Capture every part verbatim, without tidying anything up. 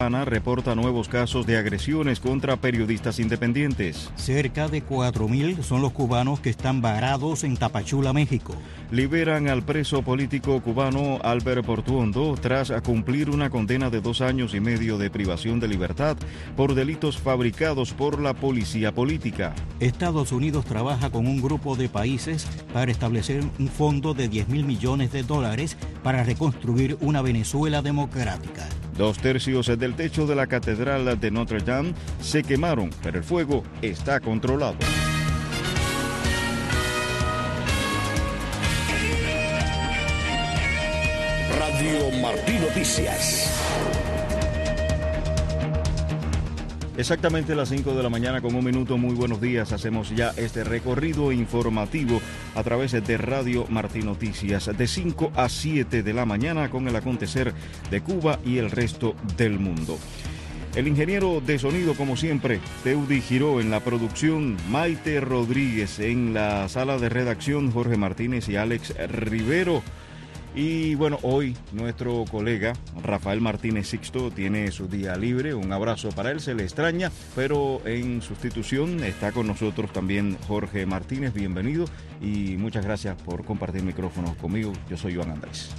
Reporta nuevos casos de agresiones contra periodistas independientes. Cerca de cuatro mil son los cubanos que están varados en Tapachula, México. Liberan al preso político cubano Albert Portuondo tras cumplir una condena de dos años y medio de privación de libertad por delitos fabricados por la policía política. Estados Unidos trabaja con un grupo de países para establecer un fondo de diez mil millones de dólares para reconstruir una Venezuela democrática. Dos tercios del techo de la Catedral de Notre Dame se quemaron, pero el fuego está controlado. Radio Martí Noticias. Exactamente las cinco de la mañana con un minuto. Muy buenos días. Hacemos ya este recorrido informativo a través de Radio Martí Noticias de cinco a siete de la mañana con el acontecer de Cuba y el resto del mundo. El ingeniero de sonido, como siempre, Teudi Giró en la producción, Maite Rodríguez en la sala de redacción, Jorge Martínez y Alex Rivero. Y bueno, hoy nuestro colega Rafael Martínez Sixto tiene su día libre. Un abrazo para él, se le extraña, pero en sustitución está con nosotros también Jorge Martínez. Bienvenido y muchas gracias por compartir micrófonos conmigo. Yo soy Joan Andrés.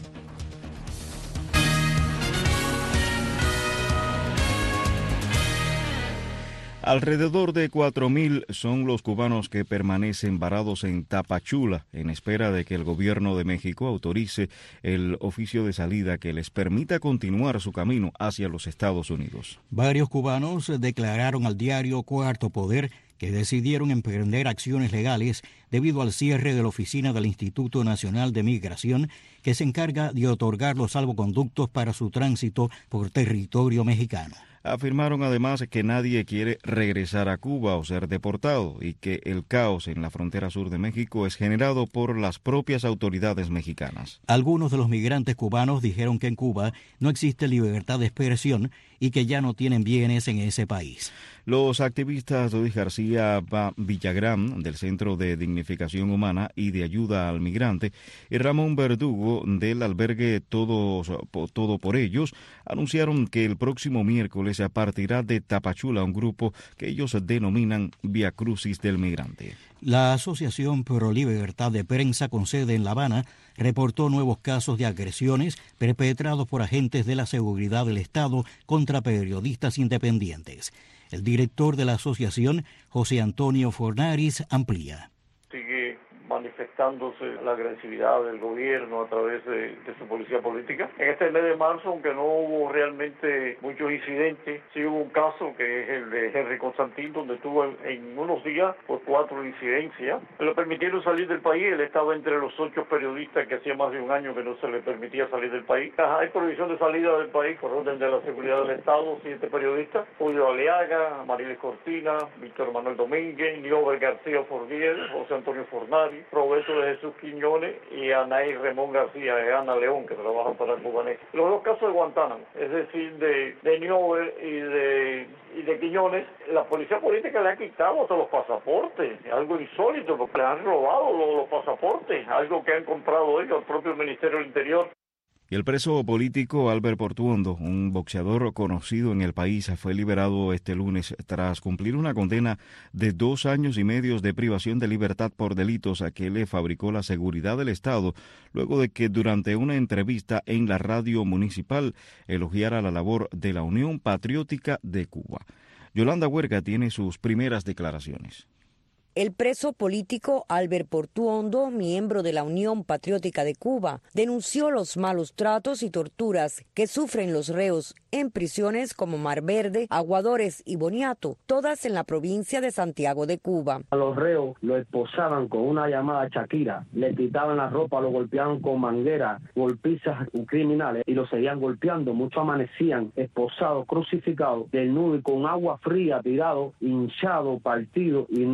Alrededor de cuatro mil son los cubanos que permanecen varados en Tapachula en espera de que el gobierno de México autorice el oficio de salida que les permita continuar su camino hacia los Estados Unidos. Varios cubanos declararon al diario Cuarto Poder que decidieron emprender acciones legales debido al cierre de la oficina del Instituto Nacional de Migración, que se encarga de otorgar los salvoconductos para su tránsito por territorio mexicano. Afirmaron además que nadie quiere regresar a Cuba o ser deportado y que el caos en la frontera sur de México es generado por las propias autoridades mexicanas. Algunos de los migrantes cubanos dijeron que en Cuba no existe libertad de expresión y que ya no tienen bienes en ese país. Los activistas Dodi García Villagrán, del Centro de Dignificación Humana y de Ayuda al Migrante, y Ramón Verdugo, del albergue Todos, Todo por Ellos, anunciaron que el próximo miércoles se partirá de Tapachula un grupo que ellos denominan Via Crucis del Migrante. La Asociación Pro Libertad de Prensa con sede en La Habana reportó nuevos casos de agresiones perpetrados por agentes de la seguridad del Estado contra periodistas independientes. El director de la asociación, José Antonio Fornaris, amplía. Sigue manifestándose la agresividad del gobierno a través de, de su policía política. En este mes de marzo, aunque no hubo realmente muchos incidentes, sí hubo un caso que es el de Henry Constantín, donde tuvo en, en unos días por cuatro incidencias. Le permitieron salir del país. Él estaba entre los ocho periodistas que hacía más de un año que no se le permitía salir del país. Hay prohibición de salida del país por orden de la seguridad del Estado, siete periodistas: Julio Aliaga, Mariles Cortina, Víctor Manuel Domínguez, Niober García Fordier, José Antonio Fornari, Roberto de Jesús Quiñones y Anaí Ramón García y Ana León, que trabajan para el Cubanet. Los dos casos de Guantánamo, es decir, de, de Niober y de, y de Quiñones, la policía política le ha quitado hasta los pasaportes, algo insólito, porque le han robado los, los pasaportes, algo que han comprado ellos al propio Ministerio del Interior. Y el preso político Albert Portuondo, un boxeador conocido en el país, fue liberado este lunes tras cumplir una condena de dos años y medio de privación de libertad por delitos a que le fabricó la seguridad del Estado, luego de que durante una entrevista en la radio municipal elogiara la labor de la Unión Patriótica de Cuba. Yolanda Huerga tiene sus primeras declaraciones. El preso político Albert Portuondo, miembro de la Unión Patriótica de Cuba, denunció los malos tratos y torturas que sufren los reos en prisiones como Mar Verde, Aguadores y Boniato, todas en la provincia de Santiago de Cuba. A los reos lo esposaban con una llamada Shakira, le quitaban la ropa, lo golpeaban con mangueras, golpizas criminales y lo seguían golpeando. Muchos amanecían esposados, crucificados, desnudos y con agua fría, tirados, hinchados, partidos y no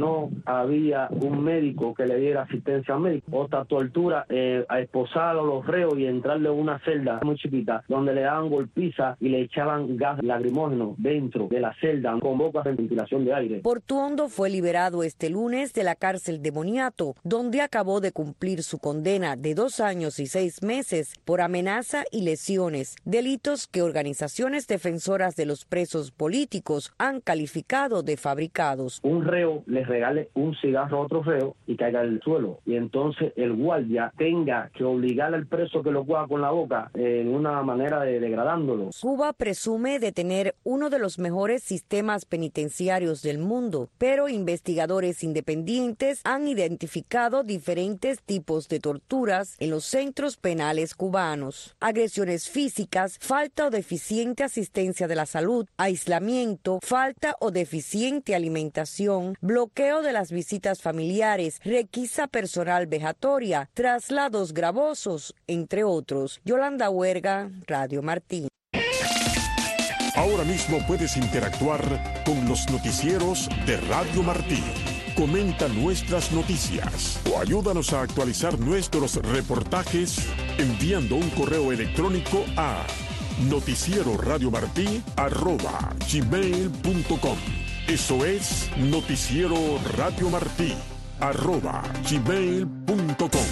había un médico que le diera asistencia médica. Otra tortura, eh, a esposar a los reos y entrarle a una celda muy chiquita, donde le daban golpiza y le echaban gas lacrimógeno dentro de la celda con bocas de ventilación de aire. Portuondo fue liberado este lunes de la cárcel de Boniato, donde acabó de cumplir su condena de dos años y seis meses por amenaza y lesiones, delitos que organizaciones defensoras de los presos políticos han calificado de fabricados. Un reo le regale un cigarro a otro reo y caiga al suelo, y entonces el guardia tenga que obligar al preso que lo coja con la boca eh, en una manera de degradándolo. Cuba presume de tener uno de los mejores sistemas penitenciarios del mundo, pero investigadores independientes han identificado diferentes tipos de torturas en los centros penales cubanos. Agresiones físicas, falta o deficiente asistencia de la salud, aislamiento, falta o deficiente alimentación, bloqueo de las visitas familiares, requisa personal vejatoria, traslados gravosos, entre otros. Yolanda Huerga, Radio Martín. Ahora mismo puedes interactuar con los noticieros de Radio Martí. Comenta nuestras noticias o ayúdanos a actualizar nuestros reportajes enviando un correo electrónico a noticiero radio martí arroba gmail punto com. Eso es noticiero radio martí arroba gmail punto com.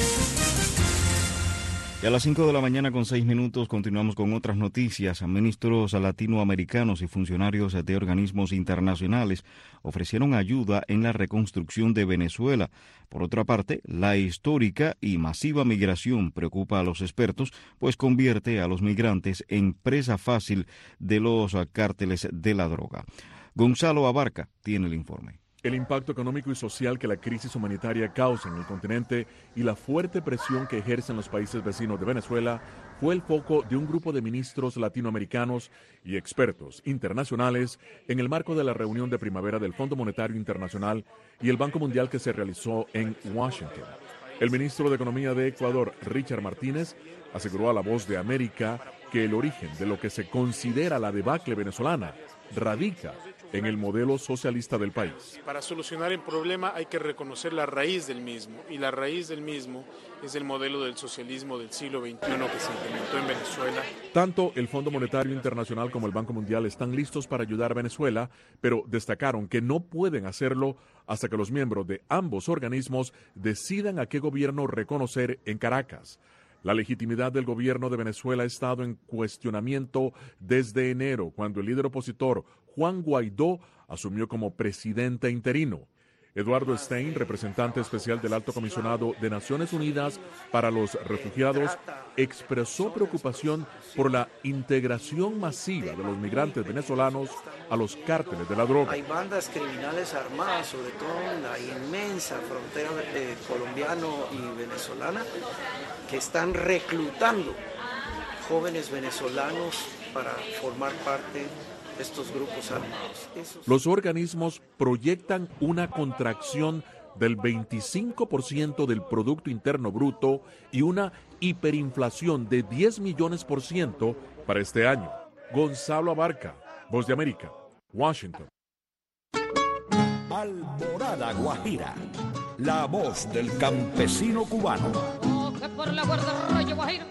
Y a las cinco de la mañana con seis minutos continuamos con otras noticias. Ministros latinoamericanos y funcionarios de organismos internacionales ofrecieron ayuda en la reconstrucción de Venezuela. Por otra parte, la histórica y masiva migración preocupa a los expertos, pues convierte a los migrantes en presa fácil de los cárteles de la droga. Gonzalo Abarca tiene el informe. El impacto económico y social que la crisis humanitaria causa en el continente y la fuerte presión que ejercen los países vecinos de Venezuela fue el foco de un grupo de ministros latinoamericanos y expertos internacionales en el marco de la reunión de primavera del Fondo Monetario Internacional y el Banco Mundial que se realizó en Washington. El ministro de Economía de Ecuador, Richard Martínez, aseguró a La Voz de América que el origen de lo que se considera la debacle venezolana radica en el modelo socialista del país. Para solucionar el problema hay que reconocer la raíz del mismo, y la raíz del mismo es el modelo del socialismo del siglo veintiuno que se implementó en Venezuela. Tanto el Fondo Monetario Internacional como el Banco Mundial están listos para ayudar a Venezuela, pero destacaron que no pueden hacerlo hasta que los miembros de ambos organismos decidan a qué gobierno reconocer en Caracas. La legitimidad del gobierno de Venezuela ha estado en cuestionamiento desde enero, cuando el líder opositor Juan Guaidó asumió como presidente interino. Eduardo Stein, representante especial del Alto Comisionado de Naciones Unidas para los Refugiados, expresó preocupación por la integración masiva de los migrantes venezolanos a los cárteles de la droga. Hay bandas criminales armadas, sobre todo en la inmensa frontera eh, colombiana y venezolana, que están reclutando jóvenes venezolanos para formar parte de estos grupos armados. Esos... Los organismos proyectan una contracción del veinticinco por ciento del Producto Interno Bruto y una hiperinflación de diez millones por ciento para este año. Gonzalo Abarca, Voz de América, Washington. Alborada Guajira, la voz del campesino cubano. Por la guardarraya Guajira.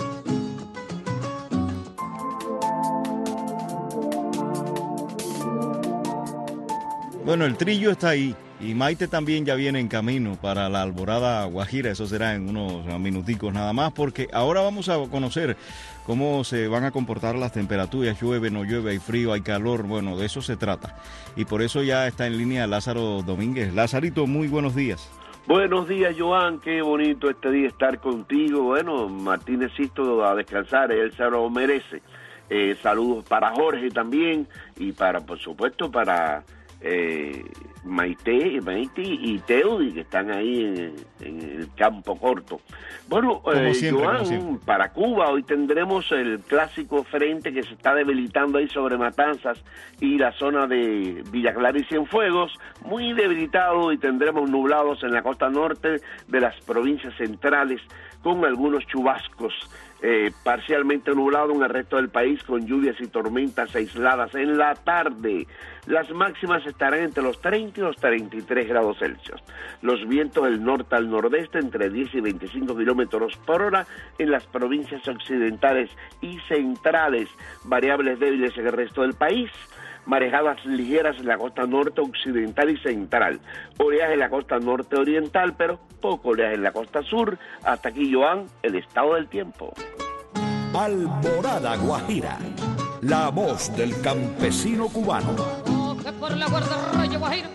Bueno, el trillo está ahí y Maite también ya viene en camino para la Alborada Guajira. Eso será en unos minuticos nada más, porque ahora vamos a conocer cómo se van a comportar las temperaturas. Llueve, no llueve, hay frío, hay calor. Bueno, de eso se trata. Y por eso ya está en línea Lázaro Domínguez. Lázarito, muy buenos días. Buenos días, Joan, qué bonito este día estar contigo. Bueno, Martínez Sisto a descansar, él se lo merece. Eh, saludos para Jorge también y para, por supuesto, para eh, Maite, Maite y Teudi, que están ahí en, en el campo corto. Bueno, eh, siempre, Joan, para Cuba hoy tendremos el clásico frente que se está debilitando ahí sobre Matanzas y la zona de Villa Clara y Cienfuegos, muy debilitado, y tendremos nublados en la costa norte de las provincias centrales con algunos chubascos eh, parcialmente nublado en el resto del país con lluvias y tormentas aisladas en la tarde. Las máximas estarán entre los treinta y los treinta y tres grados Celsius. Los vientos del norte al nordeste entre diez y veinticinco kilómetros por hora en las provincias occidentales y centrales, variables débiles en el resto del país. Marejadas ligeras en la costa norte occidental y central, oleaje en la costa norte oriental, pero poco oleaje en la costa sur. Hasta aquí, Joan, el estado del tiempo. Alborada Guajira, la voz del campesino cubano. Coge por la guardarraya Guajira.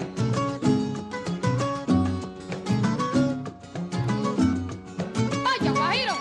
¡Vaya, Guajiro!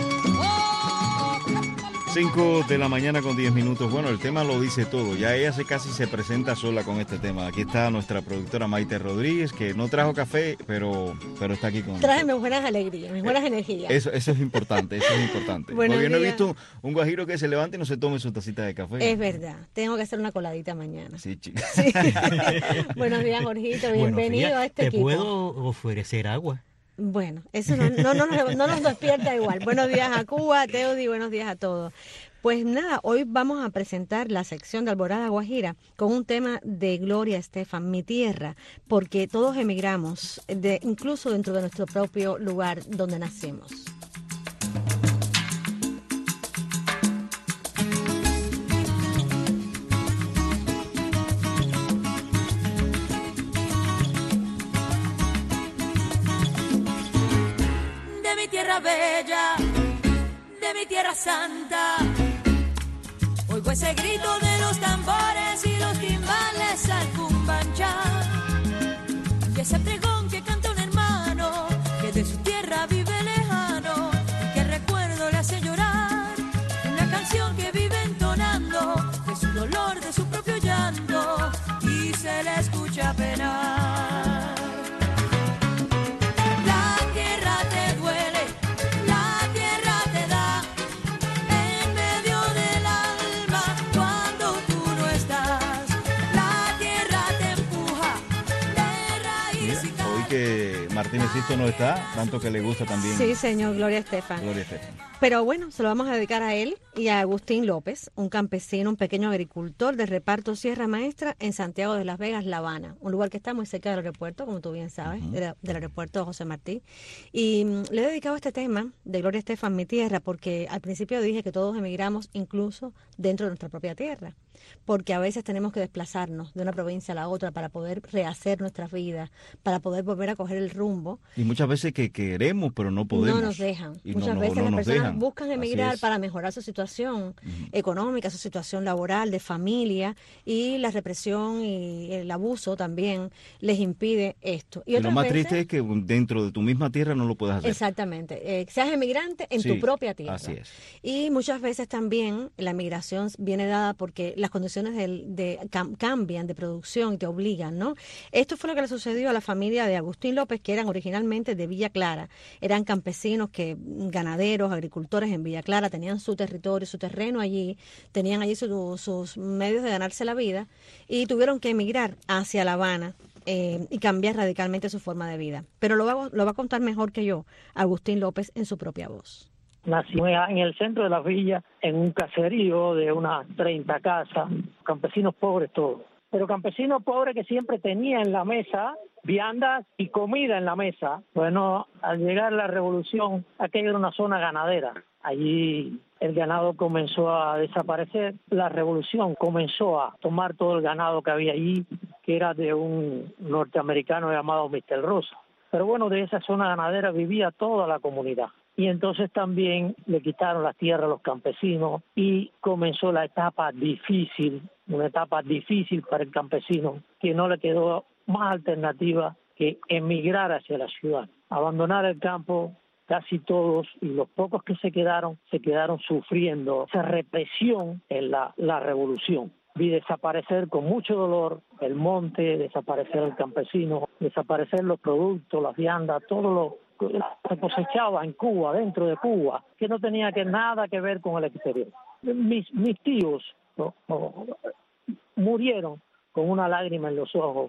cinco de la mañana con diez minutos. Bueno, el tema lo dice todo. Ya ella se casi se presenta sola con este tema. Aquí está nuestra productora Maite Rodríguez, que no trajo café, pero, pero está aquí con nosotros. Traje mis buenas alegrías, mis buenas energías. Eso, eso es importante, eso es importante. Buenos Porque yo no he días. visto un guajiro que se levante y no se tome su tacita de café. Es verdad, tengo que hacer una coladita mañana. Sí, chica. Sí. Buenos días, Jorgito, bienvenido Buenos días. a este ¿Te equipo. puedo ofrecer agua? Bueno, eso no, no, no, no, no nos despierta igual. Buenos días a Cuba, Teodi, buenos días a todos. Pues nada, hoy vamos a presentar la sección de Alborada Guajira con un tema de Gloria Estefan, Mi Tierra, porque todos emigramos, de, incluso dentro de nuestro propio lugar donde nacimos. De mi tierra bella, de mi tierra santa, oigo ese grito de los tambores y los timbales al cumbanchá, y ese pregón que canta un hermano que de su tierra vive lejano y que recuerdo le hace llorar, una canción que vive entonando de su dolor, de su propio llanto, y se le escucha penar. Martínez Sisto no está, tanto que le gusta también. Sí, señor, Gloria Estefan. Gloria Estefan. Pero bueno, se lo vamos a dedicar a él y a Agustín López, un campesino, un pequeño agricultor de reparto Sierra Maestra en Santiago de las Vegas, La Habana, un lugar que está muy cerca del aeropuerto, como tú bien sabes, uh-huh. de, del aeropuerto José Martí. Y um, le he dedicado este tema de Gloria Estefan, Mi Tierra, porque al principio dije que todos emigramos incluso dentro de nuestra propia tierra, porque a veces tenemos que desplazarnos de una provincia a la otra para poder rehacer nuestras vidas, para poder volver a coger el rumbo. Y muchas veces que queremos, pero no podemos. No nos dejan. Y muchas no, veces no, no las nos personas dejan. buscan emigrar para mejorar su situación uh-huh. económica, su situación laboral, de familia, y la represión y el abuso también les impide esto. Y, y lo más veces, triste es que dentro de tu misma tierra no lo puedes hacer. Exactamente. Eh, seas emigrante en sí, tu propia tierra. Así es. Y muchas veces también la migración viene dada porque las condiciones de, de, cam, cambian de producción y te obligan, ¿no? Esto fue lo que le sucedió a la familia de Agustín López, que eran originalmente de Villa Clara. Eran campesinos, que ganaderos, agricultores en Villa Clara, tenían su territorio, su terreno allí, tenían allí su, sus medios de ganarse la vida y tuvieron que emigrar hacia La Habana eh, y cambiar radicalmente su forma de vida. Pero lo va, lo va a contar mejor que yo Agustín López en su propia voz. Nació en el centro de la villa, en un caserío de unas treinta casas, campesinos pobres todos, pero campesinos pobres que siempre tenían en la mesa viandas y comida en la mesa. Bueno, al llegar la revolución, aquella era una zona ganadera. Allí el ganado comenzó a desaparecer. La revolución comenzó a tomar todo el ganado que había allí, que era de un norteamericano llamado mister Rosa. Pero bueno, de esa zona ganadera vivía toda la comunidad. Y entonces también le quitaron las tierras a los campesinos y comenzó la etapa difícil, una etapa difícil para el campesino, que no le quedó más alternativa que emigrar hacia la ciudad, abandonar el campo. Casi todos, y los pocos que se quedaron, se quedaron sufriendo esa represión en la, la revolución. Vi desaparecer con mucho dolor el monte, desaparecer el campesino, desaparecer los productos, las viandas, todo lo que se cosechaba en Cuba, dentro de Cuba, que no tenía que nada que ver con el exterior. Mis, mis tíos ¿no? murieron con una lágrima en los ojos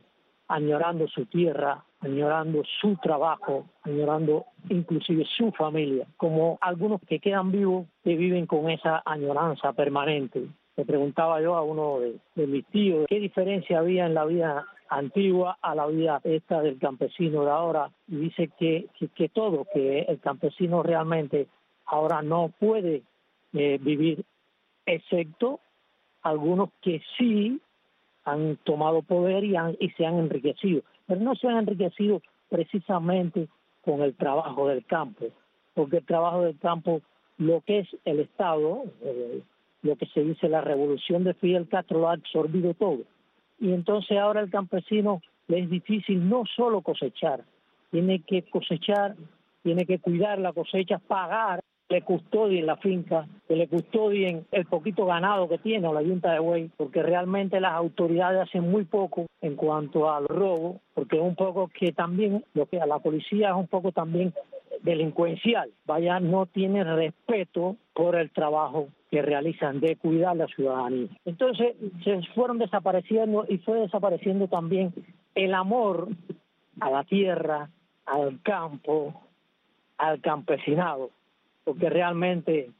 añorando su tierra, añorando su trabajo, añorando inclusive su familia, como algunos que quedan vivos que viven con esa añoranza permanente. Le preguntaba yo a uno de, de mis tíos qué diferencia había en la vida antigua a la vida esta del campesino de ahora, y dice que, que, que todo, que el campesino realmente ahora no puede eh, vivir, excepto algunos que sí han tomado poder y, han, y se han enriquecido, pero no se han enriquecido precisamente con el trabajo del campo, porque el trabajo del campo, lo que es el Estado, eh, lo que se dice la revolución de Fidel Castro, lo ha absorbido todo. Y entonces ahora el campesino le es difícil no solo cosechar, tiene que cosechar, tiene que cuidar la cosecha, pagar, que le custodien la finca, que le custodien el poquito ganado que tiene o la yunta de buey, porque realmente las autoridades hacen muy poco en cuanto al robo, porque es un poco que también, lo que a la policía es un poco también delincuencial, vaya, no tiene respeto por el trabajo que realizan de cuidar la ciudadanía. Entonces se fueron desapareciendo y fue desapareciendo también el amor a la tierra, al campo, al campesinado, porque realmente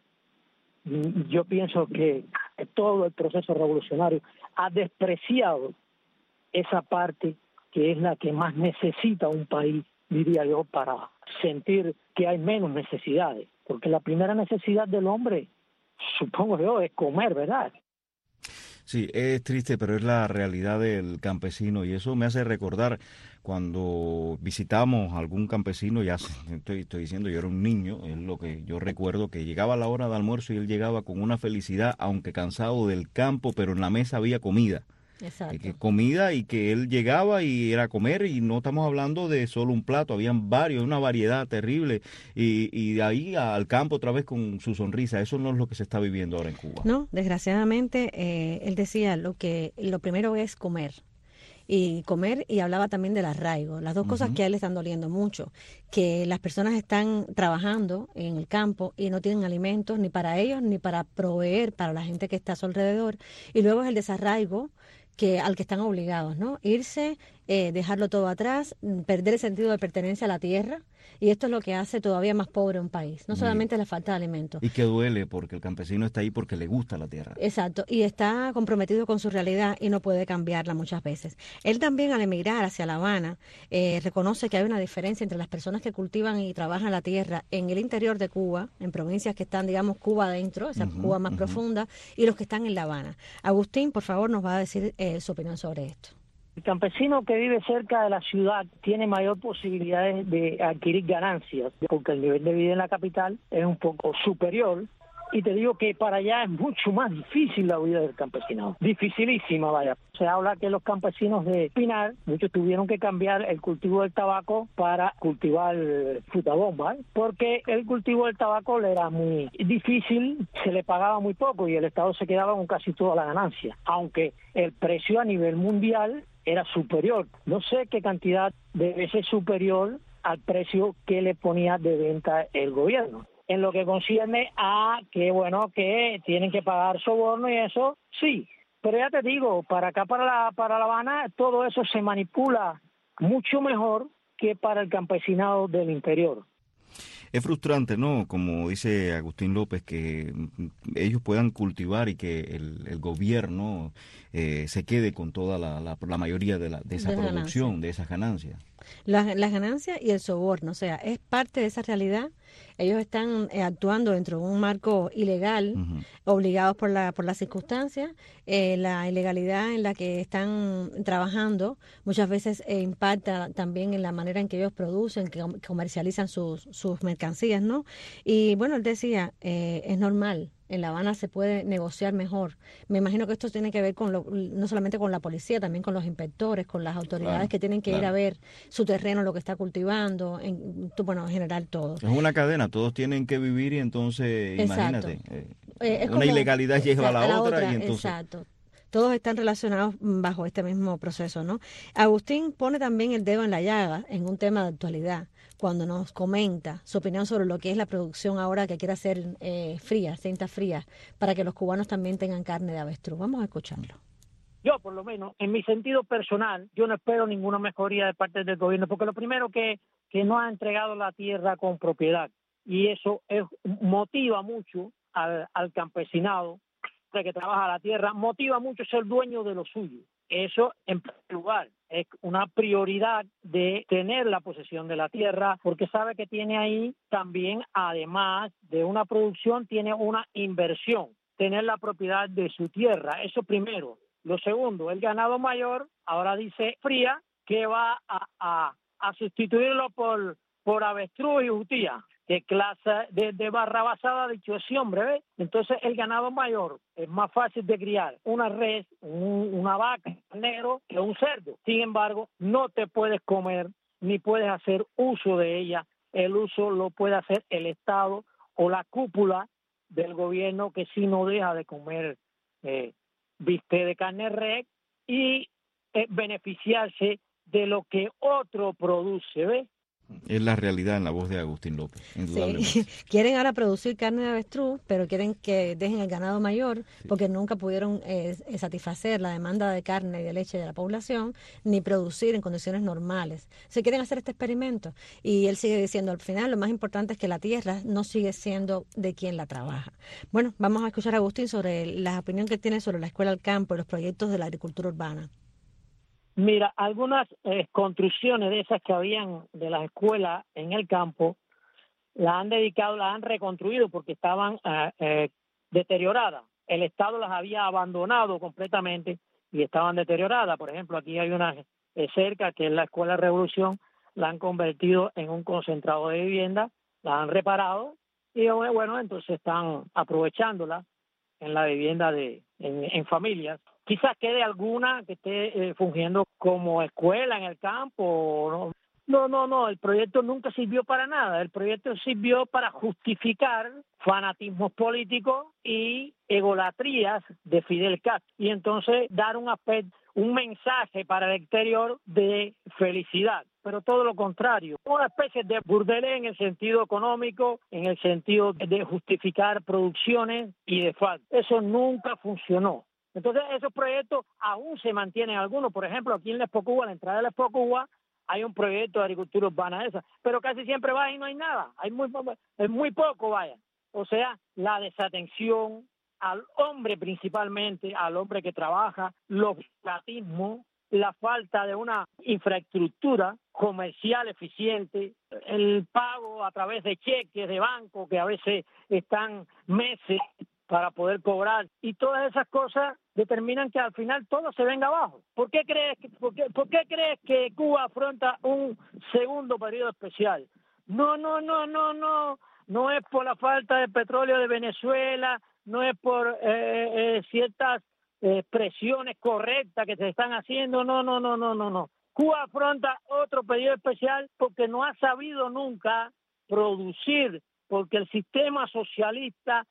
yo pienso que todo el proceso revolucionario ha despreciado esa parte que es la que más necesita un país, diría yo, para sentir que hay menos necesidades, porque la primera necesidad del hombre, supongo yo, es comer, ¿verdad? Sí, es triste, pero es la realidad del campesino, y eso me hace recordar cuando visitamos a algún campesino, ya estoy, estoy diciendo, yo era un niño, es lo que yo recuerdo, que llegaba a la hora de almuerzo y él llegaba con una felicidad, aunque cansado del campo, pero en la mesa había comida. Exacto. Que comida, y que él llegaba y era comer, y no estamos hablando de solo un plato, habían varios, una variedad terrible, y, y de ahí al campo otra vez con su sonrisa. Eso no es lo que se está viviendo ahora en Cuba. No, desgraciadamente, eh, él decía lo que lo primero es comer. Y comer, y hablaba también del arraigo, las dos uh-huh. cosas que a él le están doliendo mucho, que las personas están trabajando en el campo y no tienen alimentos ni para ellos ni para proveer para la gente que está a su alrededor, y luego es el desarraigo que al que están obligados, ¿no? Irse, eh, dejarlo todo atrás, perder el sentido de pertenencia a la tierra, y esto es lo que hace todavía más pobre un país, no solamente la falta de alimentos. Y que duele, porque el campesino está ahí porque le gusta la tierra. Exacto, y está comprometido con su realidad y no puede cambiarla muchas veces. Él también, al emigrar hacia La Habana, eh, reconoce que hay una diferencia entre las personas que cultivan y trabajan la tierra en el interior de Cuba, en provincias que están, digamos, Cuba adentro, esa uh-huh, Cuba más uh-huh. profunda, y los que están en La Habana. Agustín, por favor, nos va a decir eh, su opinión sobre esto. El campesino que vive cerca de la ciudad tiene mayor posibilidades de adquirir ganancias, porque el nivel de vida en la capital es un poco superior, y te digo que para allá es mucho más difícil la vida del campesinado, dificilísima, vaya. Se habla que los campesinos de Pinar, muchos tuvieron que cambiar el cultivo del tabaco para cultivar fruta bomba, ¿eh? Porque el cultivo del tabaco le era muy difícil, se le pagaba muy poco y el Estado se quedaba con casi toda la ganancia, aunque el precio a nivel mundial era superior, no sé qué cantidad de veces superior al precio que le ponía de venta el gobierno. En lo que concierne a que, bueno, que tienen que pagar soborno y eso, sí. Pero ya te digo, para acá, para la, para La Habana, todo eso se manipula mucho mejor que para el campesinado del interior. Es frustrante, ¿no? Como dice Agustín López, que ellos puedan cultivar y que el, el gobierno eh, se quede con toda la, la, la mayoría de, la, de esa de producción, ganancia. de esas ganancias. Las, las ganancias y el soborno, o sea, es parte de esa realidad. Ellos están eh, actuando dentro de un marco ilegal, uh-huh. obligados por la por las circunstancias. Eh, la ilegalidad en la que están trabajando muchas veces eh, impacta también en la manera en que ellos producen, que comercializan sus, sus mercancías, ¿no? Y bueno, él decía, eh, es normal. En La Habana se puede negociar mejor. Me imagino que esto tiene que ver con lo, no solamente con la policía, también con los inspectores, con las autoridades claro, que tienen que claro. ir a ver su terreno, lo que está cultivando, en, bueno, en general todo. Es una cadena, todos tienen que vivir y entonces, Exacto. imagínate, eh, eh, una como, ilegalidad lleva a la, a la otra, otra y entonces... Exacto. Todos están relacionados bajo este mismo proceso, ¿no? Agustín pone también el dedo en la llaga en un tema de actualidad, cuando nos comenta su opinión sobre lo que es la producción ahora que quiere hacer eh, fría, cinta fría, para que los cubanos también tengan carne de avestruz. Vamos a escucharlo. Yo, por lo menos, en mi sentido personal, yo no espero ninguna mejoría de parte del gobierno, porque lo primero que, que no ha entregado la tierra con propiedad, y eso es, motiva mucho al, al campesinado que trabaja la tierra, motiva mucho ser dueño de lo suyo. Eso, en primer lugar, es una prioridad de tener la posesión de la tierra, porque sabe que tiene ahí también, además de una producción, tiene una inversión, tener la propiedad de su tierra. Eso primero. Lo segundo, el ganado mayor, ahora dice Fría, que va a, a, a sustituirlo por, por avestruz y jutía. ¿Qué clase de, de barrabasada ha dicho ese hombre? ¿Ves? Entonces el ganado mayor es más fácil de criar, una res, un, una vaca, un negro, que un cerdo. Sin embargo, no te puedes comer ni puedes hacer uso de ella. El uso lo puede hacer el Estado o la cúpula del gobierno, que sí no deja de comer eh, bistec de carne res y eh, beneficiarse de lo que otro produce, ¿ves? Es la realidad en la voz de Agustín López, indudablemente. Sí. Quieren ahora producir carne de avestruz, pero quieren que dejen el ganado mayor, sí, porque nunca pudieron eh, satisfacer la demanda de carne y de leche de la población, ni producir en condiciones normales. Se quieren hacer este experimento. Y él sigue diciendo, al final, lo más importante es que la tierra no sigue siendo de quien la trabaja. Bueno, vamos a escuchar a Agustín sobre la opinión que tiene sobre la escuela al campo y los proyectos de la agricultura urbana. Mira, algunas eh, construcciones de esas que habían de las escuelas en el campo, las han dedicado, las han reconstruido porque estaban eh, eh, deterioradas. El Estado las había abandonado completamente y estaban deterioradas. Por ejemplo, aquí hay una eh, cerca, que es la Escuela Revolución, la han convertido en un concentrado de vivienda, la han reparado y bueno, entonces están aprovechándola en la vivienda de en, en familias. Quizás quede alguna que esté eh, fungiendo como escuela en el campo. ¿no? no, no, no, el proyecto nunca sirvió para nada. El proyecto sirvió para justificar fanatismos políticos y egolatrías de Fidel Castro. Y entonces dar un aspecto, un mensaje para el exterior de felicidad. Pero todo lo contrario, una especie de burdelé en el sentido económico, en el sentido de justificar producciones y de falta. Eso nunca funcionó. Entonces esos proyectos aún se mantienen algunos. Por ejemplo, aquí en La Expo-Cuba, a la entrada de La Expo-Cuba, hay un proyecto de agricultura urbana esa, pero casi siempre va y no hay nada, hay muy, es muy poco, vaya. O sea, la desatención al hombre principalmente, al hombre que trabaja, los fanatismos, la falta de una infraestructura comercial eficiente, el pago a través de cheques de banco que a veces están meses para poder cobrar, y todas esas cosas determinan que al final todo se venga abajo. ¿Por qué crees que, por qué, por qué crees que Cuba afronta un segundo periodo especial? No, no, no, no, no, no es por la falta de petróleo de Venezuela, no es por eh, eh, ciertas eh, presiones correctas que se están haciendo, no, no, no, no, no, no. Cuba afronta otro periodo especial porque no ha sabido nunca producir, porque el sistema socialista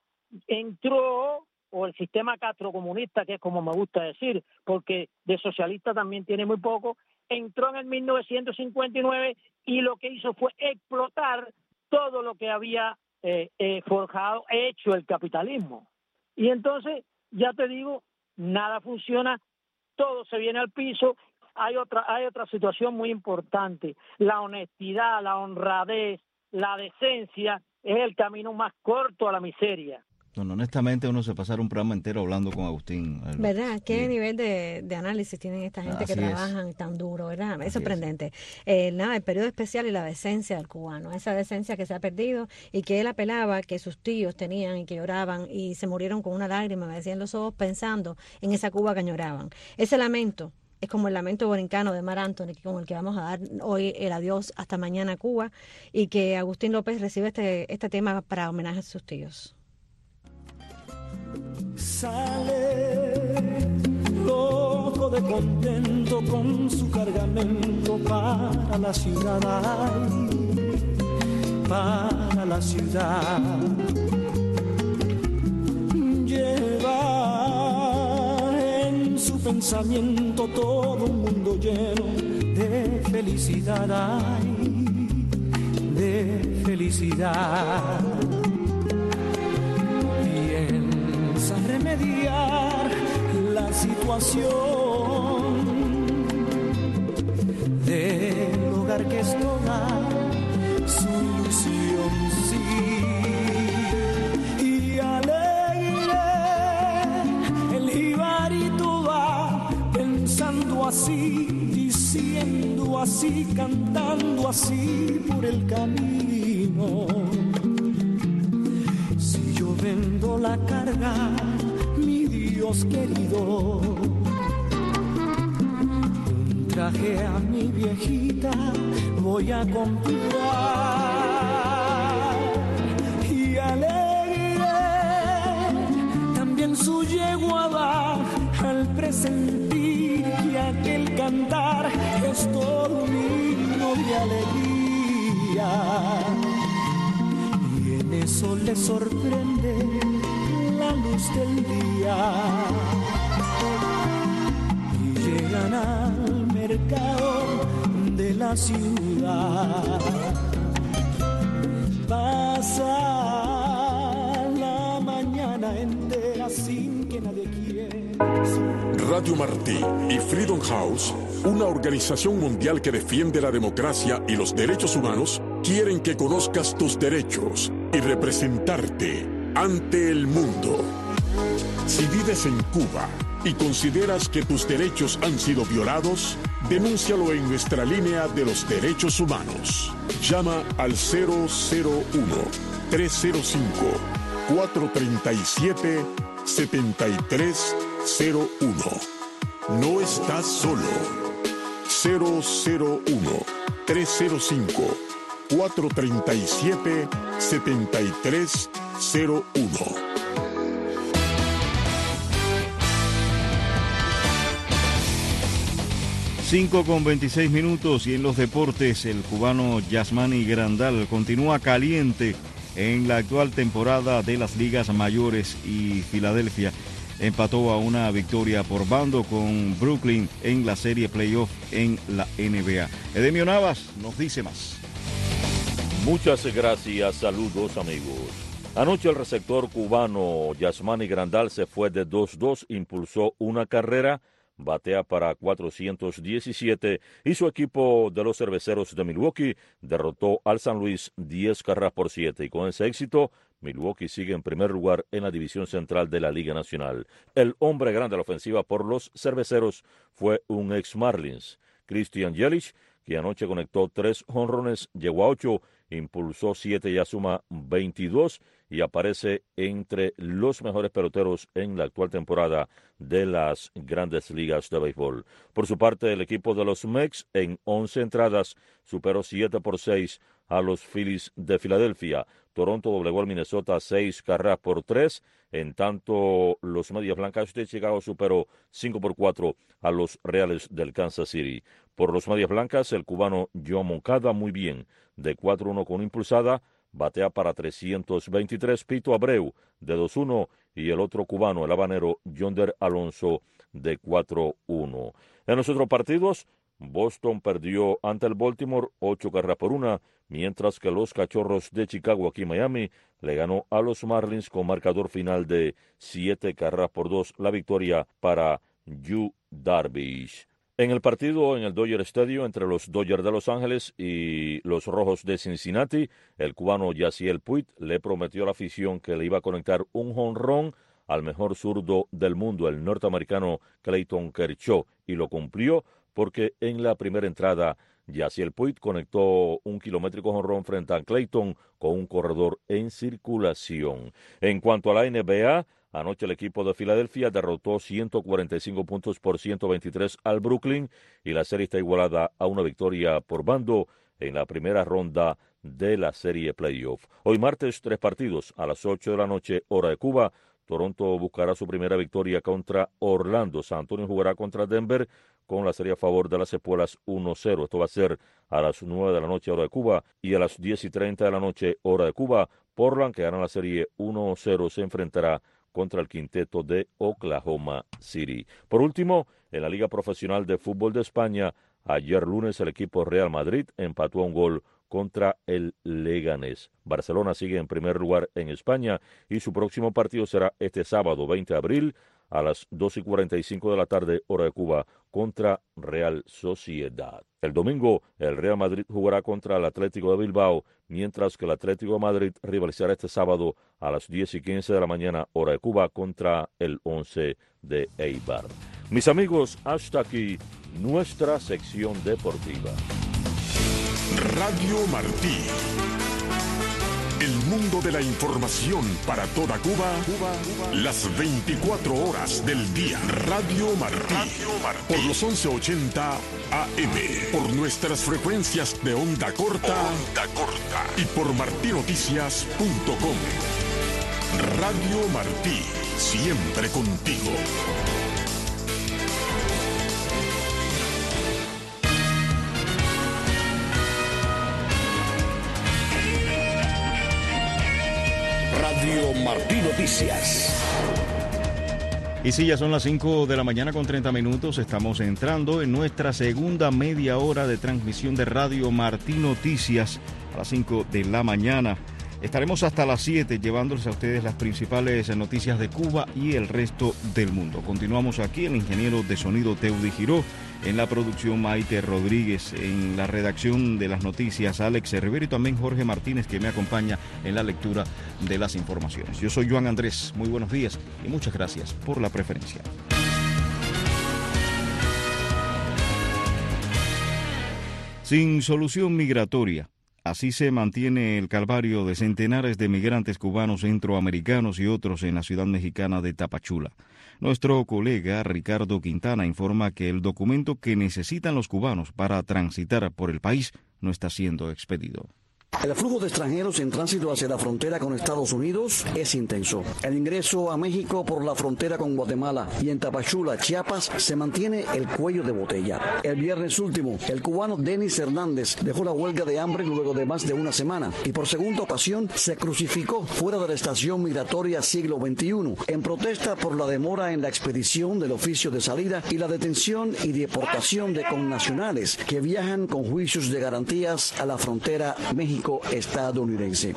entró, o el sistema castrocomunista, que es como me gusta decir, porque de socialista también tiene muy poco, entró en el mil novecientos cincuenta y nueve y lo que hizo fue explotar todo lo que había eh, eh, forjado, hecho el capitalismo. Y entonces, ya te digo, nada funciona, todo se viene al piso. Hay otra, hay otra situación muy importante, la honestidad, la honradez, la decencia es el camino más corto a la miseria. Bueno, honestamente uno se pasara un programa entero hablando con Agustín. ¿Verdad? ¿Qué sí. nivel de, de análisis tienen esta gente Así que trabajan es. tan duro, verdad? Es Así sorprendente. Es. Eh, nada, el periodo especial y la decencia del cubano, esa decencia que se ha perdido y que él apelaba que sus tíos tenían y que lloraban y se murieron con una lágrima, me decían los ojos, pensando en esa Cuba que añoraban. Ese lamento es como el lamento borincano de Mar Anthony, con el que vamos a dar hoy el adiós hasta mañana a Cuba, y que Agustín López recibe este, este tema para homenaje a sus tíos. Sale loco de contento con su cargamento para la ciudad, ay, para la ciudad. Lleva en su pensamiento todo un mundo lleno de felicidad, ay, de felicidad. Remediar la situación recordar que es toda su ilusión, sí. Y alegre el jibarito va pensando así, diciendo así, cantando así por el camino. Si yo vendo la carga, mi Dios querido, un traje a mi viejita voy a comprar. Y alegre también su yegua va al presentir que aquel cantar es todo un himno de alegría. Y en eso le sorprende la luz del día. Y llegan al mercado de la ciudad. Pasa la mañana entera sin que nadie quiera. Radio Martí y Freedom House, una organización mundial que defiende la democracia y los derechos humanos, quieren que conozcas tus derechos y representarte ante el mundo. Si vives en Cuba y consideras que tus derechos han sido violados, denúncialo en nuestra línea de los derechos humanos. Llama al cero cero uno, tres cero cinco, cuatro tres siete, siete tres cero uno. No estás solo. cero cero uno, tres cero cinco, cuatro tres siete, siete tres cero uno. cinco con veintiséis minutos y en los deportes el cubano Yasmani Grandal continúa caliente en la actual temporada de las ligas mayores y Filadelfia empató a una victoria por bando con Brooklyn en la serie playoff en la N B A. Edemio Navas nos dice más. Muchas gracias, saludos amigos. Anoche el receptor cubano Yasmani Grandal se fue de dos dos, impulsó una carrera, batea para cuatrocientos diecisiete y su equipo de los Cerveceros de Milwaukee derrotó al San Luis diez carreras por siete. Y con ese éxito, Milwaukee sigue en primer lugar en la división central de la Liga Nacional. El hombre grande de la ofensiva por los Cerveceros fue un ex Marlins, Christian Yelich, que anoche conectó tres jonrones, llegó a ocho, impulsó siete y ya suma veintidós y aparece entre los mejores peloteros en la actual temporada de las grandes ligas de béisbol. Por su parte, el equipo de los Mex en once entradas superó siete por seis a los Phillies de Filadelfia. Toronto doblegó al Minnesota seis carreras por tres, en tanto los Medias Blancas de Chicago superó cinco por cuatro a los Reales del Kansas City. Por los Medias Blancas, el cubano Joan Moncada muy bien, de cuatro uno con una impulsada, batea para trescientos veintitrés, Pito Abreu de dos uno y el otro cubano, el habanero Yonder Alonso de cuatro uno. En los otros partidos, Boston perdió ante el Baltimore ocho carreras por una, mientras que los Cachorros de Chicago aquí en Miami le ganó a los Marlins con marcador final de siete carreras por dos, la victoria para Yu Darvish. En el partido en el Dodger Stadium entre los Dodgers de Los Ángeles y los Rojos de Cincinnati, el cubano Yasiel Puig le prometió a la afición que le iba a conectar un jonrón al mejor zurdo del mundo, el norteamericano Clayton Kershaw, y lo cumplió porque en la primera entrada Yasiel Puig conectó un kilométrico jonrón frente a Clayton con un corredor en circulación. En cuanto a la N B A, anoche el equipo de Filadelfia derrotó ciento cuarenta y cinco puntos por ciento veintitrés al Brooklyn y la serie está igualada a una victoria por bando en la primera ronda de la serie playoff. Hoy martes, tres partidos a las ocho de la noche, hora de Cuba. Toronto buscará su primera victoria contra Orlando. San Antonio jugará contra Denver con la serie a favor de las Espuelas uno cero. Esto va a ser a las nueve de la noche, hora de Cuba, y a las diez y treinta de la noche, hora de Cuba. Portland, que gana la serie uno cero, se enfrentará contra el quinteto de Oklahoma City. Por último, en la Liga Profesional de Fútbol de España, ayer lunes el equipo Real Madrid empató a un gol contra el Leganés. Barcelona sigue en primer lugar en España y su próximo partido será este sábado veinte de abril a las dos y cuarenta y cinco de la tarde, hora de Cuba, contra Real Sociedad. El domingo, el Real Madrid jugará contra el Atlético de Bilbao, mientras que el Atlético de Madrid rivalizará este sábado a las diez y quince de la mañana, hora de Cuba, contra el Once de Eibar. Mis amigos, hasta aquí nuestra sección deportiva. Radio Martí. El mundo de la información para toda Cuba, Cuba, Cuba, las veinticuatro horas del día. Radio Martí. Radio Martí. Por los once ochenta A M. Por nuestras frecuencias de onda corta. Onda corta. Y por martinoticias punto com. Radio Martí. Siempre contigo. Radio Martí Noticias. Y sí, ya son las cinco de la mañana con treinta minutos. Estamos entrando en nuestra segunda media hora de transmisión de Radio Martí Noticias a las cinco de la mañana. Estaremos hasta las siete llevándoles a ustedes las principales noticias de Cuba y el resto del mundo. Continuamos aquí, el ingeniero de sonido Teudi Giró, en la producción Maite Rodríguez, en la redacción de las noticias Alex Rivero y también Jorge Martínez, que me acompaña en la lectura de las informaciones. Yo soy Joan Andrés, muy buenos días y muchas gracias por la preferencia. Sin solución migratoria. Así se mantiene el calvario de centenares de migrantes cubanos, centroamericanos y otros en la ciudad mexicana de Tapachula. Nuestro colega Ricardo Quintana informa que el documento que necesitan los cubanos para transitar por el país no está siendo expedido. El flujo de extranjeros en tránsito hacia la frontera con Estados Unidos es intenso. El ingreso a México por la frontera con Guatemala y en Tapachula, Chiapas, se mantiene el cuello de botella. El viernes último, el cubano Denis Hernández dejó la huelga de hambre luego de más de una semana y por segunda ocasión se crucificó fuera de la estación migratoria Siglo veintiuno en protesta por la demora en la expedición del oficio de salida y la detención y deportación de connacionales que viajan con juicios de garantías a la frontera México estadounidense.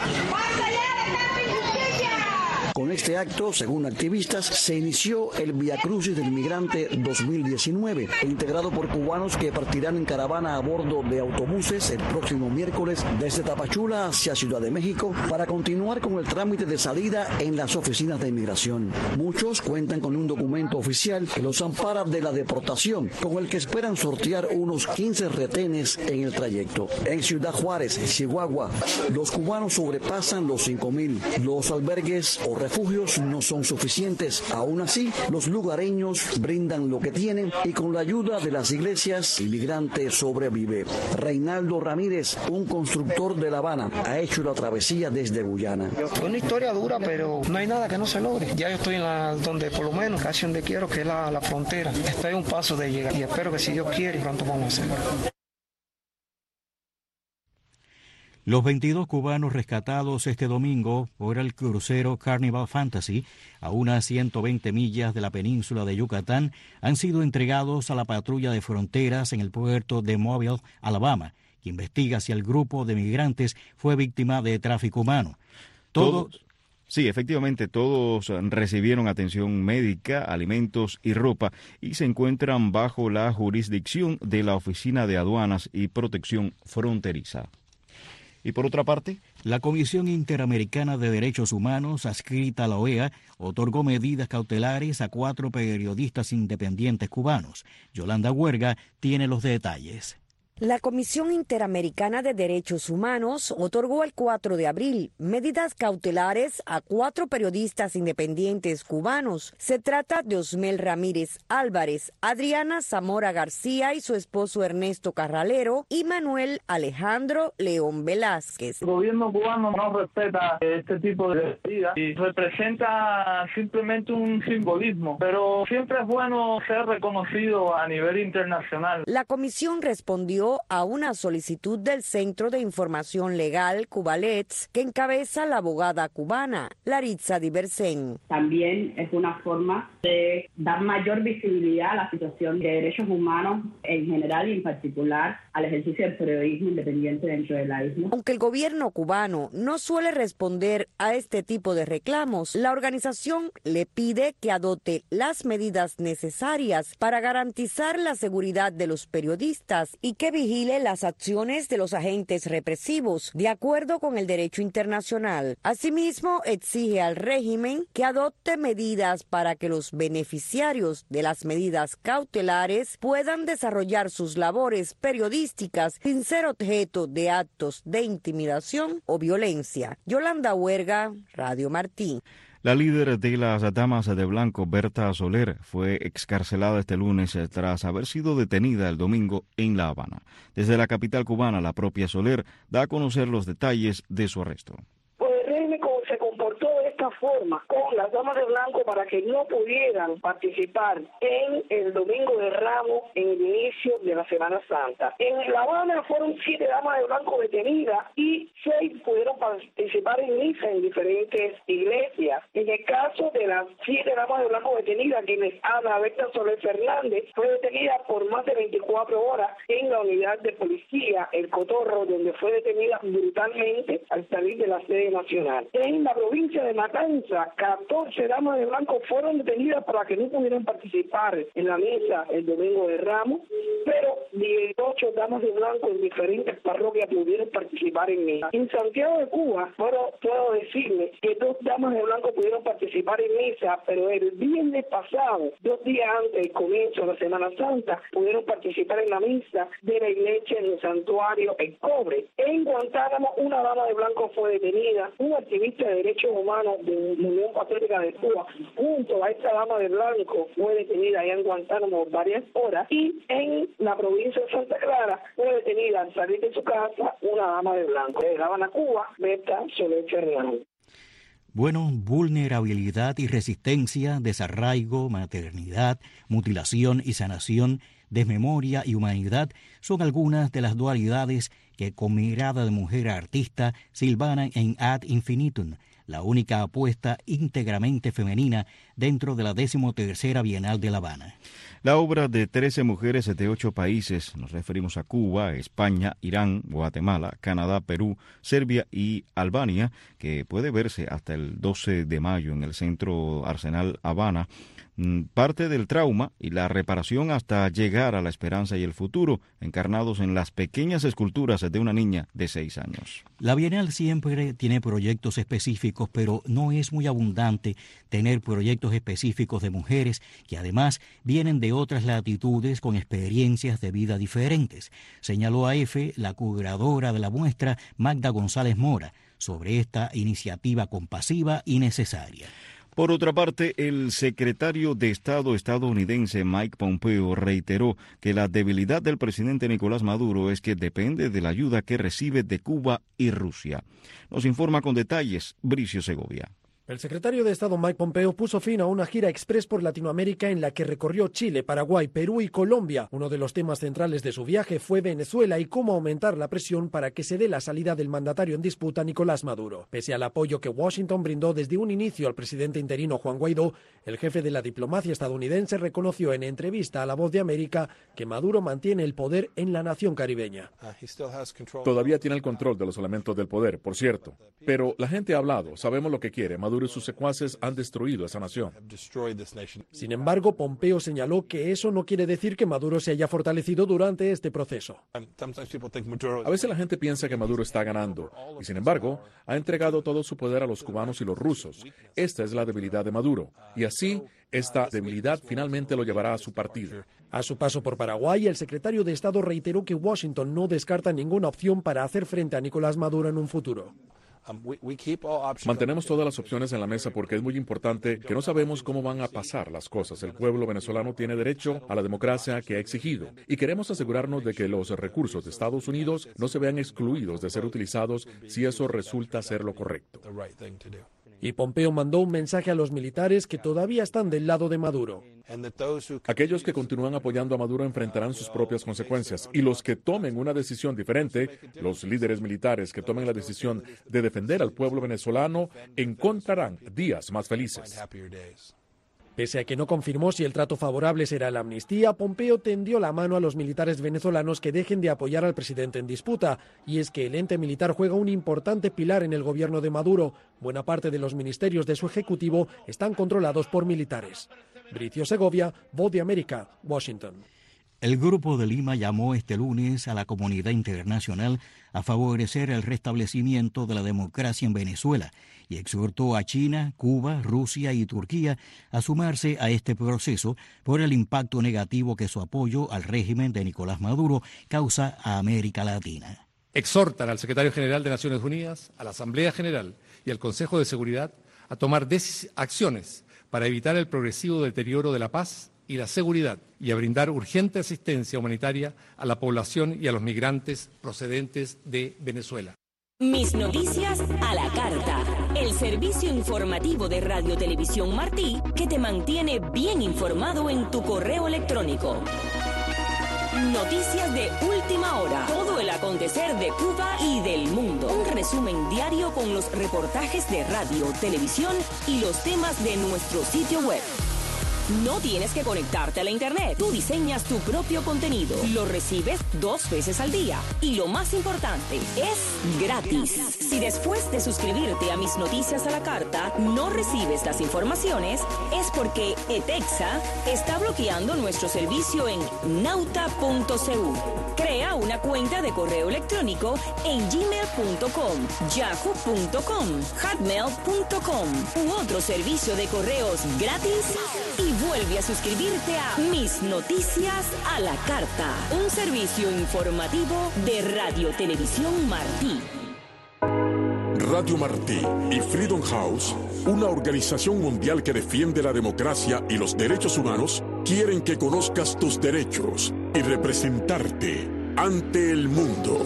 Con este acto, según activistas, se inició el Via Crucis del Migrante dos mil diecinueve, integrado por cubanos que partirán en caravana a bordo de autobuses el próximo miércoles desde Tapachula hacia Ciudad de México para continuar con el trámite de salida en las oficinas de inmigración. Muchos cuentan con un documento oficial que los ampara de la deportación, con el que esperan sortear unos quince retenes en el trayecto. En Ciudad Juárez, Chihuahua, los cubanos sobrepasan los cinco mil. Los albergues o refugios no son suficientes. Aún así, los lugareños brindan lo que tienen y con la ayuda de las iglesias, el migrante sobrevive. Reinaldo Ramírez, un constructor de La Habana, ha hecho la travesía desde Guyana. Fue una historia dura, pero no hay nada que no se logre. Ya yo estoy en la, donde por lo menos casi donde quiero, que es la, la frontera. Estoy a un paso de llegar y espero que si Dios quiere, pronto vamos a hacerlo. Los veintidós cubanos rescatados este domingo por el crucero Carnival Fantasy a unas ciento veinte millas de la península de Yucatán han sido entregados a la patrulla de fronteras en el puerto de Mobile, Alabama, que investiga si el grupo de migrantes fue víctima de tráfico humano. Todos... Todos Sí, efectivamente, todos recibieron atención médica, alimentos y ropa y se encuentran bajo la jurisdicción de la Oficina de Aduanas y Protección Fronteriza. Y por otra parte, la Comisión Interamericana de Derechos Humanos, adscrita a la O E A, otorgó medidas cautelares a cuatro periodistas independientes cubanos. Yolanda Huerga tiene los detalles. La Comisión Interamericana de Derechos Humanos otorgó el cuatro de abril medidas cautelares a cuatro periodistas independientes cubanos. Se trata de Osmel Ramírez Álvarez, Adriana Zamora García y su esposo Ernesto Carralero y Manuel Alejandro León Velázquez. El gobierno cubano no respeta este tipo de medidas y representa simplemente un simbolismo, pero siempre es bueno ser reconocido a nivel internacional. La comisión respondió respondió a una solicitud del Centro de Información Legal Cubalets que encabeza la abogada cubana Laritza Diversen. También es una forma de dar mayor visibilidad a la situación de derechos humanos en general y en particular al ejercicio del periodismo independiente dentro de la isla. Aunque el gobierno cubano no suele responder a este tipo de reclamos, la organización le pide que adopte las medidas necesarias para garantizar la seguridad de los periodistas y que vigile las acciones de los agentes represivos, de acuerdo con el derecho internacional. Asimismo, exige al régimen que adopte medidas para que los beneficiarios de las medidas cautelares puedan desarrollar sus labores periodísticas sin ser objeto de actos de intimidación o violencia. Yolanda Huerga, Radio Martí. La líder de las Damas de Blanco, Berta Soler, fue excarcelada este lunes tras haber sido detenida el domingo en La Habana. Desde la capital cubana, la propia Soler da a conocer los detalles de su arresto. Se comportó de esta forma con las Damas de Blanco para que no pudieran participar en el Domingo de Ramos en el inicio de la Semana Santa. En La Habana fueron siete Damas de Blanco detenidas y seis pudieron participar en misa en diferentes iglesias. En el caso de las siete Damas de Blanco detenidas, quienes Ana Berta Soler Fernández fue detenida por más de veinticuatro horas en la unidad de policía El Cotorro, donde fue detenida brutalmente al salir de la sede nacional. En la provincia de Matanza, catorce Damas de Blanco fueron detenidas para que no pudieran participar en la misa el Domingo de Ramos, pero dieciocho Damas de Blanco en diferentes parroquias pudieron participar en misa. En Santiago de Cuba, puedo, puedo decirles que dos Damas de Blanco pudieron participar en misa, pero el viernes pasado, dos días antes del comienzo de la Semana Santa, pudieron participar en la misa de la iglesia en el santuario El Cobre. En Guantánamo, una Dama de Blanco fue detenida, un activista de derechos humanos de la Unión Patriótica de Cuba, junto a esta Dama de Blanco, fue detenida allá en Guantánamo varias horas, y en la provincia de Santa Clara fue detenida al salir de su casa una Dama de Blanco. De La Habana, Cuba, Berta Soler Fernández. Bueno, vulnerabilidad y resistencia, desarraigo, maternidad, mutilación y sanación, desmemoria y humanidad son algunas de las dualidades que con mirada de mujer artista silvanan en Ad Infinitum, la única apuesta íntegramente femenina dentro de la decimotercera Bienal de La Habana. La obra de trece mujeres de ocho países, nos referimos a Cuba, España, Irán, Guatemala, Canadá, Perú, Serbia y Albania, que puede verse hasta el doce de mayo en el Centro Arsenal Habana, parte del trauma y la reparación hasta llegar a la esperanza y el futuro, encarnados en las pequeñas esculturas de una niña de seis años. La Bienal siempre tiene proyectos específicos, pero no es muy abundante tener proyectos específicos de mujeres que además vienen de otras latitudes con experiencias de vida diferentes, señaló a EFE la curadora de la muestra, Magda González Mora, sobre esta iniciativa compasiva y necesaria. Por otra parte, el secretario de Estado estadounidense Mike Pompeo reiteró que la debilidad del presidente Nicolás Maduro es que depende de la ayuda que recibe de Cuba y Rusia. Nos informa con detalles Bricio Segovia. El secretario de Estado Mike Pompeo puso fin a una gira express por Latinoamérica en la que recorrió Chile, Paraguay, Perú y Colombia. Uno de los temas centrales de su viaje fue Venezuela y cómo aumentar la presión para que se dé la salida del mandatario en disputa, Nicolás Maduro. Pese al apoyo que Washington brindó desde un inicio al presidente interino Juan Guaidó, el jefe de la diplomacia estadounidense reconoció en entrevista a La Voz de América que Maduro mantiene el poder en la nación caribeña. Todavía tiene el control de los elementos del poder, por cierto. Pero la gente ha hablado, sabemos lo que quiere. Maduro y sus secuaces han destruido esa nación. Sin embargo, Pompeo señaló que eso no quiere decir que Maduro se haya fortalecido durante este proceso. A veces la gente piensa que Maduro está ganando, y sin embargo, ha entregado todo su poder a los cubanos y los rusos. Esta es la debilidad de Maduro, y así, esta debilidad finalmente lo llevará a su partido. A su paso por Paraguay, el secretario de Estado reiteró que Washington no descarta ninguna opción para hacer frente a Nicolás Maduro en un futuro. Mantenemos todas las opciones en la mesa porque es muy importante que no sabemos cómo van a pasar las cosas. El pueblo venezolano tiene derecho a la democracia que ha exigido y queremos asegurarnos de que los recursos de Estados Unidos no se vean excluidos de ser utilizados si eso resulta ser lo correcto. Y Pompeo mandó un mensaje a los militares que todavía están del lado de Maduro. Aquellos que continúan apoyando a Maduro enfrentarán sus propias consecuencias, y los que tomen una decisión diferente, los líderes militares que tomen la decisión de defender al pueblo venezolano, encontrarán días más felices. Pese a que no confirmó si el trato favorable será la amnistía, Pompeo tendió la mano a los militares venezolanos que dejen de apoyar al presidente en disputa. Y es que el ente militar juega un importante pilar en el gobierno de Maduro. Buena parte de los ministerios de su ejecutivo están controlados por militares. Bricio Segovia, Voz de América, Washington. El Grupo de Lima llamó este lunes a la comunidad internacional a favorecer el restablecimiento de la democracia en Venezuela y exhortó a China, Cuba, Rusia y Turquía a sumarse a este proceso por el impacto negativo que su apoyo al régimen de Nicolás Maduro causa a América Latina. Exhortan al secretario general de Naciones Unidas, a la Asamblea General y al Consejo de Seguridad a tomar acciones para evitar el progresivo deterioro de la paz y la seguridad y a brindar urgente asistencia humanitaria a la población y a los migrantes procedentes de Venezuela. Mis noticias a la carta. El servicio informativo de Radio Televisión Martí que te mantiene bien informado en tu correo electrónico. Noticias de última hora. Todo el acontecer de Cuba y del mundo. Un resumen diario con los reportajes de radio, televisión y los temas de nuestro sitio web. No tienes que conectarte a la internet. Tú diseñas tu propio contenido. Lo recibes dos veces al día. Y lo más importante, es gratis. Si después de suscribirte a Mis Noticias a la Carta no recibes las informaciones, es porque ETEXA está bloqueando nuestro servicio en nauta punto c u. Crea una cuenta de correo electrónico en gmail punto com, yahoo punto com, hotmail punto com u otro servicio de correos gratis y vuelve a suscribirte a Mis Noticias a la Carta, un servicio informativo de Radio Televisión Martí. Radio Martí y Freedom House, una organización mundial que defiende la democracia y los derechos humanos, quieren que conozcas tus derechos y representarte ante el mundo.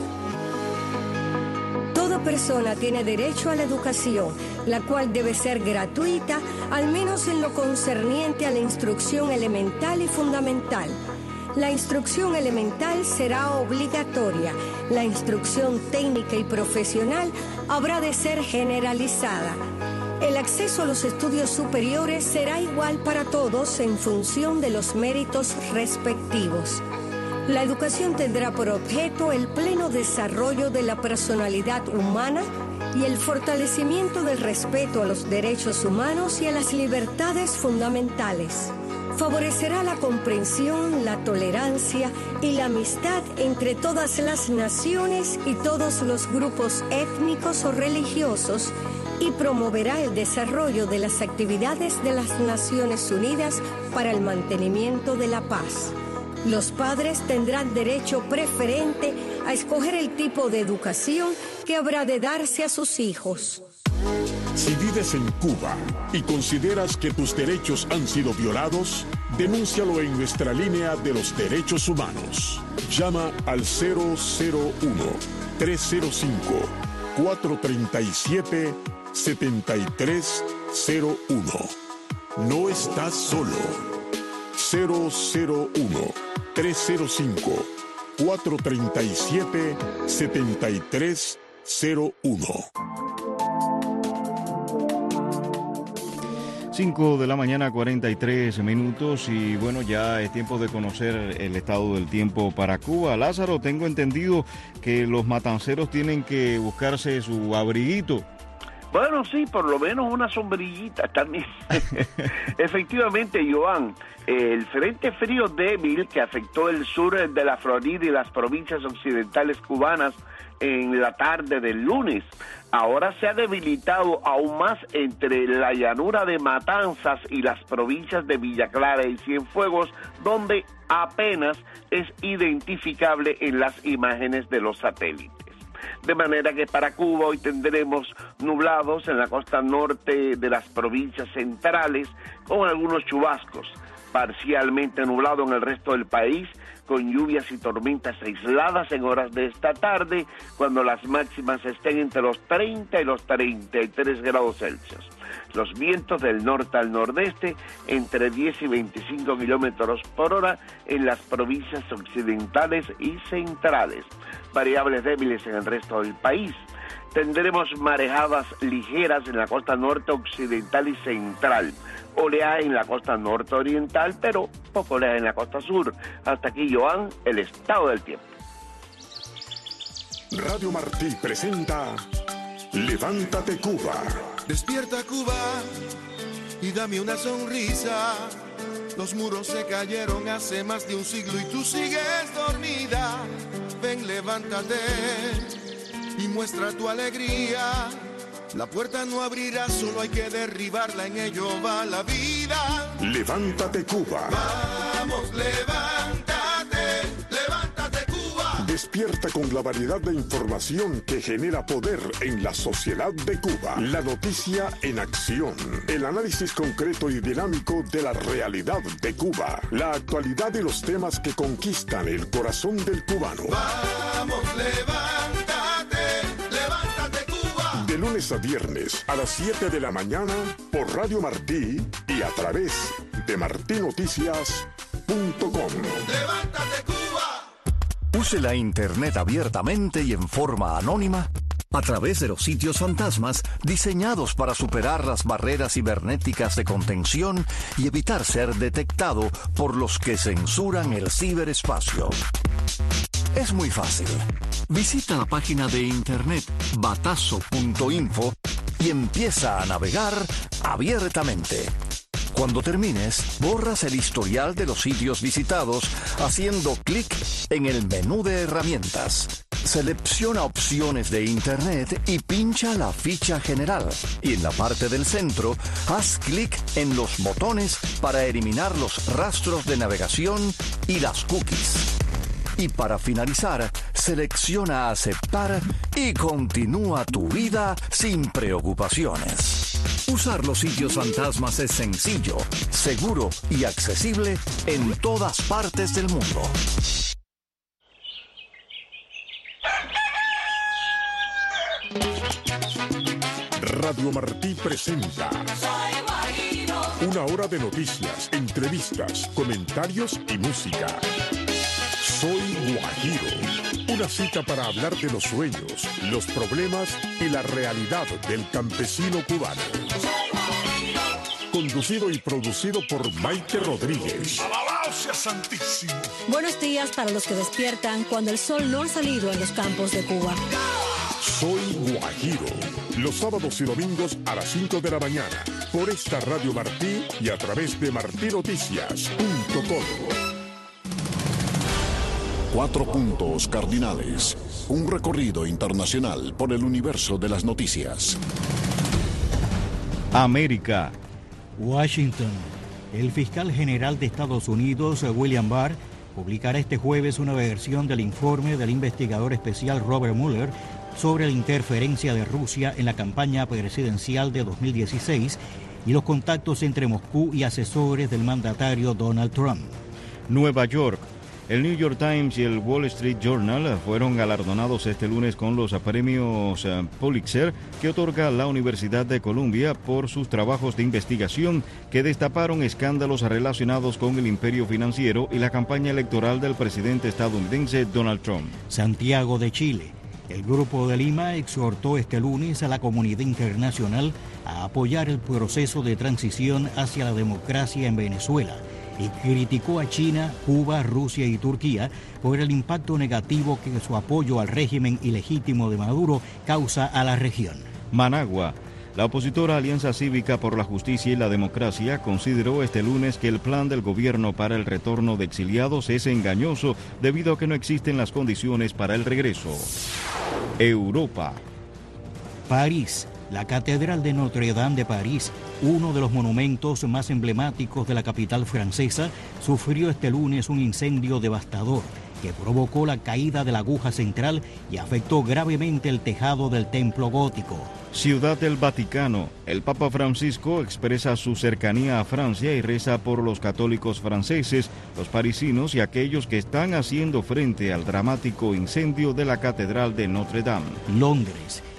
Toda persona tiene derecho a la educación, la cual debe ser gratuita, al menos en lo concerniente a la instrucción elemental y fundamental. La instrucción elemental será obligatoria. La instrucción técnica y profesional habrá de ser generalizada. El acceso a los estudios superiores será igual para todos en función de los méritos respectivos. La educación tendrá por objeto el pleno desarrollo de la personalidad humana y el fortalecimiento del respeto a los derechos humanos y a las libertades fundamentales. Favorecerá la comprensión, la tolerancia y la amistad entre todas las naciones y todos los grupos étnicos o religiosos y promoverá el desarrollo de las actividades de las Naciones Unidas para el mantenimiento de la paz. Los padres tendrán derecho preferente a escoger el tipo de educación que habrá de darse a sus hijos. Si vives en Cuba y consideras que tus derechos han sido violados, denúncialo en nuestra línea de los derechos humanos. Llama al cero cero uno, tres cero cinco, cuatro tres siete, siete tres cero uno. No estás solo. cero cero uno, tres cero cinco, cuatro tres siete, siete tres cero uno. cinco de la mañana, cuarenta y tres minutos, y bueno, ya es tiempo de conocer el estado del tiempo para Cuba. Lázaro, tengo entendido que los matanceros tienen que buscarse su abriguito. Bueno, sí, por lo menos una sombrillita también. Efectivamente, Joan, el frente frío débil que afectó el sur de la Florida y las provincias occidentales cubanas en la tarde del lunes, ahora se ha debilitado aún más entre la llanura de Matanzas y las provincias de Villa Clara y Cienfuegos, donde apenas es identificable en las imágenes de los satélites. De manera que para Cuba hoy tendremos nublados en la costa norte de las provincias centrales con algunos chubascos, parcialmente nublado en el resto del país, con lluvias y tormentas aisladas en horas de esta tarde, cuando las máximas estén entre los treinta y los treinta y tres grados Celsius. Los vientos del norte al nordeste entre diez y veinticinco kilómetros por hora en las provincias occidentales y centrales. Variables débiles en el resto del país. Tendremos marejadas ligeras en la costa norte occidental y central. Oleaje en la costa norte oriental, pero poco oleaje en la costa sur. Hasta aquí, Joan, el estado del tiempo. Radio Martí presenta Levántate Cuba. Despierta Cuba y dame una sonrisa. Los muros se cayeron hace más de un siglo y tú sigues dormida. Ven, levántate y muestra tu alegría. La puerta no abrirá, solo hay que derribarla, en ello va la vida. Levántate Cuba. Vamos, levántate, levántate Cuba. Despierta con la variedad de información que genera poder en la sociedad de Cuba. La noticia en acción. El análisis concreto y dinámico de la realidad de Cuba. La actualidad y los temas que conquistan el corazón del cubano. Vamos, levántate, levántate Cuba. De lunes a viernes a las siete de la mañana por Radio Martí y a través de martí noticias punto com. Levántate Cuba. Use la Internet abiertamente y en forma anónima a través de los sitios fantasmas diseñados para superar las barreras cibernéticas de contención y evitar ser detectado por los que censuran el ciberespacio. Es muy fácil. Visita la página de internet batazo punto info y empieza a navegar abiertamente. Cuando termines, borras el historial de los sitios visitados haciendo clic en el menú de herramientas. Selecciona opciones de Internet y pincha la ficha general. Y en la parte del centro, haz clic en los botones para eliminar los rastros de navegación y las cookies. Y para finalizar, selecciona aceptar y continúa tu vida sin preocupaciones. Usar los sitios fantasmas es sencillo, seguro y accesible en todas partes del mundo. Radio Martí presenta una hora de noticias, entrevistas, comentarios y música. Soy Guajiro, una cita para hablar de los sueños, los problemas y la realidad del campesino cubano. Conducido y producido por Maite Rodríguez. ¡Alabado sea Santísimo! Buenos días para los que despiertan cuando el sol no ha salido en los campos de Cuba. Soy Guajiro, los sábados y domingos a las cinco de la mañana, por esta Radio Martí y a través de martí noticias punto com. Cuatro puntos cardinales. Un recorrido internacional por el universo de las noticias. América. Washington. El fiscal general de Estados Unidos, William Barr, publicará este jueves una versión del informe del investigador especial Robert Mueller sobre la interferencia de Rusia en la campaña presidencial de dos mil dieciséis y los contactos entre Moscú y asesores del mandatario Donald Trump. Nueva York. El New York Times y el Wall Street Journal fueron galardonados este lunes con los premios Pulitzer que otorga la Universidad de Columbia por sus trabajos de investigación que destaparon escándalos relacionados con el imperio financiero y la campaña electoral del presidente estadounidense Donald Trump. Santiago de Chile. El Grupo de Lima exhortó este lunes a la comunidad internacional a apoyar el proceso de transición hacia la democracia en Venezuela y criticó a China, Cuba, Rusia y Turquía por el impacto negativo que su apoyo al régimen ilegítimo de Maduro causa a la región. Managua. La opositora Alianza Cívica por la Justicia y la Democracia consideró este lunes que el plan del gobierno para el retorno de exiliados es engañoso debido a que no existen las condiciones para el regreso. Europa. París. La Catedral de Notre Dame de París, uno de los monumentos más emblemáticos de la capital francesa, sufrió este lunes un incendio devastador que provocó la caída de la aguja central y afectó gravemente el tejado del templo gótico. Ciudad del Vaticano. El Papa Francisco expresa su cercanía a Francia y reza por los católicos franceses, los parisinos y aquellos que están haciendo frente al dramático incendio de la Catedral de Notre Dame. Londres.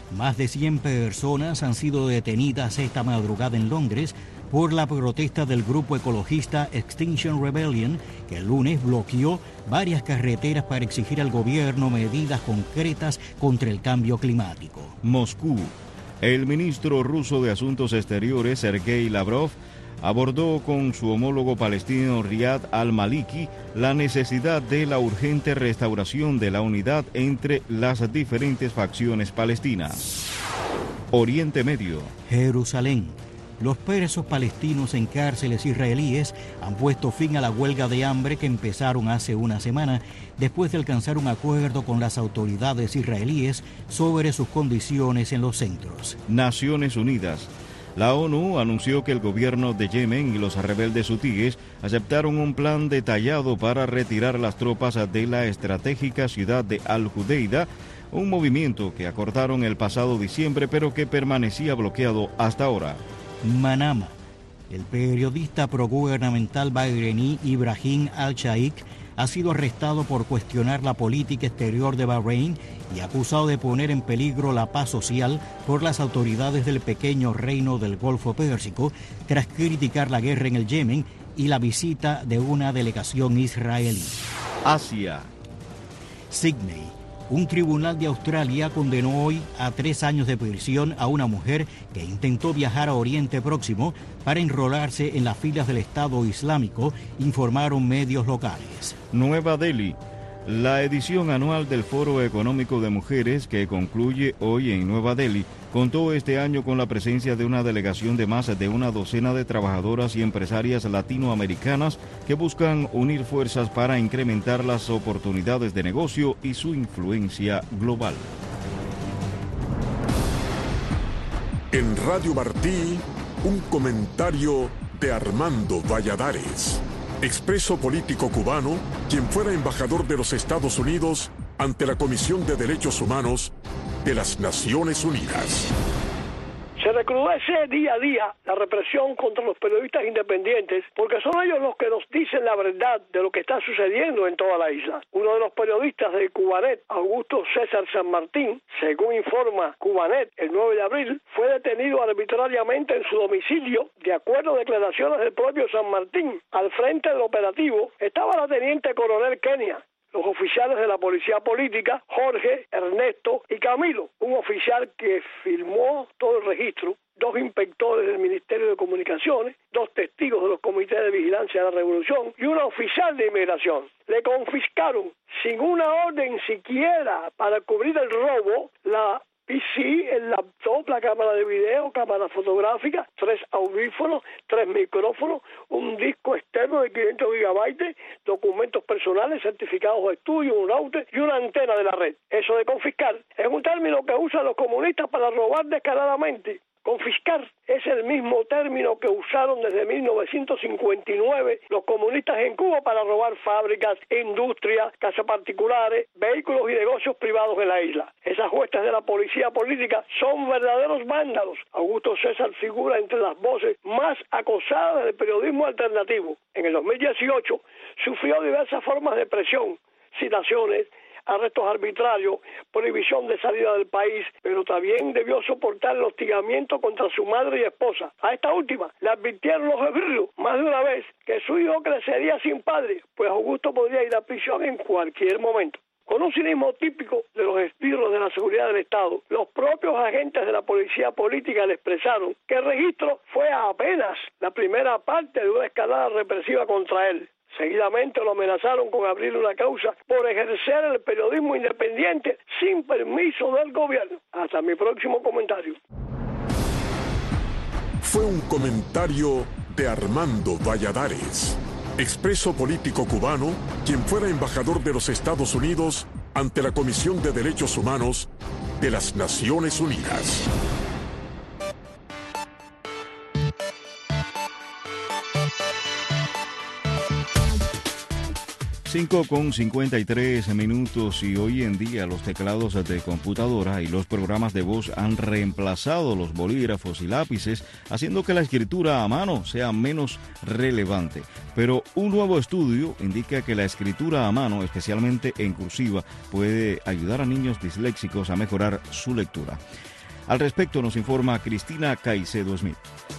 Más de cien personas han sido detenidas esta madrugada en Londres por la protesta del grupo ecologista Extinction Rebellion, que el lunes bloqueó varias carreteras para exigir al gobierno medidas concretas contra el cambio climático. Moscú. El ministro ruso de Asuntos Exteriores, Sergei Lavrov, abordó con su homólogo palestino Riyad al-Maliki la necesidad de la urgente restauración de la unidad entre las diferentes facciones palestinas. Oriente Medio. Jerusalén. Los presos palestinos en cárceles israelíes han puesto fin a la huelga de hambre que empezaron hace una semana después de alcanzar un acuerdo con las autoridades israelíes sobre sus condiciones en los centros. Naciones Unidas. La ONU anunció que el gobierno de Yemen y los rebeldes hutíes aceptaron un plan detallado para retirar las tropas de la estratégica ciudad de Al-Judeida, un movimiento que acordaron el pasado diciembre pero que permanecía bloqueado hasta ahora. Manama. El periodista progubernamental bahrení Ibrahim al-Shaikh ha sido arrestado por cuestionar la política exterior de Bahrein y acusado de poner en peligro la paz social por las autoridades del pequeño reino del Golfo Pérsico tras criticar la guerra en el Yemen y la visita de una delegación israelí. Asia. Sydney. Un tribunal de Australia condenó hoy a tres años de prisión a una mujer que intentó viajar a Oriente Próximo para enrolarse en las filas del Estado Islámico, informaron medios locales. Nueva Delhi. La edición anual del Foro Económico de Mujeres, que concluye hoy en Nueva Delhi, contó este año con la presencia de una delegación de más de una docena de trabajadoras y empresarias latinoamericanas que buscan unir fuerzas para incrementar las oportunidades de negocio y su influencia global. En Radio Martí, un comentario de Armando Valladares, expreso político cubano, quien fuera embajador de los Estados Unidos ante la Comisión de Derechos Humanos de las Naciones Unidas. Se recrudece día a día la represión contra los periodistas independientes porque son ellos los que nos dicen la verdad de lo que está sucediendo en toda la isla. Uno de los periodistas de Cubanet, Augusto César San Martín, según informa Cubanet, el nueve de abril, fue detenido arbitrariamente en su domicilio. De acuerdo a declaraciones del propio San Martín, al frente del operativo estaba la teniente coronel Kenia, los oficiales de la policía política, Jorge, Ernesto y Camilo, un oficial que firmó todo el registro, dos inspectores del Ministerio de Comunicaciones, dos testigos de los comités de vigilancia de la revolución y una oficial de inmigración. Le confiscaron, sin una orden siquiera para cubrir el robo, la P C, el laptop, la cámara de video, cámara fotográfica, tres audífonos, tres micrófonos, un disco externo de quinientos gigabytes, documentos personales, certificados de estudio, un router y una antena de la red. Eso de confiscar es un término que usan los comunistas para robar descaradamente. Confiscar es el mismo término que usaron desde mil novecientos cincuenta y nueve los comunistas en Cuba para robar fábricas, industrias, casas particulares, vehículos y negocios privados en la isla. Esas huestes de la policía política son verdaderos vándalos. Augusto César figura entre las voces más acosadas del periodismo alternativo. En el dos mil dieciocho sufrió diversas formas de presión, citaciones, arrestos arbitrarios, prohibición de salida del país, pero también debió soportar el hostigamiento contra su madre y esposa. A esta última le advirtieron los hebreos más de una vez que su hijo crecería sin padre, pues Augusto podría ir a prisión en cualquier momento. Con un cinismo típico de los esbirros de la seguridad del Estado, los propios agentes de la policía política le expresaron que el registro fue apenas la primera parte de una escalada represiva contra él. Seguidamente lo amenazaron con abrir una causa por ejercer el periodismo independiente sin permiso del gobierno. Hasta mi próximo comentario. Fue un comentario de Armando Valladares, expreso político cubano, quien fuera embajador de los Estados Unidos ante la Comisión de Derechos Humanos de las Naciones Unidas. cinco con cincuenta y tres minutos y hoy en día los teclados de computadora y los programas de voz han reemplazado los bolígrafos y lápices, haciendo que la escritura a mano sea menos relevante. Pero un nuevo estudio indica que la escritura a mano, especialmente en cursiva, puede ayudar a niños disléxicos a mejorar su lectura. Al respecto nos informa Cristina Caicedo Smith.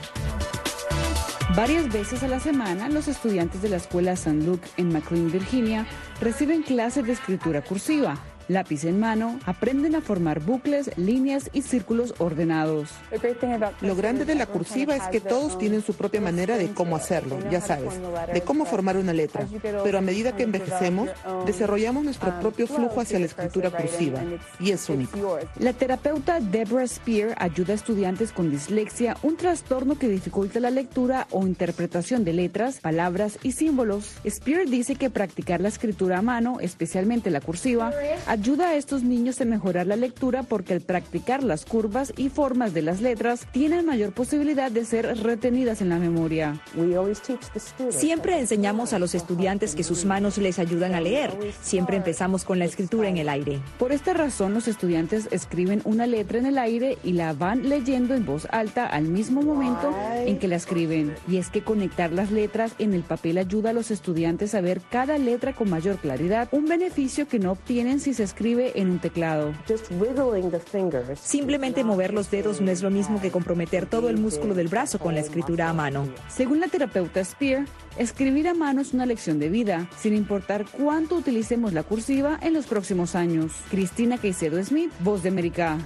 Varias veces a la semana, los estudiantes de la escuela Saint Luke en McLean, Virginia, reciben clases de escritura cursiva. Lápiz en mano, aprenden a formar bucles, líneas y círculos ordenados. Lo grande de la cursiva es que todos tienen su propia manera de cómo hacerlo, ya sabes, de cómo formar una letra. Pero a medida que envejecemos, desarrollamos nuestro propio flujo hacia la escritura cursiva, y es único. La terapeuta Deborah Spear ayuda a estudiantes con dislexia, un trastorno que dificulta la lectura o interpretación de letras, palabras y símbolos. Spear dice que practicar la escritura a mano, especialmente la cursiva, ayuda a estos niños a mejorar la lectura porque al practicar las curvas y formas de las letras tienen mayor posibilidad de ser retenidas en la memoria. Siempre enseñamos a los estudiantes que sus manos les ayudan a leer. Siempre empezamos con la escritura en el aire. Por esta razón, los estudiantes escriben una letra en el aire y la van leyendo en voz alta al mismo momento en que la escriben. Y es que conectar las letras en el papel ayuda a los estudiantes a ver cada letra con mayor claridad, un beneficio que no obtienen si se escribe en un teclado. Simplemente mover los dedos no es lo mismo que comprometer todo el músculo del brazo con la escritura a mano. Según la terapeuta Spear, escribir a mano es una lección de vida, sin importar cuánto utilicemos la cursiva en los próximos años. Cristina Caicedo Smith, Voz de América.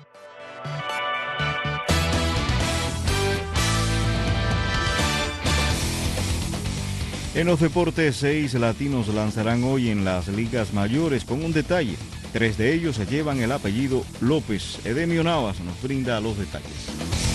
En los deportes, seis latinos lanzarán hoy en las ligas mayores con un detalle. Tres de ellos se llevan el apellido López. Edemio Navas nos brinda los detalles.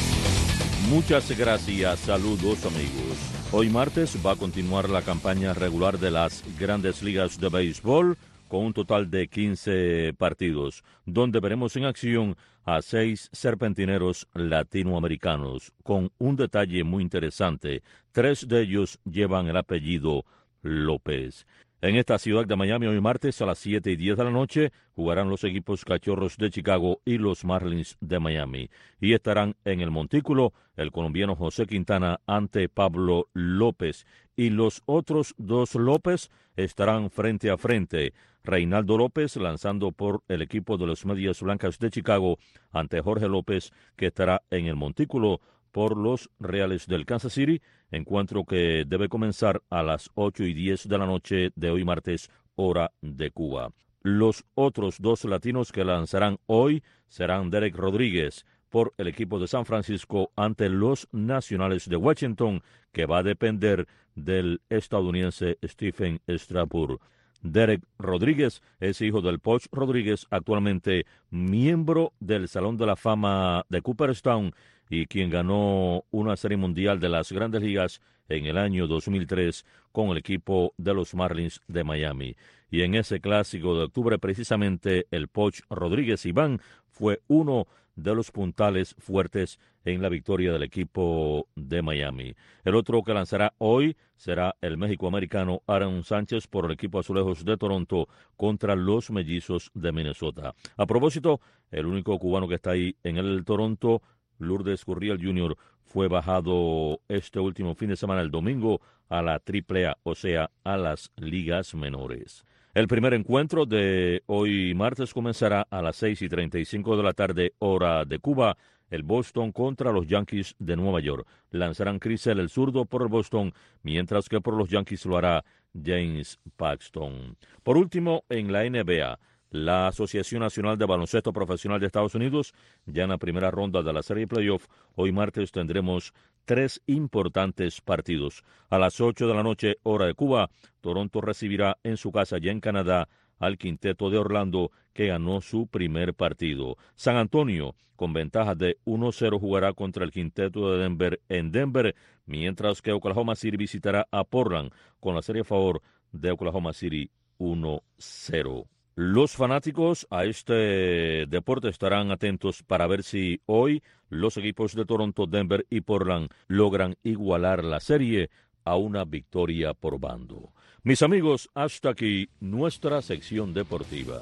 Muchas gracias, saludos amigos. Hoy martes va a continuar la campaña regular de las Grandes Ligas de Béisbol con un total de quince partidos, donde veremos en acción a seis serpentineros latinoamericanos, con un detalle muy interesante. Tres de ellos llevan el apellido López. En esta ciudad de Miami, hoy martes a las siete y diez de la noche, jugarán los equipos Cachorros de Chicago y los Marlins de Miami. Y estarán en el montículo el colombiano José Quintana ante Pablo López. Y los otros dos López estarán frente a frente. Reinaldo López lanzando por el equipo de los Medias Blancas de Chicago ante Jorge López, que estará en el montículo por los Reales del Kansas City, encuentro que debe comenzar a las ocho y diez de la noche de hoy martes, hora de Cuba. Los otros dos latinos que lanzarán hoy serán Derek Rodríguez por el equipo de San Francisco ante los Nacionales de Washington, que va a depender del estadounidense Stephen Strasburg. Derek Rodríguez es hijo del Poch Rodríguez, actualmente miembro del Salón de la Fama de Cooperstown y quien ganó una serie mundial de las Grandes Ligas en el año dos mil tres con el equipo de los Marlins de Miami. Y en ese clásico de octubre, precisamente, el Poch Rodríguez Iván fue uno de los puntales fuertes en la victoria del equipo de Miami. El otro que lanzará hoy será el méxico-americano Aaron Sánchez por el equipo Azulejos de Toronto contra los Mellizos de Minnesota. A propósito, el único cubano que está ahí en el Toronto, Lourdes Gurriel junior, fue bajado este último fin de semana, el domingo, a la triple A, o sea, a las ligas menores. El primer encuentro de hoy martes comenzará a las seis y treinta y cinco de la tarde, hora de Cuba. El Boston contra los Yankees de Nueva York. Lanzarán Chris Sale, el zurdo, por el Boston, mientras que por los Yankees lo hará James Paxton. Por último, en la N B A, la Asociación Nacional de Baloncesto Profesional de Estados Unidos, ya en la primera ronda de la serie playoff, hoy martes tendremos tres importantes partidos. A las ocho de la noche, hora de Cuba, Toronto recibirá en su casa ya en Canadá al quinteto de Orlando, que ganó su primer partido. San Antonio, con ventaja de uno cero, jugará contra el quinteto de Denver en Denver, mientras que Oklahoma City visitará a Portland con la serie a favor de Oklahoma City uno cero. Los fanáticos a este deporte estarán atentos para ver si hoy los equipos de Toronto, Denver y Portland logran igualar la serie a una victoria por bando. Mis amigos, hasta aquí nuestra sección deportiva.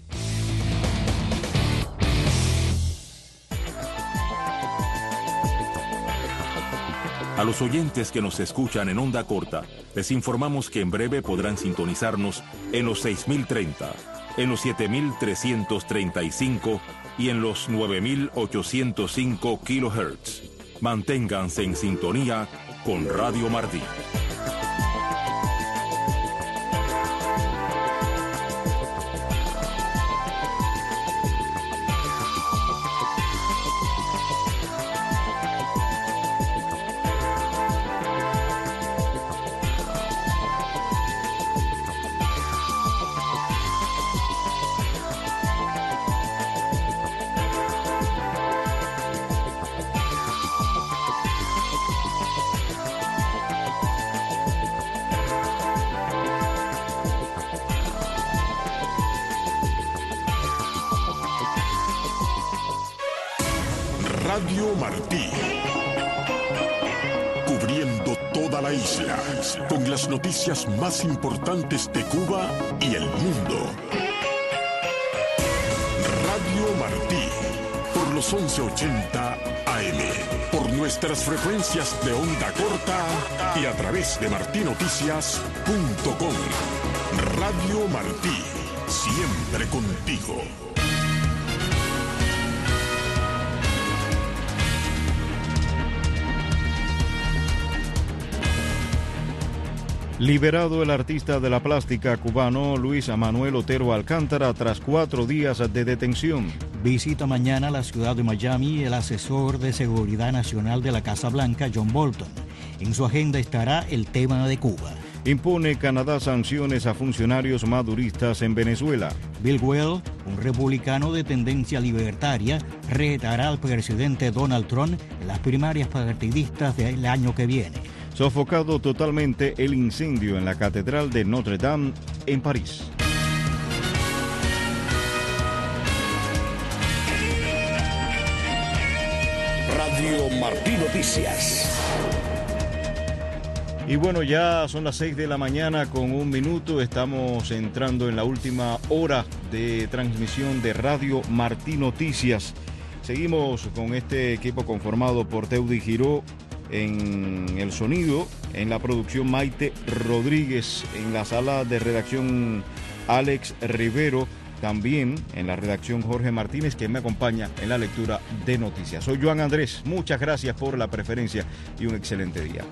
A los oyentes que nos escuchan en onda corta, les informamos que en breve podrán sintonizarnos en los seis mil treinta, en los siete mil trescientos treinta y cinco y en los nueve mil ochocientos cinco kilohertz. Manténganse en sintonía con Radio Martí. Radio Martí, cubriendo toda la isla, con las noticias más importantes de Cuba y el mundo. Radio Martí, por los once ochenta A M, por nuestras frecuencias de onda corta y a través de martinoticias punto com. Radio Martí, siempre contigo. Liberado el artista de la plástica cubano Luis Manuel Otero Alcántara tras cuatro días de detención. Visita mañana la ciudad de Miami el asesor de Seguridad Nacional de la Casa Blanca, John Bolton. En su agenda estará el tema de Cuba. Impone Canadá sanciones a funcionarios maduristas en Venezuela. Bill Weld, un republicano de tendencia libertaria, retará al presidente Donald Trump en las primarias partidistas del año que viene. Sofocado totalmente el incendio en la Catedral de Notre Dame en París. Radio Martí Noticias. Y bueno, ya son las seis de la mañana con un minuto. Estamos entrando en la última hora de transmisión de Radio Martí Noticias. Seguimos con este equipo conformado por Teudi Giró en el sonido, en la producción Maite Rodríguez, en la sala de redacción Alex Rivero, también en la redacción Jorge Martínez, que me acompaña en la lectura de noticias. Soy Joan Andrés, muchas gracias por la preferencia y un excelente día.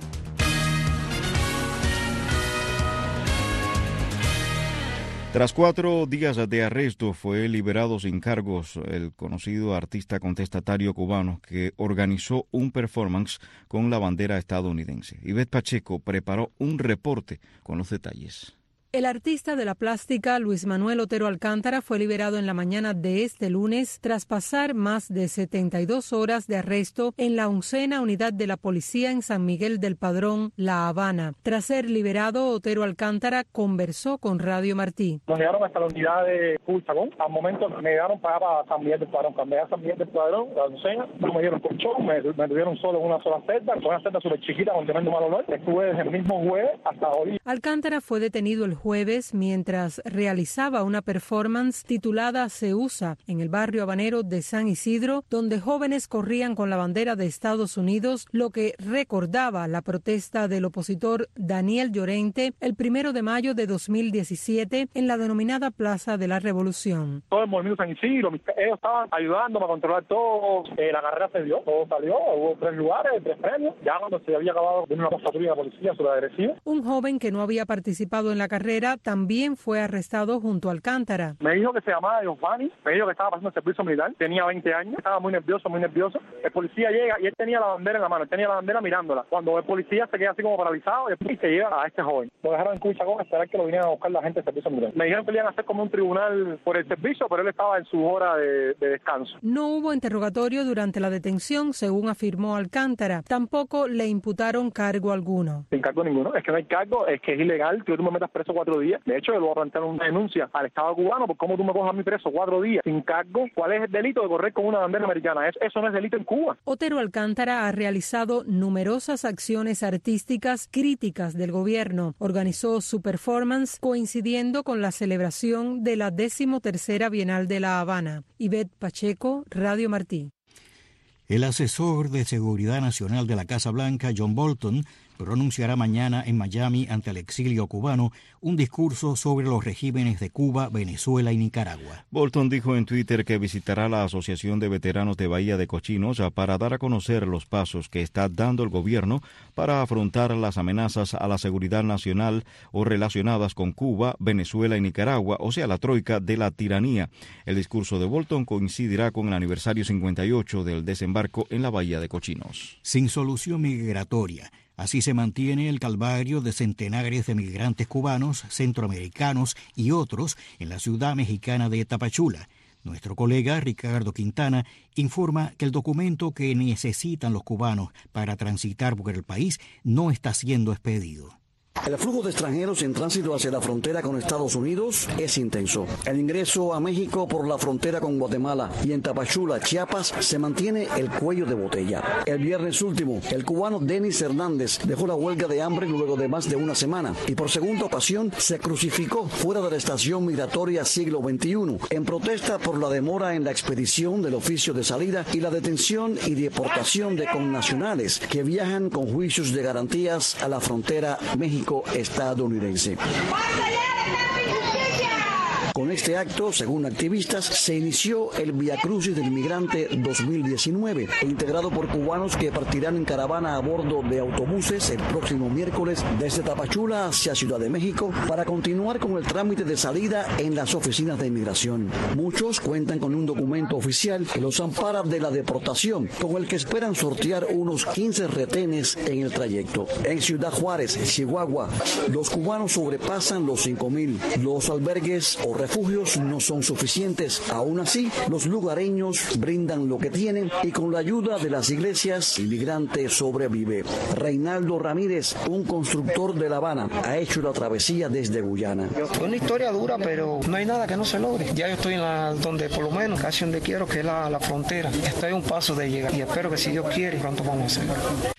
Tras cuatro días de arresto, fue liberado sin cargos el conocido artista contestatario cubano que organizó un performance con la bandera estadounidense. Ivette Pacheco preparó un reporte con los detalles. El artista de la plástica Luis Manuel Otero Alcántara fue liberado en la mañana de este lunes tras pasar más de setenta y dos horas de arresto en la oncena unidad de la policía en San Miguel del Padrón, La Habana. Tras ser liberado, Otero Alcántara conversó con Radio Martí. Nos llevaron hasta la unidad de Cuchagón. Al momento me llevaron para, para San Miguel del Padrón. Cuando llegué a San Miguel del Padrón, la oncena, no me dieron colchón, me, me tuvieron solo en una sola celda, con una celda súper chiquita con tremendo mal olor. Estuve desde el mismo jueves hasta hoy. Alcántara fue detenido el jueves mientras realizaba una performance titulada Se Usa en el barrio habanero de San Isidro, donde jóvenes corrían con la bandera de Estados Unidos, lo que recordaba la protesta del opositor Daniel Llorente el primero de mayo de dos mil diecisiete en la denominada Plaza de la Revolución. Todo el movimiento San Isidro, ellos estaban ayudándome a controlar todo, eh, la carrera se dio, todo salió, hubo tres lugares, tres premios, ya cuando se había acabado de una patrulla de policía sobre agresiva. Un joven que no había participado en la carrera también fue arrestado junto a Alcántara. Me dijo que se llamaba Giovanni, me dijo que estaba pasando el servicio militar, tenía veinte años, estaba muy nervioso, muy nervioso. El policía llega y él tenía la bandera en la mano, él tenía la bandera mirándola. Cuando el policía se queda así como paralizado y se lleva a este joven. Lo dejaron en Cuchagón a esperar que lo vinieran a buscar la gente del servicio militar. Me dijeron que le iban a hacer como un tribunal por el servicio, pero él estaba en su hora de, de descanso. No hubo interrogatorio durante la detención, según afirmó Alcántara. Tampoco le imputaron cargo alguno. Sin cargo ninguno, es que no hay cargo, es que es ilegal que tú me metas preso cuatro días. De hecho, yo le voy a plantear una denuncia al Estado cubano por cómo tú me cojas a mí preso cuatro días sin cargo. ¿Cuál es el delito de correr con una bandera americana? Eso, eso no es delito en Cuba. Otero Alcántara ha realizado numerosas acciones artísticas críticas del gobierno. Organizó su performance coincidiendo con la celebración de la decimotercera Bienal de La Habana. Ivette Pacheco, Radio Martí. El asesor de Seguridad Nacional de la Casa Blanca, John Bolton, pronunciará mañana en Miami ante el exilio cubano un discurso sobre los regímenes de Cuba, Venezuela y Nicaragua. Bolton dijo en Twitter que visitará la Asociación de Veteranos de Bahía de Cochinos para dar a conocer los pasos que está dando el gobierno para afrontar las amenazas a la seguridad nacional o relacionadas con Cuba, Venezuela y Nicaragua, o sea, la troika de la tiranía. El discurso de Bolton coincidirá con el aniversario cincuenta y ocho del desembarco en la Bahía de Cochinos. Sin solución migratoria. Así se mantiene el calvario de centenares de migrantes cubanos, centroamericanos y otros en la ciudad mexicana de Tapachula. Nuestro colega Ricardo Quintana informa que el documento que necesitan los cubanos para transitar por el país no está siendo expedido. El flujo de extranjeros en tránsito hacia la frontera con Estados Unidos es intenso. El ingreso a México por la frontera con Guatemala y en Tapachula, Chiapas, se mantiene el cuello de botella. El viernes último, el cubano Denis Hernández dejó la huelga de hambre luego de más de una semana y por segunda ocasión se crucificó fuera de la estación migratoria Siglo veintiuno en protesta por la demora en la expedición del oficio de salida y la detención y deportación de connacionales que viajan con juicios de garantías a la frontera México estadounidense. Con este acto, según activistas, se inició el Via Crucis del Migrante dos mil diecinueve, integrado por cubanos que partirán en caravana a bordo de autobuses el próximo miércoles desde Tapachula hacia Ciudad de México para continuar con el trámite de salida en las oficinas de inmigración. Muchos cuentan con un documento oficial que los ampara de la deportación, con el que esperan sortear unos quince retenes en el trayecto. En Ciudad Juárez, Chihuahua, los cubanos sobrepasan los cinco mil. Los albergues o refugios no son suficientes. Aún así, los lugareños brindan lo que tienen y con la ayuda de las iglesias, el migrante sobrevive. Reinaldo Ramírez, un constructor de La Habana, ha hecho la travesía desde Guyana. Una historia dura, pero no hay nada que no se logre. Ya yo estoy en la, donde por lo menos, casi donde quiero, que es la, la frontera. Estoy a un paso de llegar y espero que si Dios quiere, pronto vamos a hacerlo.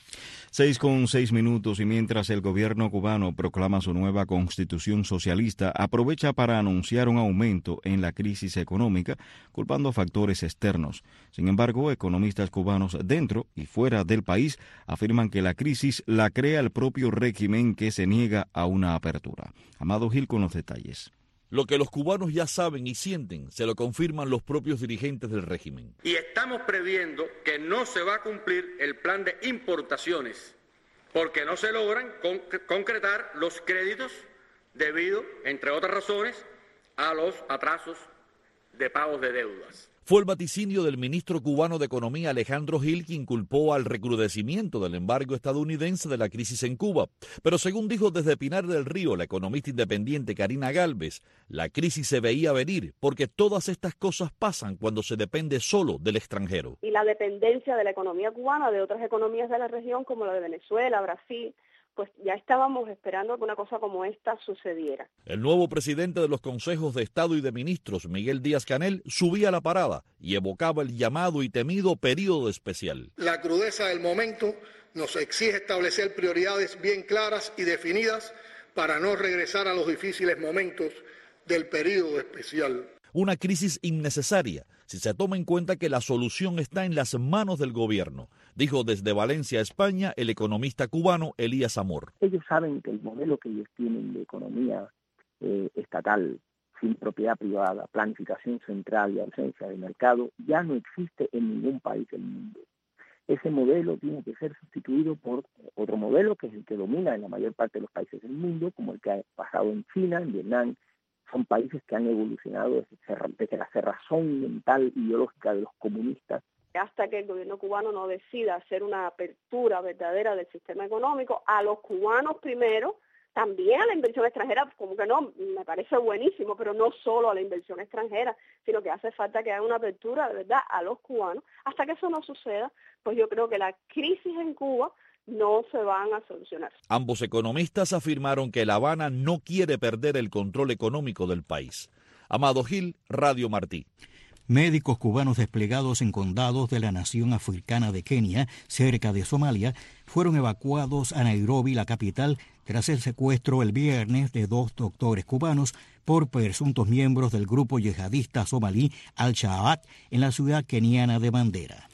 Seis con seis minutos y mientras el gobierno cubano proclama su nueva constitución socialista, aprovecha para anunciar un aumento en la crisis económica, culpando factores externos. Sin embargo, economistas cubanos dentro y fuera del país afirman que la crisis la crea el propio régimen que se niega a una apertura. Amado Gil con los detalles. Lo que los cubanos ya saben y sienten, se lo confirman los propios dirigentes del régimen. Y estamos previendo que no se va a cumplir el plan de importaciones, porque no se logran con- concretar los créditos debido, entre otras razones, a los atrasos de pagos de deudas. Fue el vaticinio del ministro cubano de Economía Alejandro Gil quien culpó al recrudecimiento del embargo estadounidense de la crisis en Cuba. Pero según dijo desde Pinar del Río la economista independiente Karina Gálvez, la crisis se veía venir porque todas estas cosas pasan cuando se depende solo del extranjero. Y la dependencia de la economía cubana de otras economías de la región como la de Venezuela, Brasil, pues ya estábamos esperando que una cosa como esta sucediera. El nuevo presidente de los consejos de Estado y de Ministros, Miguel Díaz-Canel, subía a la parada y evocaba el llamado y temido período especial. La crudeza del momento nos exige establecer prioridades bien claras y definidas para no regresar a los difíciles momentos del período especial. Una crisis innecesaria, si se toma en cuenta que la solución está en las manos del gobierno, dijo desde Valencia, España, el economista cubano Elías Amor. Ellos saben que el modelo que ellos tienen de economía eh, estatal, sin propiedad privada, planificación central y ausencia de mercado, ya no existe en ningún país del mundo. Ese modelo tiene que ser sustituido por otro modelo que es el que domina en la mayor parte de los países del mundo, como el que ha pasado en China, en Vietnam. Son países que han evolucionado desde la cerrazón mental ideológica de los comunistas. Hasta que el gobierno cubano no decida hacer una apertura verdadera del sistema económico, a los cubanos primero, también a la inversión extranjera, como que no, me parece buenísimo, pero no solo a la inversión extranjera, sino que hace falta que haya una apertura de verdad a los cubanos. Hasta que eso no suceda, pues yo creo que la crisis en Cuba no se van a solucionar. Ambos economistas afirmaron que La Habana no quiere perder el control económico del país. Amado Gil, Radio Martí. Médicos cubanos desplegados en condados de la nación africana de Kenia, cerca de Somalia, fueron evacuados a Nairobi, la capital, tras el secuestro el viernes de dos doctores cubanos por presuntos miembros del grupo yihadista somalí Al-Shabaab en la ciudad keniana de Mandera.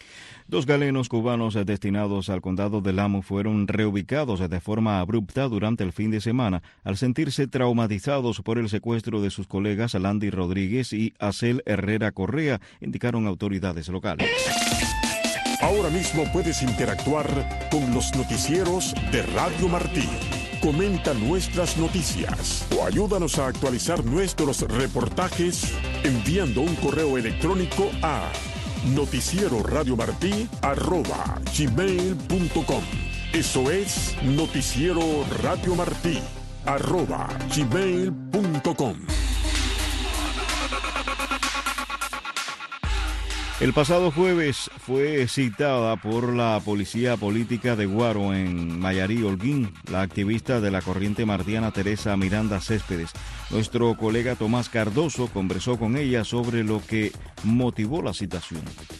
Dos galenos cubanos destinados al condado de Lamu fueron reubicados de forma abrupta durante el fin de semana al sentirse traumatizados por el secuestro de sus colegas Landy Rodríguez y Acel Herrera Correa, indicaron autoridades locales. Ahora mismo puedes interactuar con los noticieros de Radio Martí. Comenta nuestras noticias o ayúdanos a actualizar nuestros reportajes enviando un correo electrónico a noticiero radio martí arroba gmail punto com. Eso es noticiero radio martí arroba gmail punto com. El pasado jueves fue citada por la Policía Política de Guaro en Mayarí, Holguín, la activista de la corriente martiana Teresa Miranda Céspedes. Nuestro colega Tomás Cardoso conversó con ella sobre lo que motivó la citación.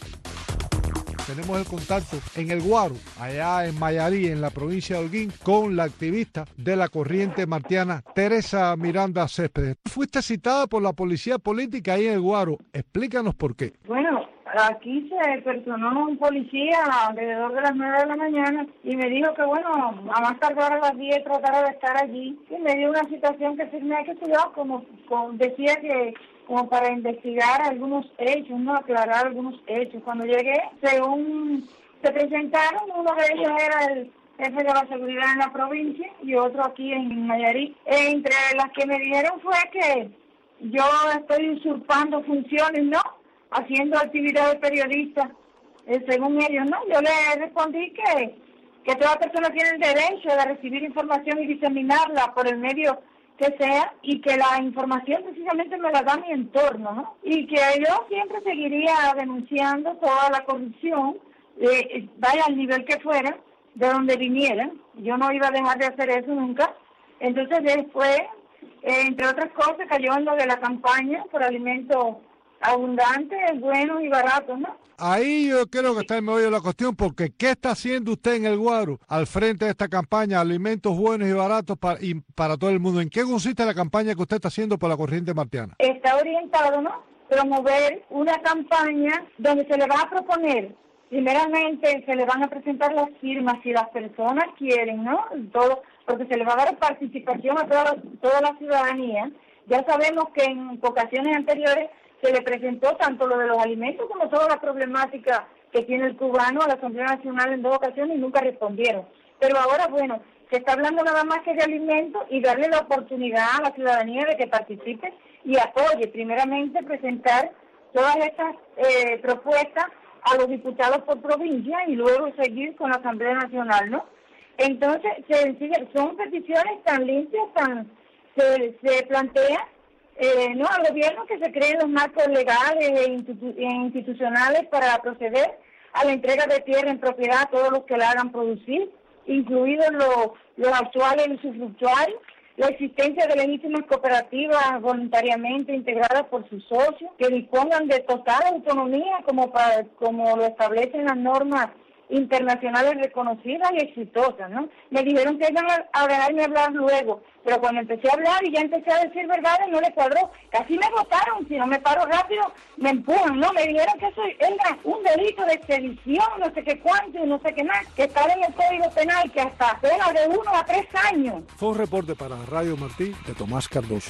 Tenemos el contacto en el Guaro, allá en Mayarí, en la provincia de Holguín, con la activista de la corriente martiana Teresa Miranda Céspedes. Fuiste citada por la Policía Política ahí en el Guaro. Explícanos por qué. Bueno, aquí se personó un policía alrededor de las nueve de la mañana y me dijo que, bueno, a más tardar a las diez tratara de estar allí. Y me dio una citación que firmé que estudiaba, como, como decía que como para investigar algunos hechos, no aclarar algunos hechos. Cuando llegué, según se presentaron, uno de ellos era el jefe de la seguridad en la provincia y otro aquí en Mayarí. Entre las que me dijeron fue que yo estoy usurpando funciones, ¿no? Haciendo actividad de periodista, eh, según ellos, ¿no? Yo le respondí que, que toda persona tiene el derecho de recibir información y diseminarla por el medio que sea, y que la información precisamente me la da mi entorno, ¿no? Y que yo siempre seguiría denunciando toda la corrupción, eh, vaya al nivel que fuera, de donde viniera. Yo no iba a dejar de hacer eso nunca. Entonces después, eh, entre otras cosas, cayó en lo de la campaña por alimentos abundantes, buenos y baratos, ¿no? Ahí yo creo que está el meollo de la cuestión, porque ¿qué está haciendo usted en el Guaro al frente de esta campaña, alimentos buenos y baratos para, y para todo el mundo? ¿En qué consiste la campaña que usted está haciendo por la corriente martiana? Está orientado, ¿no?, promover una campaña donde se le va a proponer, primeramente se le van a presentar las firmas si las personas quieren, ¿no?, todo, porque se le va a dar participación a toda la, toda la ciudadanía. Ya sabemos que en ocasiones anteriores se le presentó tanto lo de los alimentos como toda la problemática que tiene el cubano a la Asamblea Nacional en dos ocasiones y nunca respondieron. Pero ahora, bueno, se está hablando nada más que de alimentos y darle la oportunidad a la ciudadanía de que participe y apoye. Primeramente presentar todas estas eh, propuestas a los diputados por provincia y luego seguir con la Asamblea Nacional, ¿no? Entonces, se, son peticiones tan limpias, tan se, se plantea Eh, no al gobierno que se creen los marcos legales e, institu e institucionales para proceder a la entrega de tierra en propiedad a todos los que la hagan producir, incluidos los, los actuales y usufructuarios, la existencia de legítimas cooperativas voluntariamente integradas por sus socios, que dispongan de total autonomía como, para, como lo establecen las normas internacionales reconocidas y exitosas, ¿no? Me dijeron que iban a, a dejarme hablar luego, pero cuando empecé a hablar y ya empecé a decir verdades, no le cuadró. Casi me votaron, si no me paro rápido, me empujan, ¿no? Me dijeron que eso era un delito de sedición, no sé qué cuánto y no sé qué más, que estaba en el Código Penal, que hasta pena de uno a tres años. Fue un reporte para Radio Martí de Tomás Cardoso.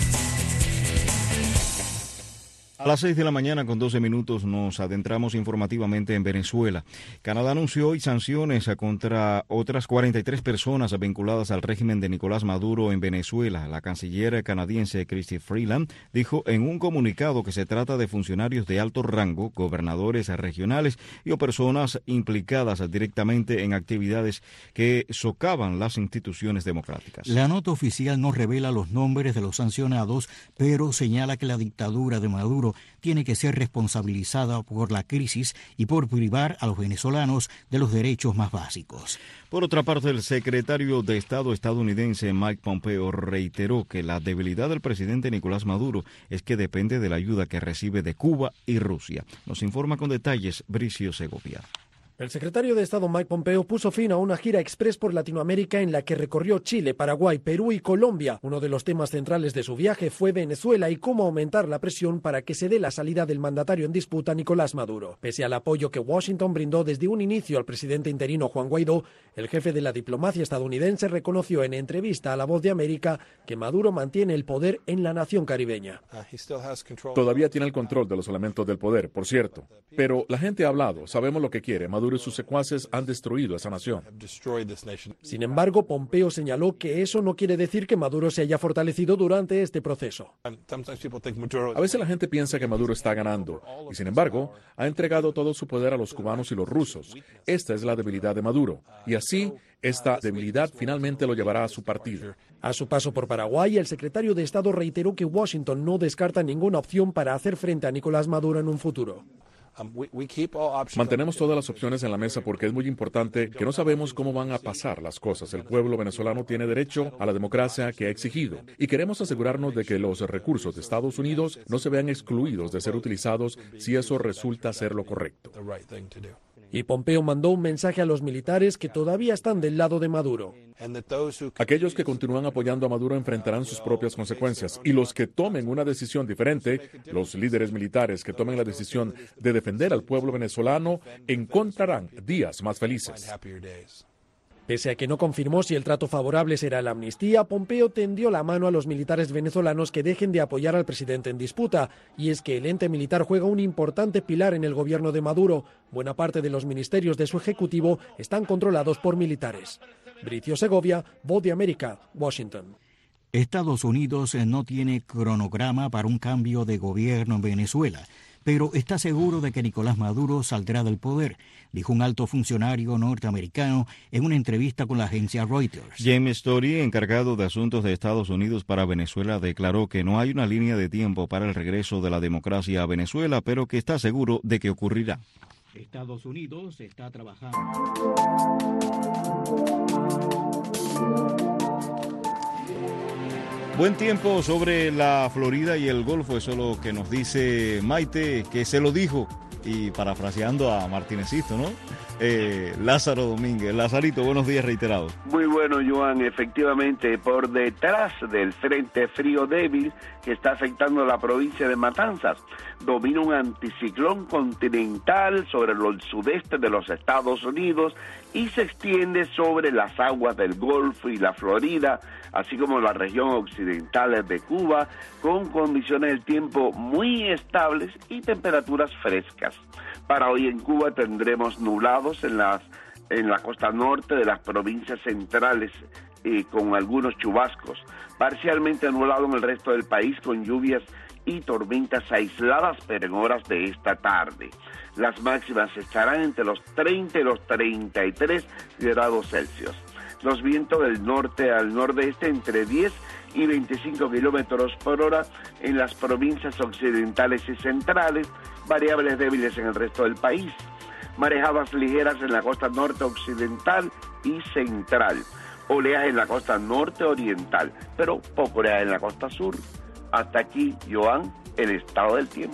A las seis de la mañana con doce minutos nos adentramos informativamente en Venezuela. Canadá anunció hoy sanciones contra otras cuarenta y tres personas vinculadas al régimen de Nicolás Maduro en Venezuela. La canciller canadiense Chrystia Freeland dijo en un comunicado que se trata de funcionarios de alto rango, gobernadores regionales y o personas implicadas directamente en actividades que socavan las instituciones democráticas. La nota oficial no revela los nombres de los sancionados, pero señala que la dictadura de Maduro tiene que ser responsabilizada por la crisis y por privar a los venezolanos de los derechos más básicos. Por otra parte, el secretario de Estado estadounidense Mike Pompeo reiteró que la debilidad del presidente Nicolás Maduro es que depende de la ayuda que recibe de Cuba y Rusia. Nos informa con detalles Bricio Segovia. El secretario de Estado Mike Pompeo puso fin a una gira express por Latinoamérica en la que recorrió Chile, Paraguay, Perú y Colombia. Uno de los temas centrales de su viaje fue Venezuela y cómo aumentar la presión para que se dé la salida del mandatario en disputa, Nicolás Maduro. Pese al apoyo que Washington brindó desde un inicio al presidente interino Juan Guaidó, el jefe de la diplomacia estadounidense reconoció en entrevista a La Voz de América que Maduro mantiene el poder en la nación caribeña. Todavía tiene el control de los elementos del poder, por cierto. Pero la gente ha hablado, sabemos lo que quiere. Maduro y sus secuaces han destruido esa nación. Sin embargo, Pompeo señaló que eso no quiere decir que Maduro se haya fortalecido durante este proceso. A veces la gente piensa que Maduro está ganando y, sin embargo, ha entregado todo su poder a los cubanos y los rusos. Esta es la debilidad de Maduro y así esta debilidad finalmente lo llevará a su partido. A su paso por Paraguay, el secretario de Estado reiteró que Washington no descarta ninguna opción para hacer frente a Nicolás Maduro en un futuro. Mantenemos todas las opciones en la mesa porque es muy importante que no sabemos cómo van a pasar las cosas. El pueblo venezolano tiene derecho a la democracia que ha exigido y queremos asegurarnos de que los recursos de Estados Unidos no se vean excluidos de ser utilizados si eso resulta ser lo correcto. Y Pompeo mandó un mensaje a los militares que todavía están del lado de Maduro. Aquellos que continúan apoyando a Maduro enfrentarán sus propias consecuencias y los que tomen una decisión diferente, los líderes militares que tomen la decisión de defender al pueblo venezolano, encontrarán días más felices. Pese a que no confirmó si el trato favorable será la amnistía, Pompeo tendió la mano a los militares venezolanos que dejen de apoyar al presidente en disputa, y es que el ente militar juega un importante pilar en el gobierno de Maduro. Buena parte de los ministerios de su ejecutivo están controlados por militares. Bricio Segovia, Voz de América, Washington. Estados Unidos no tiene cronograma para un cambio de gobierno en Venezuela, pero está seguro de que Nicolás Maduro saldrá del poder, dijo un alto funcionario norteamericano en una entrevista con la agencia Reuters. James Story, encargado de asuntos de Estados Unidos para Venezuela, declaró que no hay una línea de tiempo para el regreso de la democracia a Venezuela, pero que está seguro de que ocurrirá. Estados Unidos está trabajando. Buen tiempo sobre la Florida y el Golfo, eso es lo que nos dice Maite, que se lo dijo, y parafraseando a Martinecito, ¿no? Eh, Lázaro Domínguez. Lazarito, buenos días reiterados. Muy bueno, Joan. Efectivamente, por detrás del frente frío débil que está afectando la provincia de Matanzas, domina un anticiclón continental sobre el sudeste de los Estados Unidos y se extiende sobre las aguas del Golfo y la Florida, así como la región occidental de Cuba, con condiciones del tiempo muy estables y temperaturas frescas. Para hoy en Cuba tendremos nublados en las en la costa norte de las provincias centrales eh, con algunos chubascos, parcialmente nublado en el resto del país con lluvias y tormentas aisladas, pero en horas de esta tarde. Las máximas estarán entre los treinta y los treinta y tres grados Celsius. Los vientos del norte al nordeste entre diez y veinticinco kilómetros por hora en las provincias occidentales y centrales, variables débiles en el resto del país. Marejadas ligeras en la costa norte occidental y central. Oleaje en la costa norte oriental, pero poco oleaje en la costa sur. Hasta aquí, Joan, el estado del tiempo.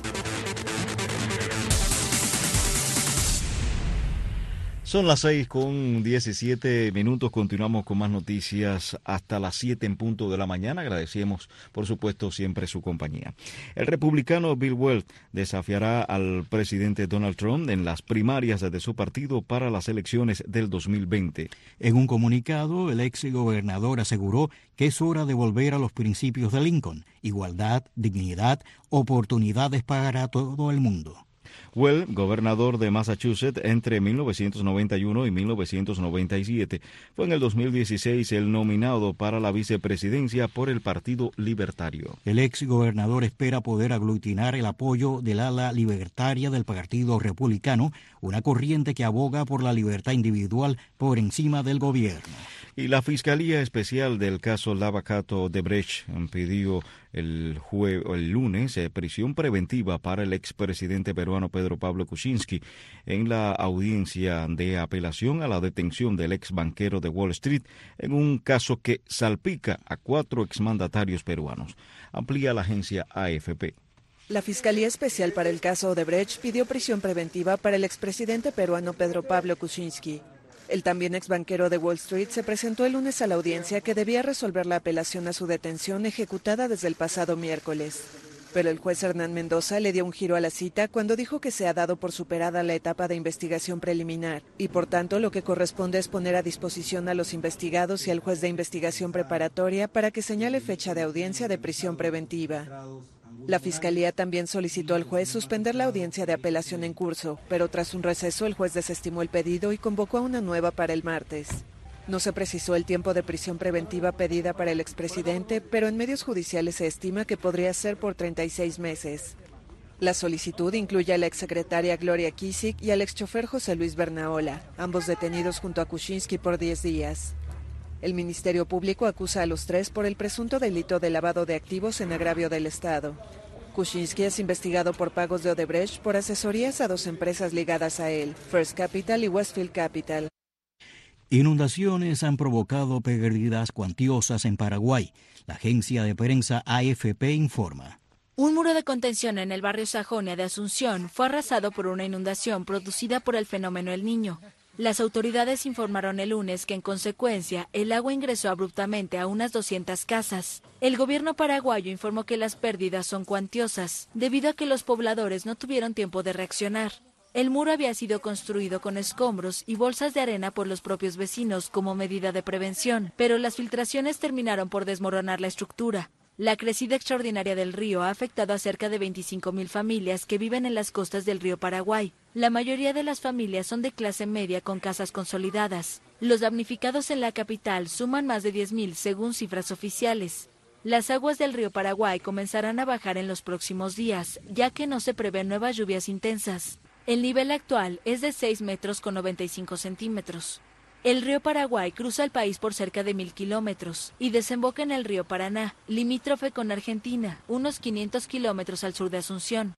Son las seis con diecisiete minutos, continuamos con más noticias hasta las siete en punto de la mañana. Agradecemos, por supuesto, siempre su compañía. El republicano Bill Weld desafiará al presidente Donald Trump en las primarias de su partido para las elecciones del dos mil veinte. En un comunicado, el ex gobernador aseguró que es hora de volver a los principios de Lincoln: igualdad, dignidad, oportunidades para todo el mundo. Weld, gobernador de Massachusetts entre mil novecientos noventa y uno y mil novecientos noventa y siete, fue en el dos mil dieciséis el nominado para la vicepresidencia por el Partido Libertario. El ex gobernador espera poder aglutinar el apoyo del ala libertaria del Partido Republicano, una corriente que aboga por la libertad individual por encima del gobierno. Y la Fiscalía Especial del caso Lavacato Odebrecht pidió el, jue- el lunes eh, prisión preventiva para el expresidente peruano Pedro Pablo Kuczynski en la audiencia de apelación a la detención del ex banquero de Wall Street en un caso que salpica a cuatro exmandatarios peruanos. Amplía la agencia A F P. La Fiscalía Especial para el caso Odebrecht pidió prisión preventiva para el expresidente peruano Pedro Pablo Kuczynski. El también exbanquero de Wall Street se presentó el lunes a la audiencia que debía resolver la apelación a su detención ejecutada desde el pasado miércoles. Pero el juez Hernán Mendoza le dio un giro a la cita cuando dijo que se ha dado por superada la etapa de investigación preliminar y por tanto lo que corresponde es poner a disposición a los investigados y al juez de investigación preparatoria para que señale fecha de audiencia de prisión preventiva. La Fiscalía también solicitó al juez suspender la audiencia de apelación en curso, pero tras un receso el juez desestimó el pedido y convocó a una nueva para el martes. No se precisó el tiempo de prisión preventiva pedida para el expresidente, pero en medios judiciales se estima que podría ser por treinta y seis meses. La solicitud incluye a la exsecretaria Gloria Kisik y al exchofer José Luis Bernaola, ambos detenidos junto a Kuczynski por diez días. El Ministerio Público acusa a los tres por el presunto delito de lavado de activos en agravio del Estado. Kuczynski es investigado por pagos de Odebrecht por asesorías a dos empresas ligadas a él, First Capital y Westfield Capital. Inundaciones han provocado pérdidas cuantiosas en Paraguay. La agencia de prensa A F P informa. Un muro de contención en el barrio Sajonia de Asunción fue arrasado por una inundación producida por el fenómeno El Niño. Las autoridades informaron el lunes que en consecuencia el agua ingresó abruptamente a unas doscientas casas. El gobierno paraguayo informó que las pérdidas son cuantiosas, debido a que los pobladores no tuvieron tiempo de reaccionar. El muro había sido construido con escombros y bolsas de arena por los propios vecinos como medida de prevención, pero las filtraciones terminaron por desmoronar la estructura. La crecida extraordinaria del río ha afectado a cerca de veinticinco mil familias que viven en las costas del río Paraguay. La mayoría de las familias son de clase media con casas consolidadas. Los damnificados en la capital suman más de diez mil según cifras oficiales. Las aguas del río Paraguay comenzarán a bajar en los próximos días, ya que no se prevén nuevas lluvias intensas. El nivel actual es de seis metros con noventa y cinco centímetros. El río Paraguay cruza el país por cerca de mil kilómetros y desemboca en el río Paraná, limítrofe con Argentina, unos quinientos kilómetros al sur de Asunción.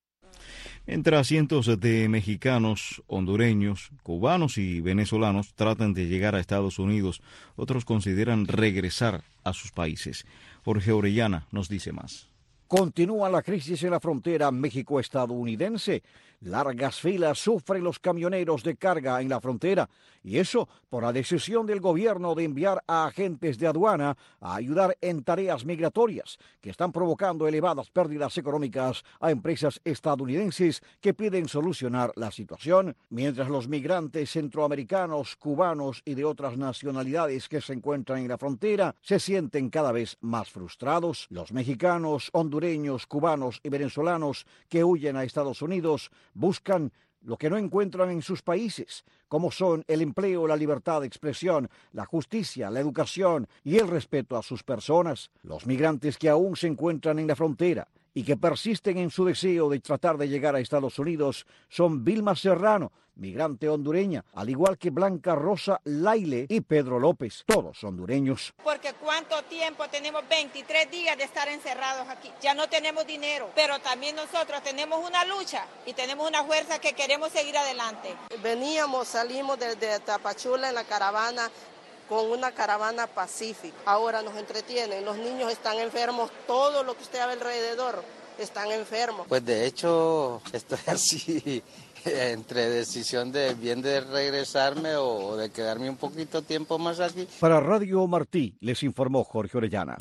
Mientras cientos de mexicanos, hondureños, cubanos y venezolanos tratan de llegar a Estados Unidos, otros consideran regresar a sus países. Jorge Orellana nos dice más. Continúa la crisis en la frontera México-estadounidense. Largas filas sufren los camioneros de carga en la frontera, y eso por la decisión del gobierno de enviar a agentes de aduana a ayudar en tareas migratorias que están provocando elevadas pérdidas económicas a empresas estadounidenses que piden solucionar la situación, mientras los migrantes centroamericanos, cubanos y de otras nacionalidades que se encuentran en la frontera se sienten cada vez más frustrados. Los mexicanos, hondureños, cubanos y venezolanos que huyen a Estados Unidos buscan lo que no encuentran en sus países, como son el empleo, la libertad de expresión, la justicia, la educación y el respeto a sus personas. Los migrantes que aún se encuentran en la frontera y que persisten en su deseo de tratar de llegar a Estados Unidos son Vilma Serrano, migrante hondureña, al igual que Blanca Rosa Laile y Pedro López, todos hondureños. Porque cuánto tiempo tenemos, veintitrés días de estar encerrados aquí, ya no tenemos dinero, pero también nosotros tenemos una lucha y tenemos una fuerza que queremos seguir adelante. Veníamos, salimos desde Tapachula en la caravana, con una caravana pacífica. Ahora nos entretienen, los niños están enfermos, todo lo que usted ve alrededor están enfermos. Pues de hecho estoy así entre decisión de bien de regresarme o de quedarme un poquito tiempo más aquí. Para Radio Martí les informó Jorge Orellana.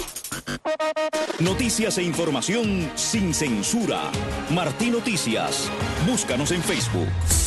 Noticias e información sin censura. Martí Noticias. Búscanos en Facebook.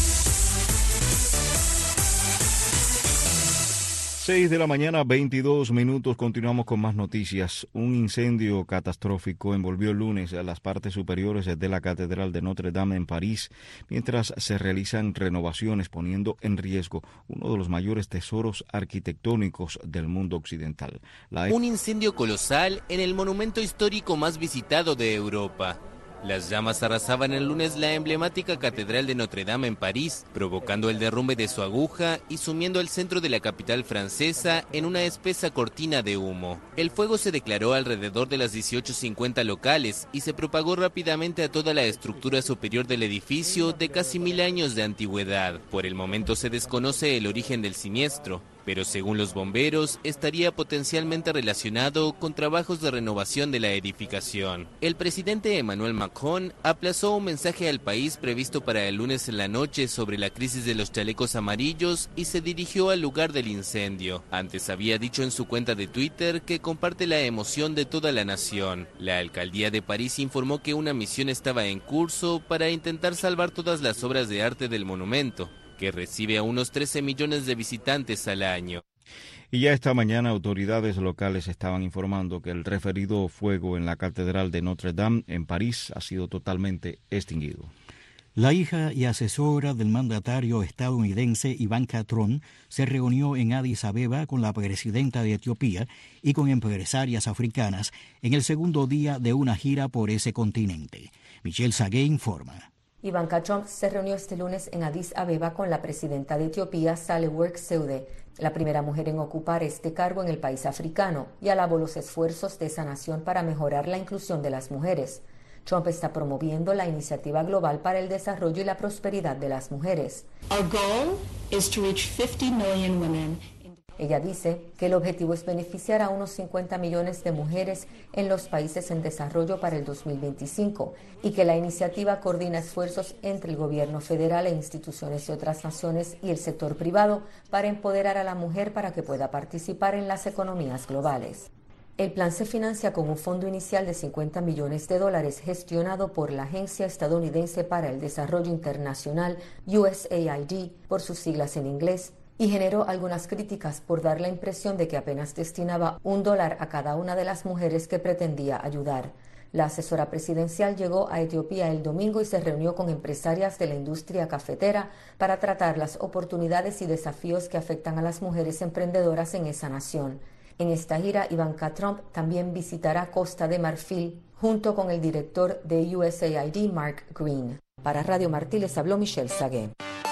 seis de la mañana, veintidós minutos, continuamos con más noticias. Un incendio catastrófico envolvió el lunes a las partes superiores de la Catedral de Notre Dame en París, mientras se realizan renovaciones poniendo en riesgo uno de los mayores tesoros arquitectónicos del mundo occidental. La... Un incendio colosal en el monumento histórico más visitado de Europa. Las llamas arrasaban el lunes la emblemática Catedral de Notre Dame en París, provocando el derrumbe de su aguja y sumiendo el centro de la capital francesa en una espesa cortina de humo. El fuego se declaró alrededor de las dieciocho cincuenta locales y se propagó rápidamente a toda la estructura superior del edificio de casi mil años de antigüedad. Por el momento se desconoce el origen del siniestro. pero según los bomberos estaría potencialmente relacionado con trabajos de renovación de la edificación. El presidente Emmanuel Macron aplazó un mensaje al país previsto para el lunes en la noche sobre la crisis de los chalecos amarillos y se dirigió al lugar del incendio. Antes había dicho en su cuenta de Twitter que comparte la emoción de toda la nación. La alcaldía de París informó que una misión estaba en curso para intentar salvar todas las obras de arte del monumento, que recibe a unos trece millones de visitantes al año. Y ya esta mañana autoridades locales estaban informando que el referido fuego en la Catedral de Notre Dame en París ha sido totalmente extinguido. La hija y asesora del mandatario estadounidense Ivanka Trump se reunió en Addis Abeba con la presidenta de Etiopía y con empresarias africanas en el segundo día de una gira por ese continente. Michelle Sagué informa. Ivanka Trump se reunió este lunes en Addis Abeba con la presidenta de Etiopía, Sahle-Work Zewde, la primera mujer en ocupar este cargo en el país africano, y alabó los esfuerzos de esa nación para mejorar la inclusión de las mujeres. Trump está promoviendo la iniciativa global para el desarrollo y la prosperidad de las mujeres. Our goal is to reach fifty million women. Ella dice que el objetivo es beneficiar a unos cincuenta millones de mujeres en los países en desarrollo para el dos mil veinticinco y que la iniciativa coordina esfuerzos entre el gobierno federal e instituciones de otras naciones y el sector privado para empoderar a la mujer para que pueda participar en las economías globales. El plan se financia con un fondo inicial de cincuenta millones de dólares gestionado por la Agencia Estadounidense para el Desarrollo Internacional, U S A I D, por sus siglas en inglés, y generó algunas críticas por dar la impresión de que apenas destinaba un dólar a cada una de las mujeres que pretendía ayudar. La asesora presidencial llegó a Etiopía el domingo y se reunió con empresarias de la industria cafetera para tratar las oportunidades y desafíos que afectan a las mujeres emprendedoras en esa nación. En esta gira, Ivanka Trump también visitará Costa de Marfil junto con el director de U S A I D, Mark Green. Para Radio Martí les habló Michelle Sagué.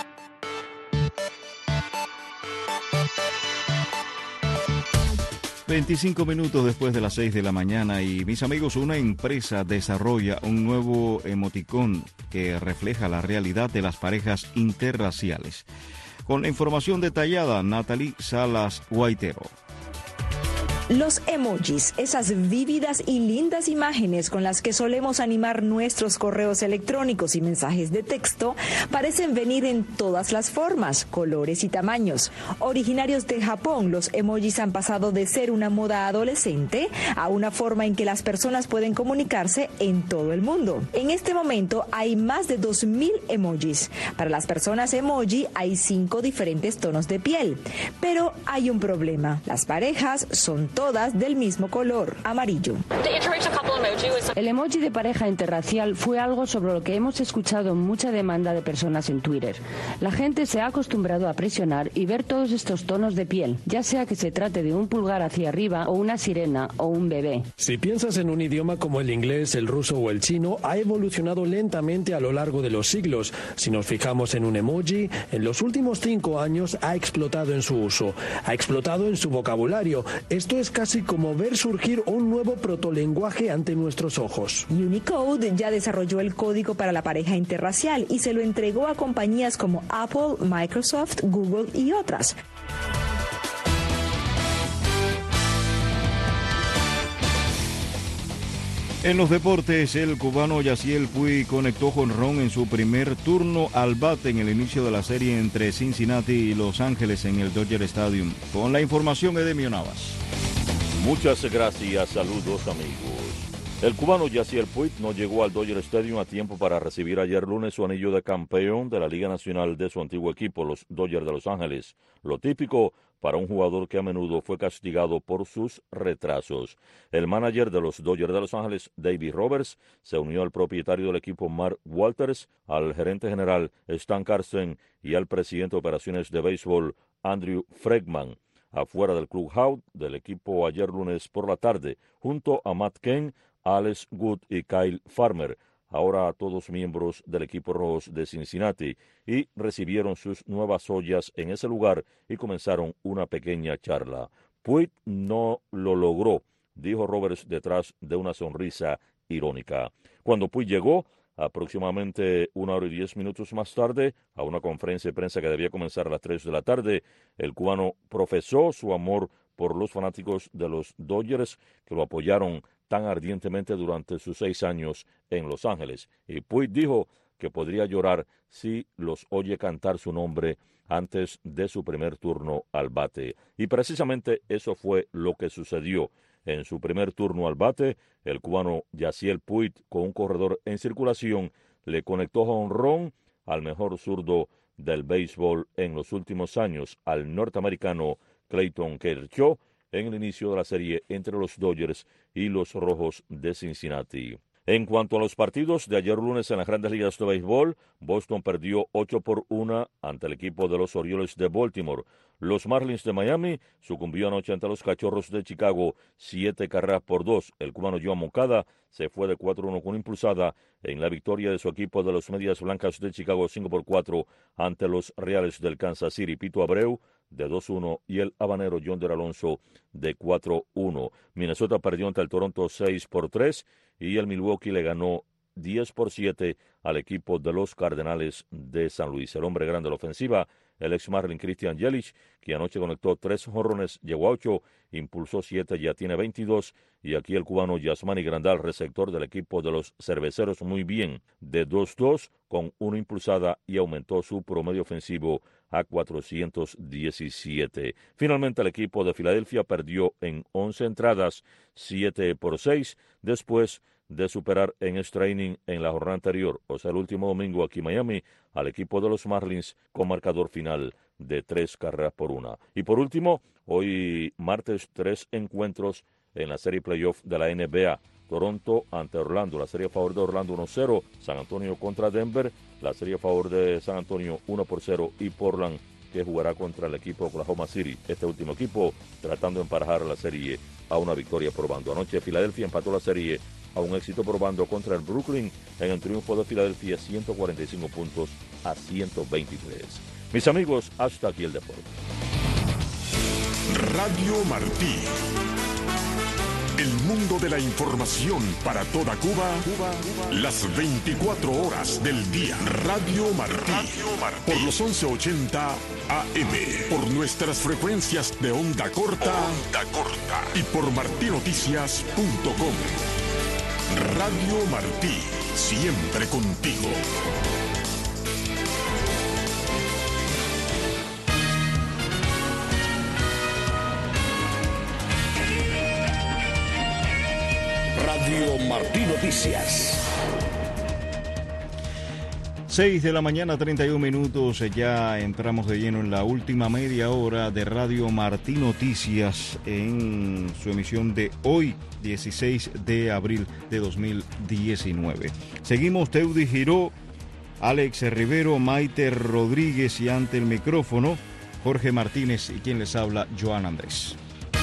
veinticinco minutos después de las seis de la mañana y, mis amigos, una empresa desarrolla un nuevo emoticón que refleja la realidad de las parejas interraciales. Con la información detallada, Natalie Salas Guaitero. Los emojis, esas vívidas y lindas imágenes con las que solemos animar nuestros correos electrónicos y mensajes de texto, parecen venir en todas las formas, colores y tamaños. Originarios de Japón, los emojis han pasado de ser una moda adolescente a una forma en que las personas pueden comunicarse en todo el mundo. En este momento hay más de dos mil emojis. Para las personas emoji hay cinco diferentes tonos de piel. Pero hay un problema. Las parejas son todas del mismo color, amarillo. El emoji de pareja interracial fue algo sobre lo que hemos escuchado mucha demanda de personas en Twitter. La gente se ha acostumbrado a presionar y ver todos estos tonos de piel, ya sea que se trate de un pulgar hacia arriba o una sirena o un bebé. Si piensas en un idioma como el inglés, el ruso o el chino, ha evolucionado lentamente a lo largo de los siglos. Si nos fijamos en un emoji, en los últimos cinco años ha explotado en su uso, ha explotado en su vocabulario. Esto es casi como ver surgir un nuevo protolenguaje ante nuestros ojos. Unicode ya desarrolló el código para la pareja interracial y se lo entregó a compañías como Apple, Microsoft, Google y otras. En los deportes, el cubano Yasiel Puig conectó jonrón en su primer turno al bate en el inicio de la serie entre Cincinnati y Los Ángeles en el Dodger Stadium. Con la información, Edemio Navas. Muchas gracias, saludos amigos. El cubano Yasiel Puig no llegó al Dodger Stadium a tiempo para recibir ayer lunes su anillo de campeón de la Liga Nacional de su antiguo equipo, los Dodgers de Los Ángeles. Lo típico para un jugador que a menudo fue castigado por sus retrasos. El manager de los Dodgers de Los Ángeles, David Roberts, se unió al propietario del equipo Mark Walters, al gerente general Stan Carsten y al presidente de operaciones de béisbol Andrew Friedman, afuera del clubhouse del equipo ayer lunes por la tarde, junto a Matt Cain, Alex Wood y Kyle Farmer, ahora todos miembros del equipo rojos de Cincinnati, y recibieron sus nuevas ollas en ese lugar y comenzaron una pequeña charla. Puig no lo logró, dijo Roberts detrás de una sonrisa irónica. Cuando Puig llegó, Aproximadamente una hora y diez minutos más tarde, a una conferencia de prensa que debía comenzar a las tres de la tarde, el cubano profesó su amor por los fanáticos de los Dodgers que lo apoyaron tan ardientemente durante sus seis años en Los Ángeles. Y Puig dijo que podría llorar si los oye cantar su nombre antes de su primer turno al bate. Y precisamente eso fue lo que sucedió. En su primer turno al bate, el cubano Yasiel Puig, con un corredor en circulación, le conectó jonrón al mejor zurdo del béisbol en los últimos años, al norteamericano Clayton Kershaw, en el inicio de la serie entre los Dodgers y los Rojos de Cincinnati. En cuanto a los partidos de ayer lunes en las Grandes Ligas de Béisbol, Boston perdió ocho por uno ante el equipo de los Orioles de Baltimore. Los Marlins de Miami sucumbió anoche ante los Cachorros de Chicago, siete carreras por dos. El cubano Joan Moncada se fue de cuatro uno con impulsada en la victoria de su equipo de los Medias Blancas de Chicago, cinco por cuatro ante los Reales del Kansas City. Pito Abreu de dos uno y el habanero Yonder Alonso de cuatro uno. Minnesota perdió ante el Toronto seis por tres y el Milwaukee le ganó diez por siete al equipo de los Cardenales de San Luis. El hombre grande de la ofensiva, el ex Marlin Christian Yelich, que anoche conectó tres jonrones, llegó a ocho, impulsó siete, ya tiene veintidós, y aquí el cubano Yasmani Grandal, receptor del equipo de los Cerveceros, muy bien, de dos dos con una impulsada y aumentó su promedio ofensivo a cuatrocientos diecisiete. Finalmente el equipo de Filadelfia perdió en once entradas, siete por seis, después de superar en extra inning en la jornada anterior, o sea, el último domingo aquí en Miami, al equipo de los Marlins con marcador final de tres carreras por una. Y por último, hoy martes, tres encuentros en la serie playoff de la N B A. Toronto ante Orlando, la serie a favor de Orlando uno cero, San Antonio contra Denver, la serie a favor de San Antonio uno por cero y Portland, que jugará contra el equipo de Oklahoma City. Este último equipo tratando de emparejar la serie a una victoria por bando. Anoche Filadelfia empató la serie a un éxito por bando contra el Brooklyn en el triunfo de Filadelfia ciento cuarenta y cinco puntos a ciento veintitrés. Mis amigos, hasta aquí el deporte. Radio Martí. El mundo de la información para toda Cuba, Cuba, Cuba, las veinticuatro horas del día. Radio Martí, Radio Martí. Por los once ochenta A M, por nuestras frecuencias de onda corta, onda corta y por martinoticias punto com. Radio Martí, siempre contigo. Radio Martí Noticias. seis de la mañana, treinta y un minutos, ya entramos de lleno en la última media hora de Radio Martí Noticias en su emisión de hoy, dieciséis de abril de dos mil diecinueve. Seguimos Teudi Giró, Alex Rivero, Maite Rodríguez y ante el micrófono Jorge Martínez y quien les habla, Joan Andrés.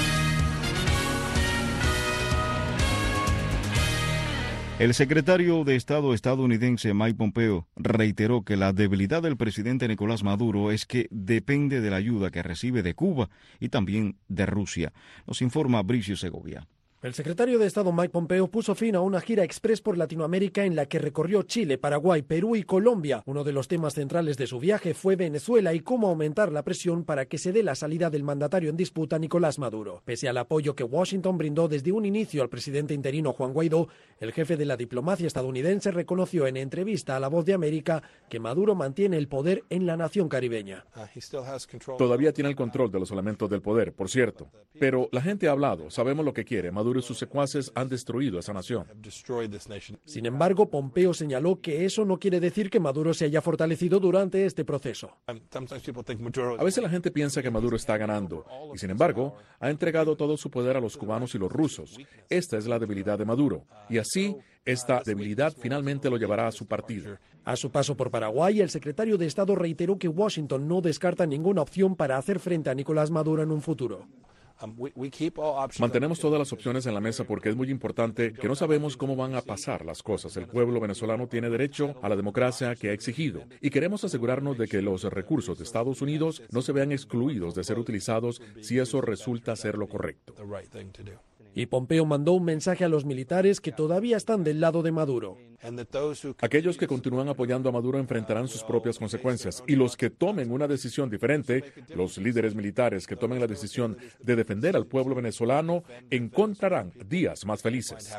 El secretario de Estado estadounidense Mike Pompeo reiteró que la debilidad del presidente Nicolás Maduro es que depende de la ayuda que recibe de Cuba y también de Rusia. Nos informa Bricio Segovia. El secretario de Estado Mike Pompeo puso fin a una gira express por Latinoamérica en la que recorrió Chile, Paraguay, Perú y Colombia. Uno de los temas centrales de su viaje fue Venezuela y cómo aumentar la presión para que se dé la salida del mandatario en disputa Nicolás Maduro. Pese al apoyo que Washington brindó desde un inicio al presidente interino Juan Guaidó, el jefe de la diplomacia estadounidense reconoció en entrevista a La Voz de América que Maduro mantiene el poder en la nación caribeña. Todavía tiene el control de los elementos del poder, por cierto. Pero la gente ha hablado, sabemos lo que quiere. Maduro y sus secuaces han destruido esa nación. Sin embargo, Pompeo señaló que eso no quiere decir que Maduro se haya fortalecido durante este proceso. A veces la gente piensa que Maduro está ganando, y sin embargo, ha entregado todo su poder a los cubanos y los rusos. Esta es la debilidad de Maduro, y así, esta debilidad finalmente lo llevará a su partido. A su paso por Paraguay, el secretario de Estado reiteró que Washington no descarta ninguna opción para hacer frente a Nicolás Maduro en un futuro. Mantenemos todas las opciones en la mesa porque es muy importante que no sabemos cómo van a pasar las cosas. El pueblo venezolano tiene derecho a la democracia que ha exigido y queremos asegurarnos de que los recursos de Estados Unidos no se vean excluidos de ser utilizados si eso resulta ser lo correcto. Y Pompeo mandó un mensaje a los militares que todavía están del lado de Maduro. Aquellos que continúan apoyando a Maduro enfrentarán sus propias consecuencias, y los que tomen una decisión diferente, los líderes militares que tomen la decisión de defender al pueblo venezolano, encontrarán días más felices.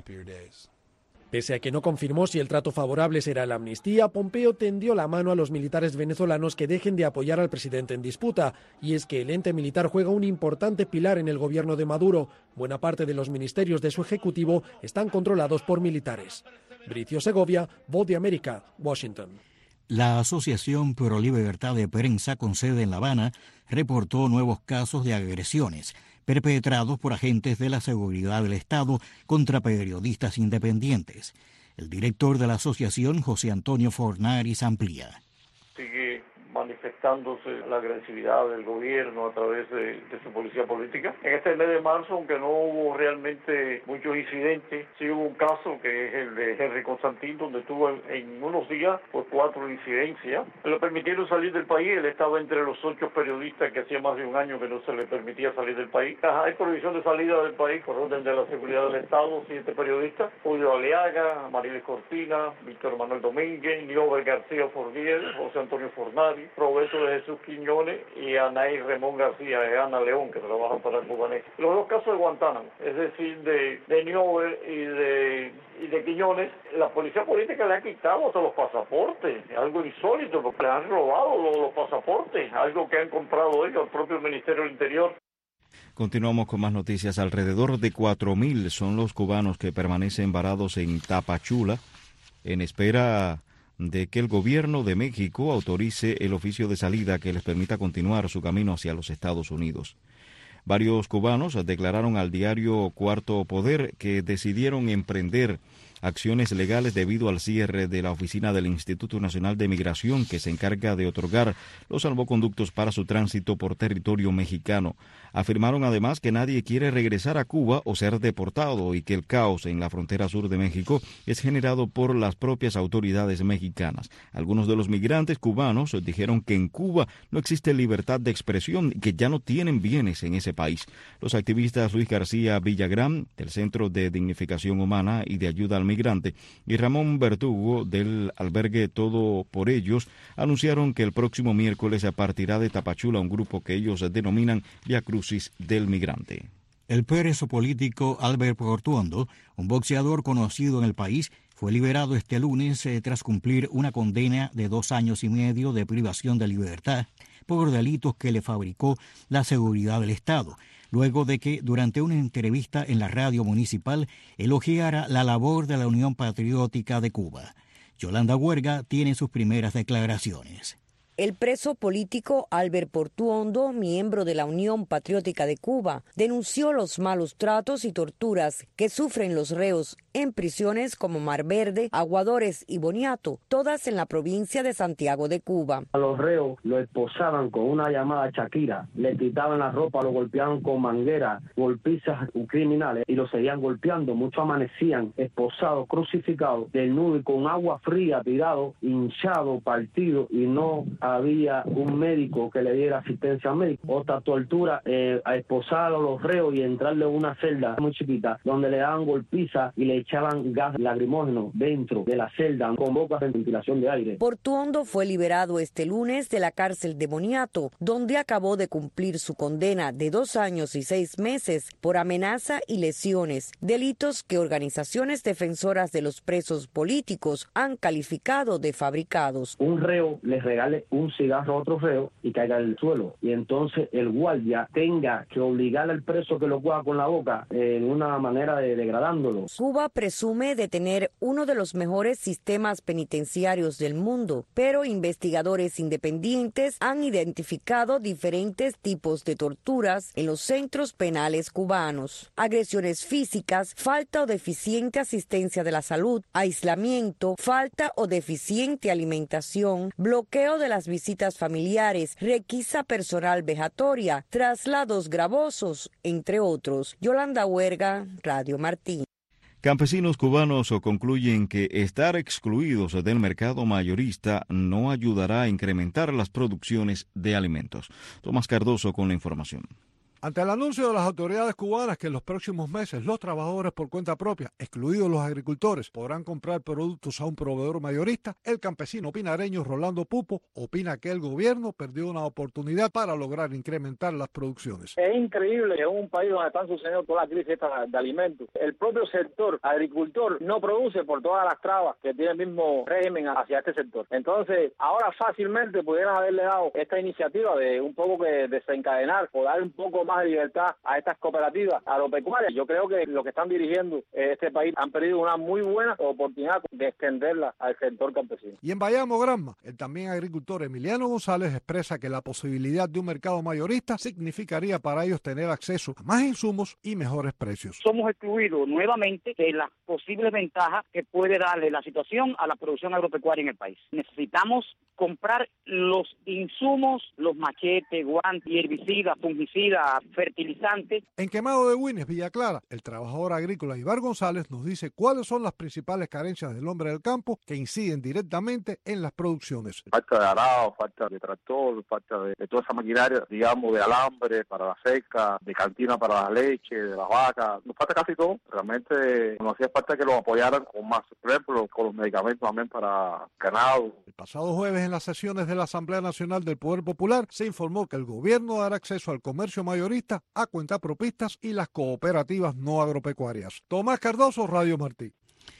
Pese a que no confirmó si el trato favorable será la amnistía, Pompeo tendió la mano a los militares venezolanos que dejen de apoyar al presidente en disputa, y es que el ente militar juega un importante pilar en el gobierno de Maduro. Buena parte de los ministerios de su ejecutivo están controlados por militares. Bricio Segovia, Voz de América, Washington. La Asociación Pro Libertad de Prensa, con sede en La Habana, reportó nuevos casos de agresiones perpetrados por agentes de la seguridad del Estado contra periodistas independientes. El director de la asociación, José Antonio Fornaris, amplía. Sigue manifestándose la agresividad del gobierno a través de, de su policía política. En este mes de marzo, aunque no hubo realmente muchos incidentes, sí hubo un caso que es el de Henry Constantin, donde tuvo en, en unos días pues, cuatro incidencias. Le permitieron salir del país, él estaba entre los ocho periodistas que hacía más de un año que no se le permitía salir del país. Ajá, hay prohibición de salida del país por orden de la seguridad del Estado, siete periodistas, Julio Aliaga, Mariles Cortina, Víctor Manuel Domínguez, Niober García Fordiel, José Antonio Fornari, Roberto de Jesús Quiñones y Anaí Ramón García y Ana León, que trabajan para el Cubanés. Los dos casos de Guantánamo, es decir, de, de Niober y de, y de Quiñones, la policía política le ha quitado hasta los pasaportes, algo insólito, porque le han robado los, los pasaportes, algo que han comprado ellos al propio Ministerio del Interior. Continuamos con más noticias. Alrededor de cuatro mil son los cubanos que permanecen varados en Tapachula en espera de que el gobierno de México autorice el oficio de salida que les permita continuar su camino hacia los Estados Unidos. Varios cubanos declararon al diario Cuarto Poder que decidieron emprender acciones legales debido al cierre de la oficina del Instituto Nacional de Migración, que se encarga de otorgar los salvoconductos para su tránsito por territorio mexicano. Afirmaron además que nadie quiere regresar a Cuba o ser deportado y que el caos en la frontera sur de México es generado por las propias autoridades mexicanas. Algunos de los migrantes cubanos dijeron que en Cuba no existe libertad de expresión y que ya no tienen bienes en ese país. Los activistas Luis García Villagrán, del Centro de Dignificación Humana y de Ayuda al Migrante, y Ramón Verdugo, del albergue Todo por Ellos, anunciaron que el próximo miércoles partirá de Tapachula un grupo que ellos denominan Vía Crucis del Migrante. El preso político Albert Portuondo, un boxeador conocido en el país, fue liberado este lunes eh, tras cumplir una condena de dos años y medio de privación de libertad por delitos que le fabricó la seguridad del Estado, luego de que durante una entrevista en la radio municipal elogiara la labor de la Unión Patriótica de Cuba. Yolanda Huerga tiene sus primeras declaraciones. El preso político Albert Portuondo, miembro de la Unión Patriótica de Cuba, denunció los malos tratos y torturas que sufren los reos en prisiones como Mar Verde, Aguadores y Boniato, todas en la provincia de Santiago de Cuba. A los reos lo esposaban con una llamada Shakira, le quitaban la ropa, lo golpeaban con mangueras, golpizas criminales y lo seguían golpeando. Muchos amanecían esposados, crucificados, desnudos y con agua fría, tirados, hinchados, partidos, y no había un médico que le diera asistencia médica. Otra tortura, eh, a esposar a los reos y entrarle en una celda muy chiquita, donde le daban golpiza y le echaban gas lacrimógeno dentro de la celda con bocas de ventilación de aire. Portuondo fue liberado este lunes de la cárcel de Boniato, donde acabó de cumplir su condena de dos años y seis meses por amenaza y lesiones, delitos que organizaciones defensoras de los presos políticos han calificado de fabricados. Un reo le regale un cigarro a otro reo y caiga al suelo, y entonces el guardia tenga que obligar al preso que lo coja con la boca eh, en una manera de degradándolo. Cuba presume de tener uno de los mejores sistemas penitenciarios del mundo, pero investigadores independientes han identificado diferentes tipos de torturas en los centros penales cubanos: agresiones físicas, falta o deficiente asistencia de la salud, aislamiento, falta o deficiente alimentación, bloqueo de las visitas familiares, requisa personal vejatoria, traslados gravosos, entre otros. Yolanda Huerga, Radio Martín. Campesinos cubanos concluyen que estar excluidos del mercado mayorista no ayudará a incrementar las producciones de alimentos. Tomás Cardoso con la información. Ante el anuncio de las autoridades cubanas que en los próximos meses los trabajadores por cuenta propia, excluidos los agricultores, podrán comprar productos a un proveedor mayorista, el campesino pinareño Rolando Pupo opina que el gobierno perdió una oportunidad para lograr incrementar las producciones. Es increíble que en un país donde están sucediendo toda la crisis de alimentos, el propio sector agricultor no produce por todas las trabas que tiene el mismo régimen hacia este sector. Entonces, ahora fácilmente pudieran haberle dado esta iniciativa de un poco que desencadenar o dar un poco más de libertad a estas cooperativas agropecuarias. Yo creo que los que están dirigiendo este país han perdido una muy buena oportunidad de extenderla al sector campesino. Y en Bayamo, Granma, el también agricultor Emiliano González expresa que la posibilidad de un mercado mayorista significaría para ellos tener acceso a más insumos y mejores precios. Somos excluidos nuevamente de las posibles ventajas que puede darle la situación a la producción agropecuaria en el país. Necesitamos comprar los insumos, los machetes, guantes, herbicidas, fungicidas, fertilizantes. En Quemado de Güines, Villa Clara, el trabajador agrícola Ibar González nos dice cuáles son las principales carencias del hombre del campo que inciden directamente en las producciones. Falta de arado, falta de tractor, falta de, de toda esa maquinaria, digamos, de alambre para la seca, de cantina para la leche, de las vacas. Nos falta casi todo. Realmente nos hacía falta que los apoyaran con más, por ejemplo, con los medicamentos también para ganado. El pasado jueves en las sesiones de la Asamblea Nacional del Poder Popular se informó que el gobierno dará acceso al comercio mayorista, a cuentapropistas y las cooperativas no agropecuarias. Tomás Cardoso, Radio Martí.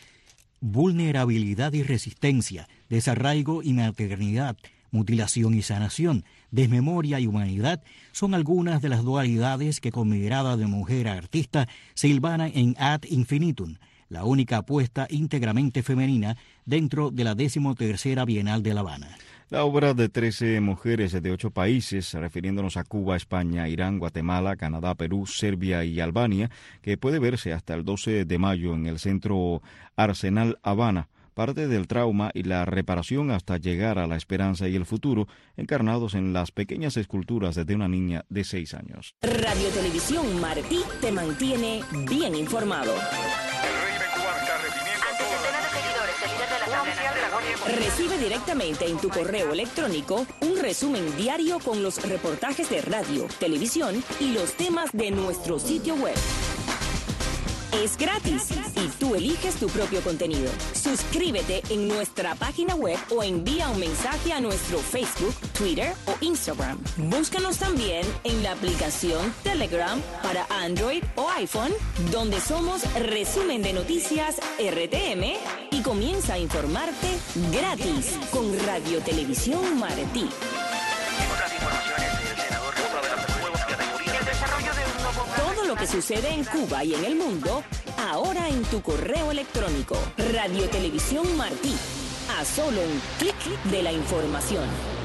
Vulnerabilidad y resistencia, desarraigo y maternidad, mutilación y sanación, desmemoria y humanidad son algunas de las dualidades que con mirada de mujer artista se hilvanan en Ad Infinitum, la única apuesta íntegramente femenina dentro de la decimotercera Bienal de La Habana. La obra de trece mujeres de ocho países, refiriéndonos a Cuba, España, Irán, Guatemala, Canadá, Perú, Serbia y Albania, que puede verse hasta el doce de mayo en el Centro Arsenal Habana, parte del trauma y la reparación hasta llegar a la esperanza y el futuro, encarnados en las pequeñas esculturas de una niña de seis años. Radio Televisión Martí te mantiene bien informado. Recibe directamente en tu correo electrónico un resumen diario con los reportajes de radio, televisión y los temas de nuestro sitio web. Es gratis y tú eliges tu propio contenido. Suscríbete en nuestra página web o envía un mensaje a nuestro Facebook, Twitter o Instagram. Búscanos también en la aplicación Telegram para Android o iPhone, donde somos Resumen de Noticias R T M y comienza a informarte gratis con Radio Televisión Martí. Todo lo que sucede en Cuba y en el mundo, ahora en tu correo electrónico. Radio Televisión Martí, a solo un clic de la información.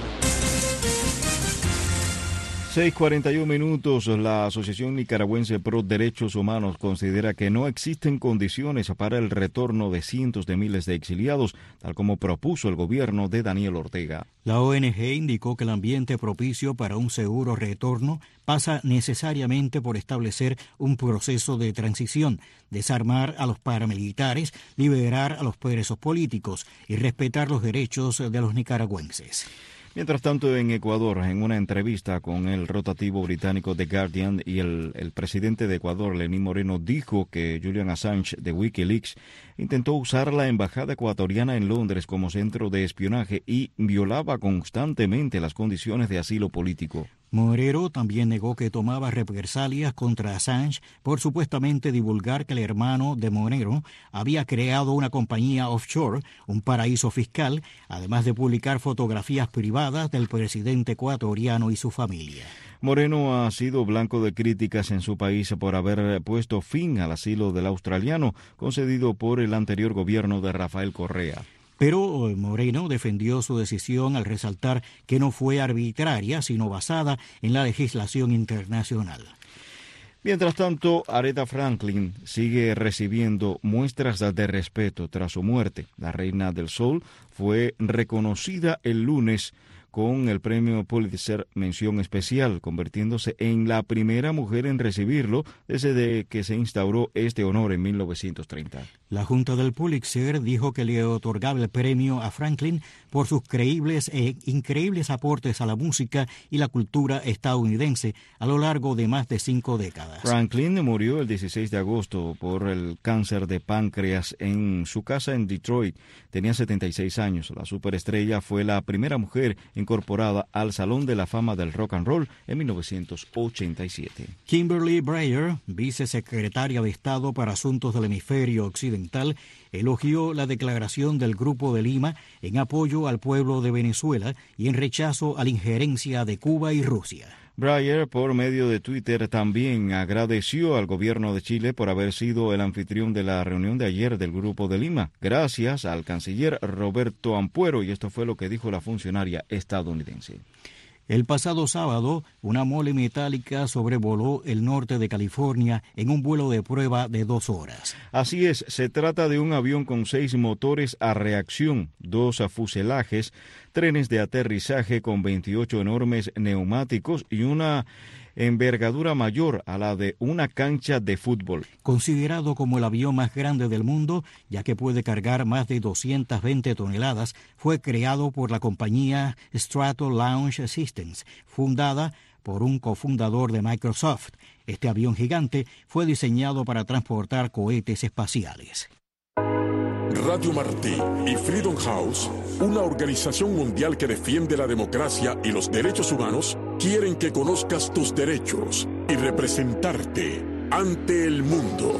seis cuarenta y uno minutos. La Asociación Nicaragüense Pro Derechos Humanos considera que no existen condiciones para el retorno de cientos de miles de exiliados, tal como propuso el gobierno de Daniel Ortega. La O N G indicó que el ambiente propicio para un seguro retorno pasa necesariamente por establecer un proceso de transición, desarmar a los paramilitares, liberar a los presos políticos y respetar los derechos de los nicaragüenses. Mientras tanto, en Ecuador, en una entrevista con el rotativo británico The Guardian, y el, el presidente de Ecuador, Lenín Moreno, dijo que Julian Assange de Wikileaks intentó usar la embajada ecuatoriana en Londres como centro de espionaje y violaba constantemente las condiciones de asilo político. Moreno también negó que tomaba represalias contra Assange por supuestamente divulgar que el hermano de Moreno había creado una compañía offshore, un paraíso fiscal, además de publicar fotografías privadas del presidente ecuatoriano y su familia. Moreno ha sido blanco de críticas en su país por haber puesto fin al asilo del australiano concedido por el anterior gobierno de Rafael Correa. Pero Moreno defendió su decisión al resaltar que no fue arbitraria, sino basada en la legislación internacional. Mientras tanto, Aretha Franklin sigue recibiendo muestras de respeto tras su muerte. La reina del soul fue reconocida el lunes con el premio Pulitzer Mención Especial, convirtiéndose en la primera mujer en recibirlo desde que se instauró este honor en mil novecientos treinta. La Junta del Pulitzer dijo que le otorgaba el premio a Franklin por sus creíbles e increíbles aportes a la música y la cultura estadounidense a lo largo de más de cinco décadas. Franklin murió el dieciséis de agosto por el cáncer de páncreas en su casa en Detroit. Tenía setenta y seis años. La superestrella fue la primera mujer incorporada al Salón de la Fama del Rock and Roll en mil novecientos ochenta y siete. Kimberly Breyer, vicesecretaria de Estado para Asuntos del Hemisferio Occidental, elogió la declaración del Grupo de Lima en apoyo al pueblo de Venezuela y en rechazo a la injerencia de Cuba y Rusia. Breyer, por medio de Twitter, también agradeció al gobierno de Chile por haber sido el anfitrión de la reunión de ayer del Grupo de Lima, gracias al canciller Roberto Ampuero, y esto fue lo que dijo la funcionaria estadounidense. El pasado sábado, una mole metálica sobrevoló el norte de California en un vuelo de prueba de dos horas. Así es, se trata de un avión con seis motores a reacción, dos fuselajes, trenes de aterrizaje con veintiocho enormes neumáticos y una envergadura mayor a la de una cancha de fútbol. Considerado como el avión más grande del mundo, ya que puede cargar más de doscientas veinte toneladas, fue creado por la compañía Strato Launch Systems, fundada por un cofundador de Microsoft. Este avión gigante fue diseñado para transportar cohetes espaciales. Radio Martí y Freedom House, una organización mundial que defiende la democracia y los derechos humanos, quieren que conozcas tus derechos y representarte ante el mundo.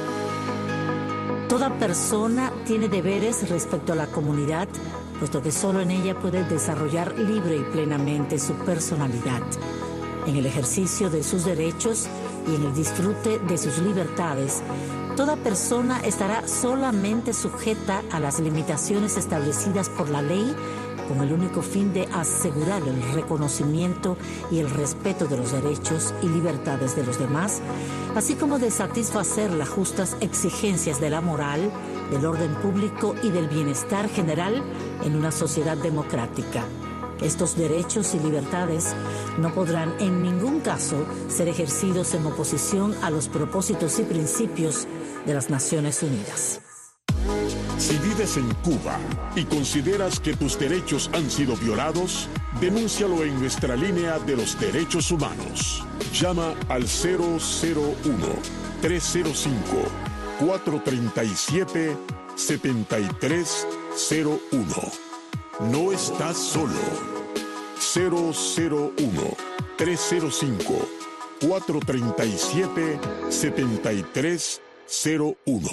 Toda persona tiene deberes respecto a la comunidad, puesto que solo en ella puede desarrollar libre y plenamente su personalidad. En el ejercicio de sus derechos y en el disfrute de sus libertades, toda persona estará solamente sujeta a las limitaciones establecidas por la ley, con el único fin de asegurar el reconocimiento y el respeto de los derechos y libertades de los demás, así como de satisfacer las justas exigencias de la moral, del orden público y del bienestar general en una sociedad democrática. Estos derechos y libertades no podrán en ningún caso ser ejercidos en oposición a los propósitos y principios de las Naciones Unidas. Si vives en Cuba y consideras que tus derechos han sido violados, denúncialo en nuestra línea de los derechos humanos. Llama al cero cero uno, tres cero cinco, cuatro tres siete, siete tres cero uno. No estás solo. cero cero uno, tres cero cinco, cuatro tres siete, siete tres cero uno.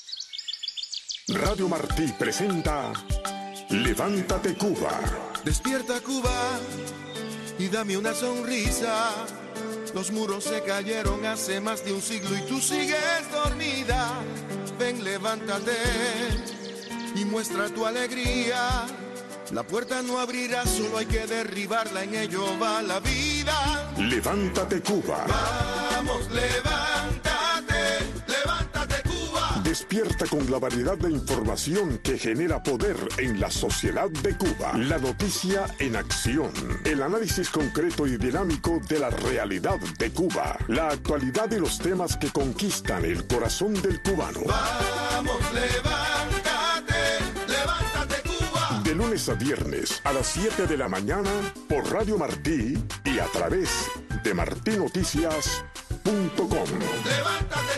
Radio Martí presenta Levántate Cuba. Despierta Cuba y dame una sonrisa. Los muros se cayeron hace más de un siglo y tú sigues dormida. Ven, levántate y muestra tu alegría. La puerta no abrirá, solo hay que derribarla, en ello va la vida. Levántate Cuba. Vamos, levántate, levántate Cuba. Despierta con la variedad de información que genera poder en la sociedad de Cuba. La noticia en acción. El análisis concreto y dinámico de la realidad de Cuba. La actualidad y los temas que conquistan el corazón del cubano. Vamos, levántate. De lunes a viernes a las siete de la mañana por Radio Martí y a través de martí noticias punto com. ¡Levántate,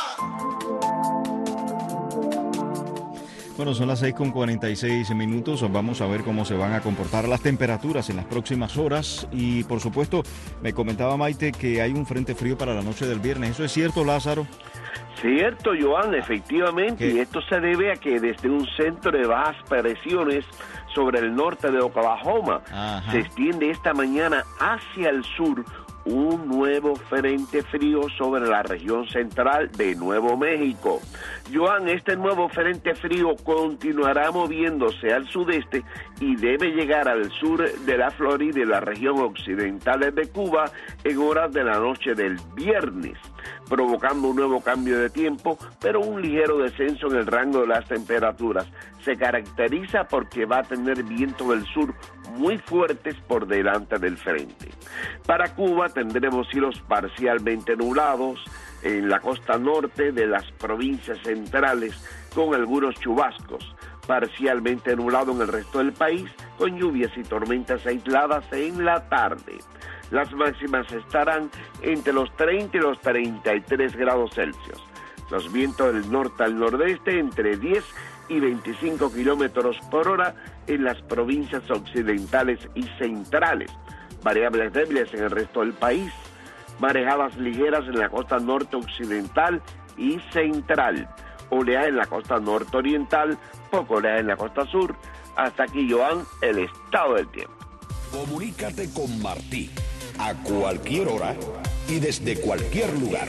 Cuba! Bueno, son las seis con cuarenta y seis minutos. Vamos a ver cómo se van a comportar las temperaturas en las próximas horas. Y, por supuesto, me comentaba Maite que hay un frente frío para la noche del viernes. ¿Eso es cierto, Lázaro? Cierto, Joan, efectivamente, ¿Qué? Y esto se debe a que desde un centro de bajas presiones sobre el norte de Oklahoma Ajá. se extiende esta mañana hacia el sur un nuevo frente frío sobre la región central de Nuevo México. Joan, este nuevo frente frío continuará moviéndose al sudeste y debe llegar al sur de la Florida y la región occidental de Cuba en horas de la noche del viernes. provocando un nuevo cambio de tiempo, pero un ligero descenso en el rango de las temperaturas. Se caracteriza porque va a tener viento del sur muy fuertes por delante del frente. Para Cuba tendremos cielos parcialmente nublados en la costa norte de las provincias centrales, con algunos chubascos, parcialmente nublado en el resto del país, con lluvias y tormentas aisladas en la tarde. Las máximas estarán entre los treinta y los treinta y tres grados Celsius. Los vientos del norte al nordeste entre diez y veinticinco kilómetros por hora en las provincias occidentales y centrales. Variables débiles en el resto del país. Marejadas ligeras en la costa norte occidental y central. Oleaje en la costa norte oriental, poco oleaje en la costa sur. Hasta aquí, Joan, el estado del tiempo. Comunícate con Martí a cualquier hora y desde cualquier lugar.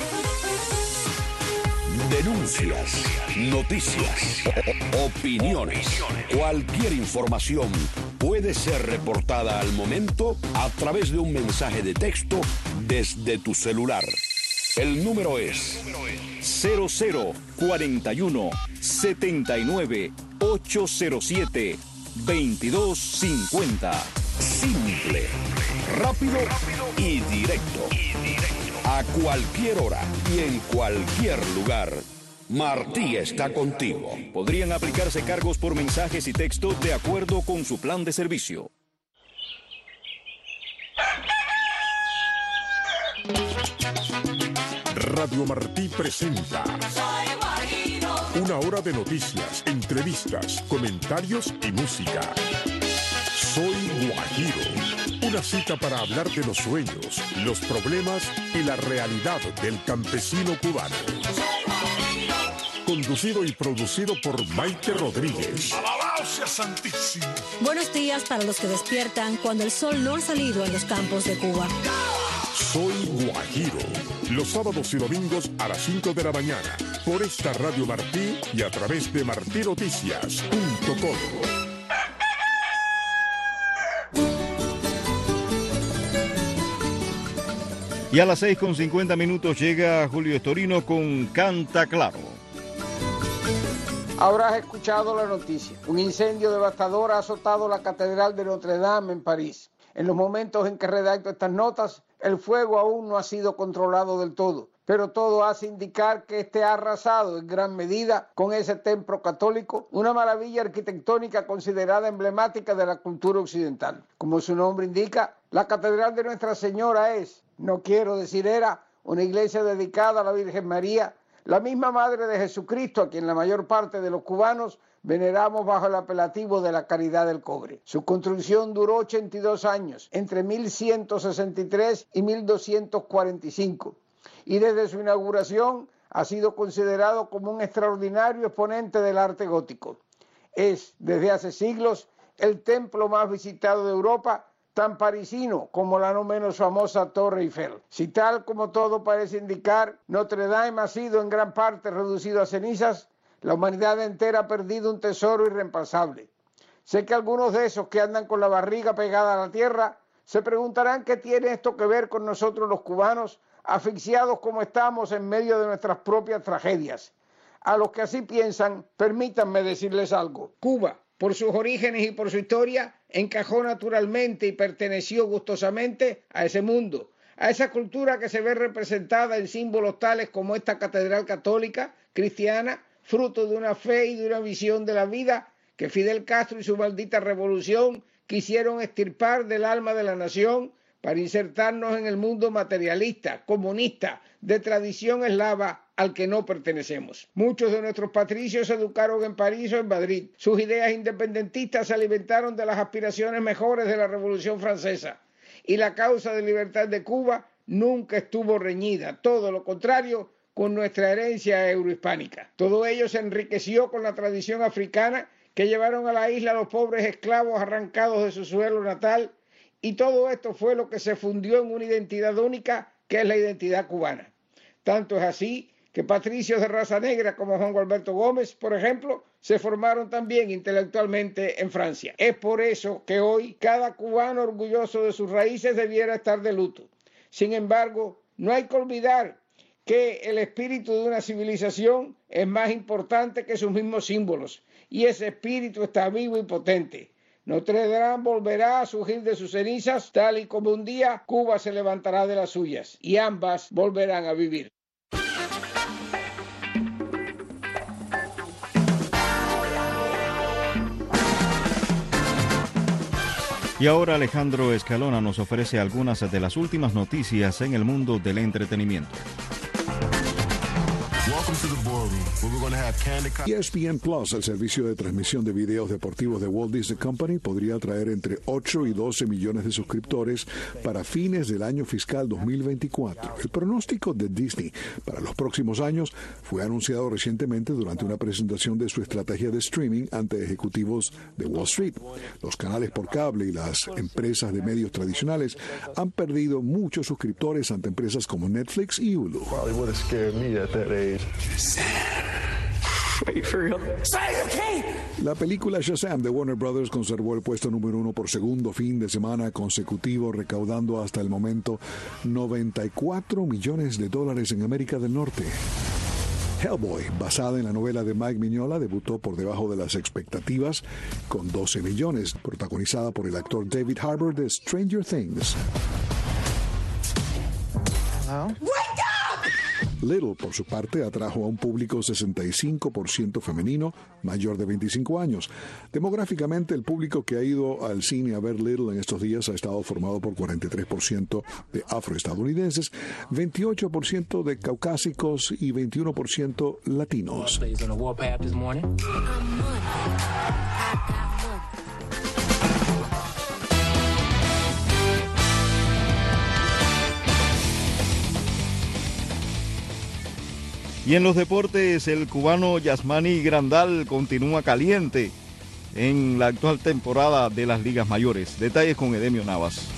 Denuncias, noticias, opiniones, cualquier información puede ser reportada al momento a través de un mensaje de texto desde tu celular. El número es cero cero cuarenta y uno setenta y nueve ochocientos siete veintidós cincuenta. Simple, rápido y directo. A cualquier hora y en cualquier lugar, Martí está contigo. Podrían aplicarse cargos por mensajes y texto de acuerdo con su plan de servicio. Radio Martí presenta una hora de noticias, entrevistas, comentarios y música. Soy Guajiro, una cita para hablar de los sueños, los problemas y la realidad del campesino cubano. Conducido y producido por Maite Rodríguez. ¡Alabado sea Santísimo! Buenos días para los que despiertan cuando el sol no ha salido en los campos de Cuba. Soy Guajiro, los sábados y domingos a las cinco de la mañana, por esta Radio Martí y a través de martí noticias punto com. Y a las seis con cincuenta minutos llega Julio Estorino con Canta Claro. Habrás escuchado la noticia. Un incendio devastador ha azotado la Catedral de Notre Dame en París. En los momentos en que redacto estas notas, el fuego aún no ha sido controlado del todo, pero todo hace indicar que este ha arrasado en gran medida con ese templo católico, una maravilla arquitectónica considerada emblemática de la cultura occidental. Como su nombre indica, la Catedral de Nuestra Señora es, no quiero decir era, una iglesia dedicada a la Virgen María, la misma Madre de Jesucristo, a quien la mayor parte de los cubanos veneramos bajo el apelativo de la Caridad del Cobre. Su construcción duró ochenta y dos años, entre mil ciento sesenta y tres y mil doscientos cuarenta y cinco, y desde su inauguración ha sido considerado como un extraordinario exponente del arte gótico. Es, desde hace siglos, el templo más visitado de Europa, tan parisino como la no menos famosa Torre Eiffel. Si tal como todo parece indicar, Notre Dame ha sido en gran parte reducido a cenizas, la humanidad entera ha perdido un tesoro irreemplazable. Sé que algunos de esos que andan con la barriga pegada a la tierra se preguntarán qué tiene esto que ver con nosotros los cubanos, asfixiados como estamos en medio de nuestras propias tragedias. A los que así piensan, permítanme decirles algo. Cuba, por sus orígenes y por su historia, encajó naturalmente y perteneció gustosamente a ese mundo, a esa cultura que se ve representada en símbolos tales como esta catedral católica, cristiana, fruto de una fe y de una visión de la vida que Fidel Castro y su maldita revolución quisieron extirpar del alma de la nación para insertarnos en el mundo materialista, comunista, de tradición eslava al que no pertenecemos. Muchos de nuestros patricios se educaron en París o en Madrid. Sus ideas independentistas se alimentaron de las aspiraciones mejores de la Revolución Francesa. Y la causa de libertad de Cuba nunca estuvo reñida, todo lo contrario, con nuestra herencia eurohispánica. Todo ello se enriqueció con la tradición africana que llevaron a la isla los pobres esclavos arrancados de su suelo natal, y todo esto fue lo que se fundió en una identidad única, que es la identidad cubana. Tanto es así que patricios de raza negra como Juan Gualberto Gómez, por ejemplo, se formaron también intelectualmente en Francia. Es por eso que hoy cada cubano orgulloso de sus raíces debiera estar de luto. Sin embargo, no hay que olvidar que el espíritu de una civilización es más importante que sus mismos símbolos, y ese espíritu está vivo y potente. Notre Dame volverá a surgir de sus cenizas, tal y como un día Cuba se levantará de las suyas, y ambas volverán a vivir. Y ahora Alejandro Escalona nos ofrece algunas de las últimas noticias en el mundo del entretenimiento. E S P N Plus, el servicio de transmisión de videos deportivos de Walt Disney Company, podría atraer entre ocho y doce millones de suscriptores para fines del año fiscal dos mil veinticuatro. El pronóstico de Disney para los próximos años fue anunciado recientemente durante una presentación de su estrategia de streaming ante ejecutivos de Wall Street. Los canales por cable y las empresas de medios tradicionales han perdido muchos suscriptores ante empresas como Netflix y Hulu. La película Shazam de Warner Brothers conservó el puesto número uno por segundo fin de semana consecutivo, recaudando hasta el momento noventa y cuatro millones de dólares en América del Norte. Hellboy, basada en la novela de Mike Mignola, debutó por debajo de las expectativas con doce millones, protagonizada por el actor David Harbour de Stranger Things. Hello? Little, por su parte, atrajo a un público sesenta y cinco por ciento femenino, mayor de veinticinco años. Demográficamente, el público que ha ido al cine a ver Little en estos días ha estado formado por cuarenta y tres por ciento de afroestadounidenses, veintiocho por ciento de caucásicos y veintiuno por ciento latinos. Y en los deportes, el cubano Yasmani Grandal continúa caliente en la actual temporada de las ligas mayores. Detalles con Edemio Navas.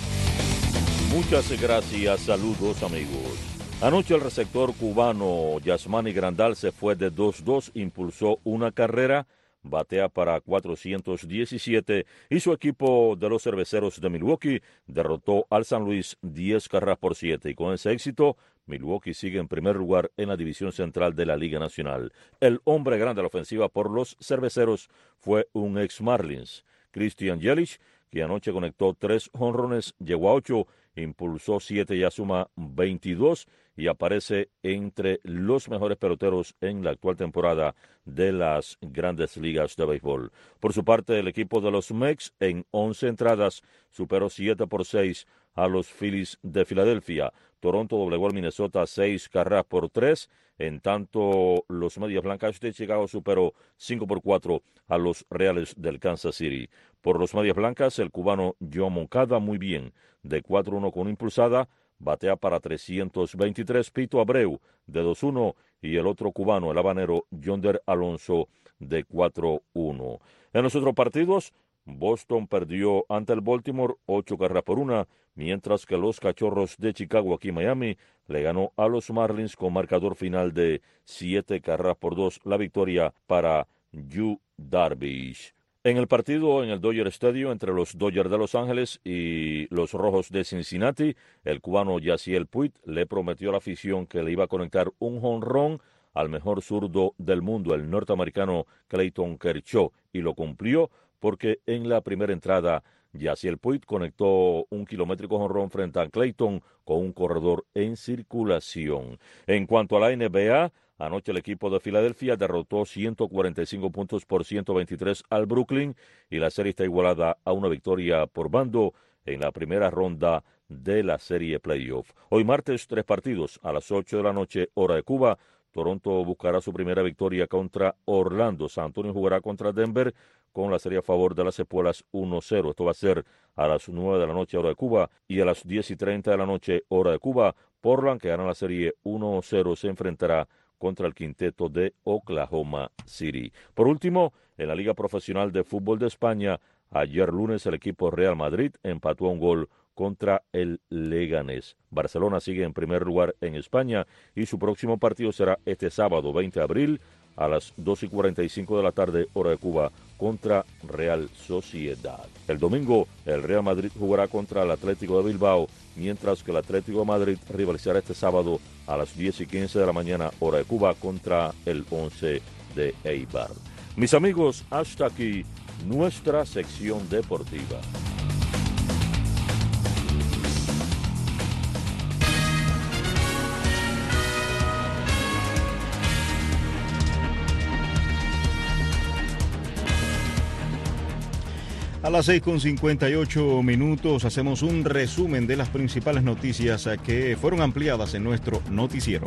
Muchas gracias, saludos amigos. Anoche el receptor cubano Yasmani Grandal se fue de dos dos, impulsó una carrera, batea para cuatrocientos diecisiete y su equipo de los Cerveceros de Milwaukee derrotó al San Luis diez carreras por siete, y con ese éxito Milwaukee sigue en primer lugar en la división central de la Liga Nacional. El hombre grande de la ofensiva por los Cerveceros fue un ex Marlins, Christian Yelich, que anoche conectó tres jonrones, llegó a ocho, impulsó siete y suma veintidós y aparece entre los mejores peloteros en la actual temporada de las grandes ligas de béisbol. Por su parte, el equipo de los Mets en once entradas superó siete por seis a los Phillies de Filadelfia. Toronto doblegó al Minnesota seis carreras por tres, en tanto los Medias Blancas de Chicago superó cinco por cuatro a los Reales del Kansas City. Por los Medias Blancas, el cubano Joan Moncada muy bien, de cuatro uno con una impulsada, batea para trescientos veintitrés, Pito Abreu de dos uno y el otro cubano, el habanero Yonder Alonso, de cuatro uno. En los otros partidos, Boston perdió ante el Baltimore ocho carreras por una, mientras que los Cachorros de Chicago aquí en Miami le ganó a los Marlins con marcador final de siete carreras por dos, la victoria para Yu Darvish. En el partido en el Dodger Stadium entre los Dodgers de Los Ángeles y los Rojos de Cincinnati, el cubano Yasiel Puig le prometió a la afición que le iba a conectar un jonrón al mejor zurdo del mundo, el norteamericano Clayton Kershaw, y lo cumplió porque en la primera entrada Yasiel Puig conectó un kilométrico jonrón frente a Clayton con un corredor en circulación. En cuanto a la N B A, anoche el equipo de Filadelfia derrotó ciento cuarenta y cinco puntos por ciento veintitrés al Brooklyn y la serie está igualada a una victoria por bando en la primera ronda de la serie playoff. Hoy martes, tres partidos a las ocho de la noche, hora de Cuba. Toronto buscará su primera victoria contra Orlando. San Antonio jugará contra Denver con la serie a favor de las Espuelas uno cero. Esto va a ser a las nueve de la noche, hora de Cuba, y a las diez y treinta de la noche, hora de Cuba. Portland, que gana la serie uno cero, se enfrentará contra el quinteto de Oklahoma City. Por último, en la Liga Profesional de Fútbol de España, ayer lunes el equipo Real Madrid empató a un gol contra el Leganés. Barcelona sigue en primer lugar en España y su próximo partido será este sábado veinte de abril a las dos y cuarenta y cinco de la tarde, hora de Cuba, contra Real Sociedad. El domingo, el Real Madrid jugará contra el Atlético de Bilbao, mientras que el Atlético de Madrid rivalizará este sábado a las diez y quince de la mañana, hora de Cuba, contra el Once de Eibar. Mis amigos, hasta aquí nuestra sección deportiva. A las seis con cincuenta y ocho minutos hacemos un resumen de las principales noticias que fueron ampliadas en nuestro noticiero.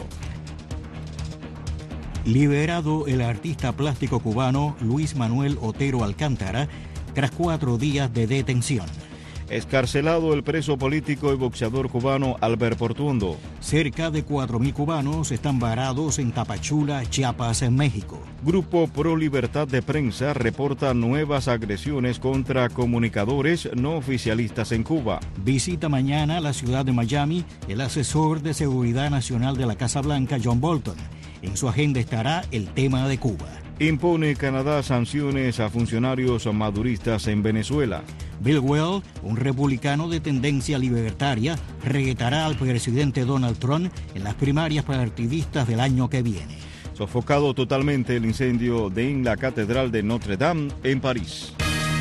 Liberado el artista plástico cubano Luis Manuel Otero Alcántara tras cuatro días de detención. Escarcelado el preso político y boxeador cubano Albert Portuondo. Cerca de cuatro mil cubanos están varados en Tapachula, Chiapas, en México. Grupo Pro Libertad de Prensa reporta nuevas agresiones contra comunicadores no oficialistas en Cuba. Visita mañana a la ciudad de Miami el asesor de Seguridad Nacional de la Casa Blanca, John Bolton. En su agenda estará el tema de Cuba. Impone Canadá sanciones a funcionarios maduristas en Venezuela. Bill Weld, un republicano de tendencia libertaria, retará al presidente Donald Trump en las primarias partidistas del año que viene. Sofocado totalmente el incendio de en la Catedral de Notre Dame en París.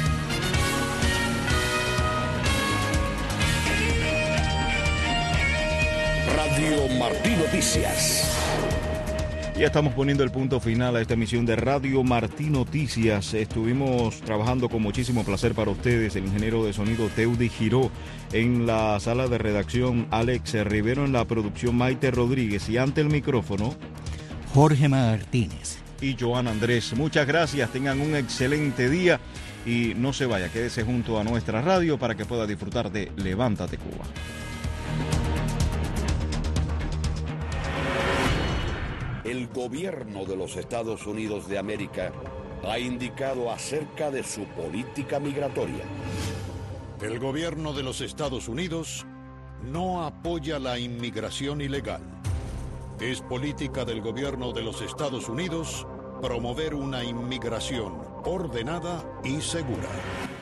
Radio Martí Noticias. Ya estamos poniendo el punto final a esta emisión de Radio Martí Noticias. Estuvimos trabajando con muchísimo placer para ustedes, el ingeniero de sonido Teudi Giró, en la sala de redacción Alex Rivero, en la producción Maite Rodríguez, y ante el micrófono Jorge Martínez y Joan Andrés. Muchas gracias, tengan un excelente día y no se vaya, quédese junto a nuestra radio para que pueda disfrutar de Levántate Cuba. El gobierno de los Estados Unidos de América ha indicado acerca de su política migratoria. El gobierno de los Estados Unidos no apoya la inmigración ilegal. Es política del gobierno de los Estados Unidos promover una inmigración ordenada y segura.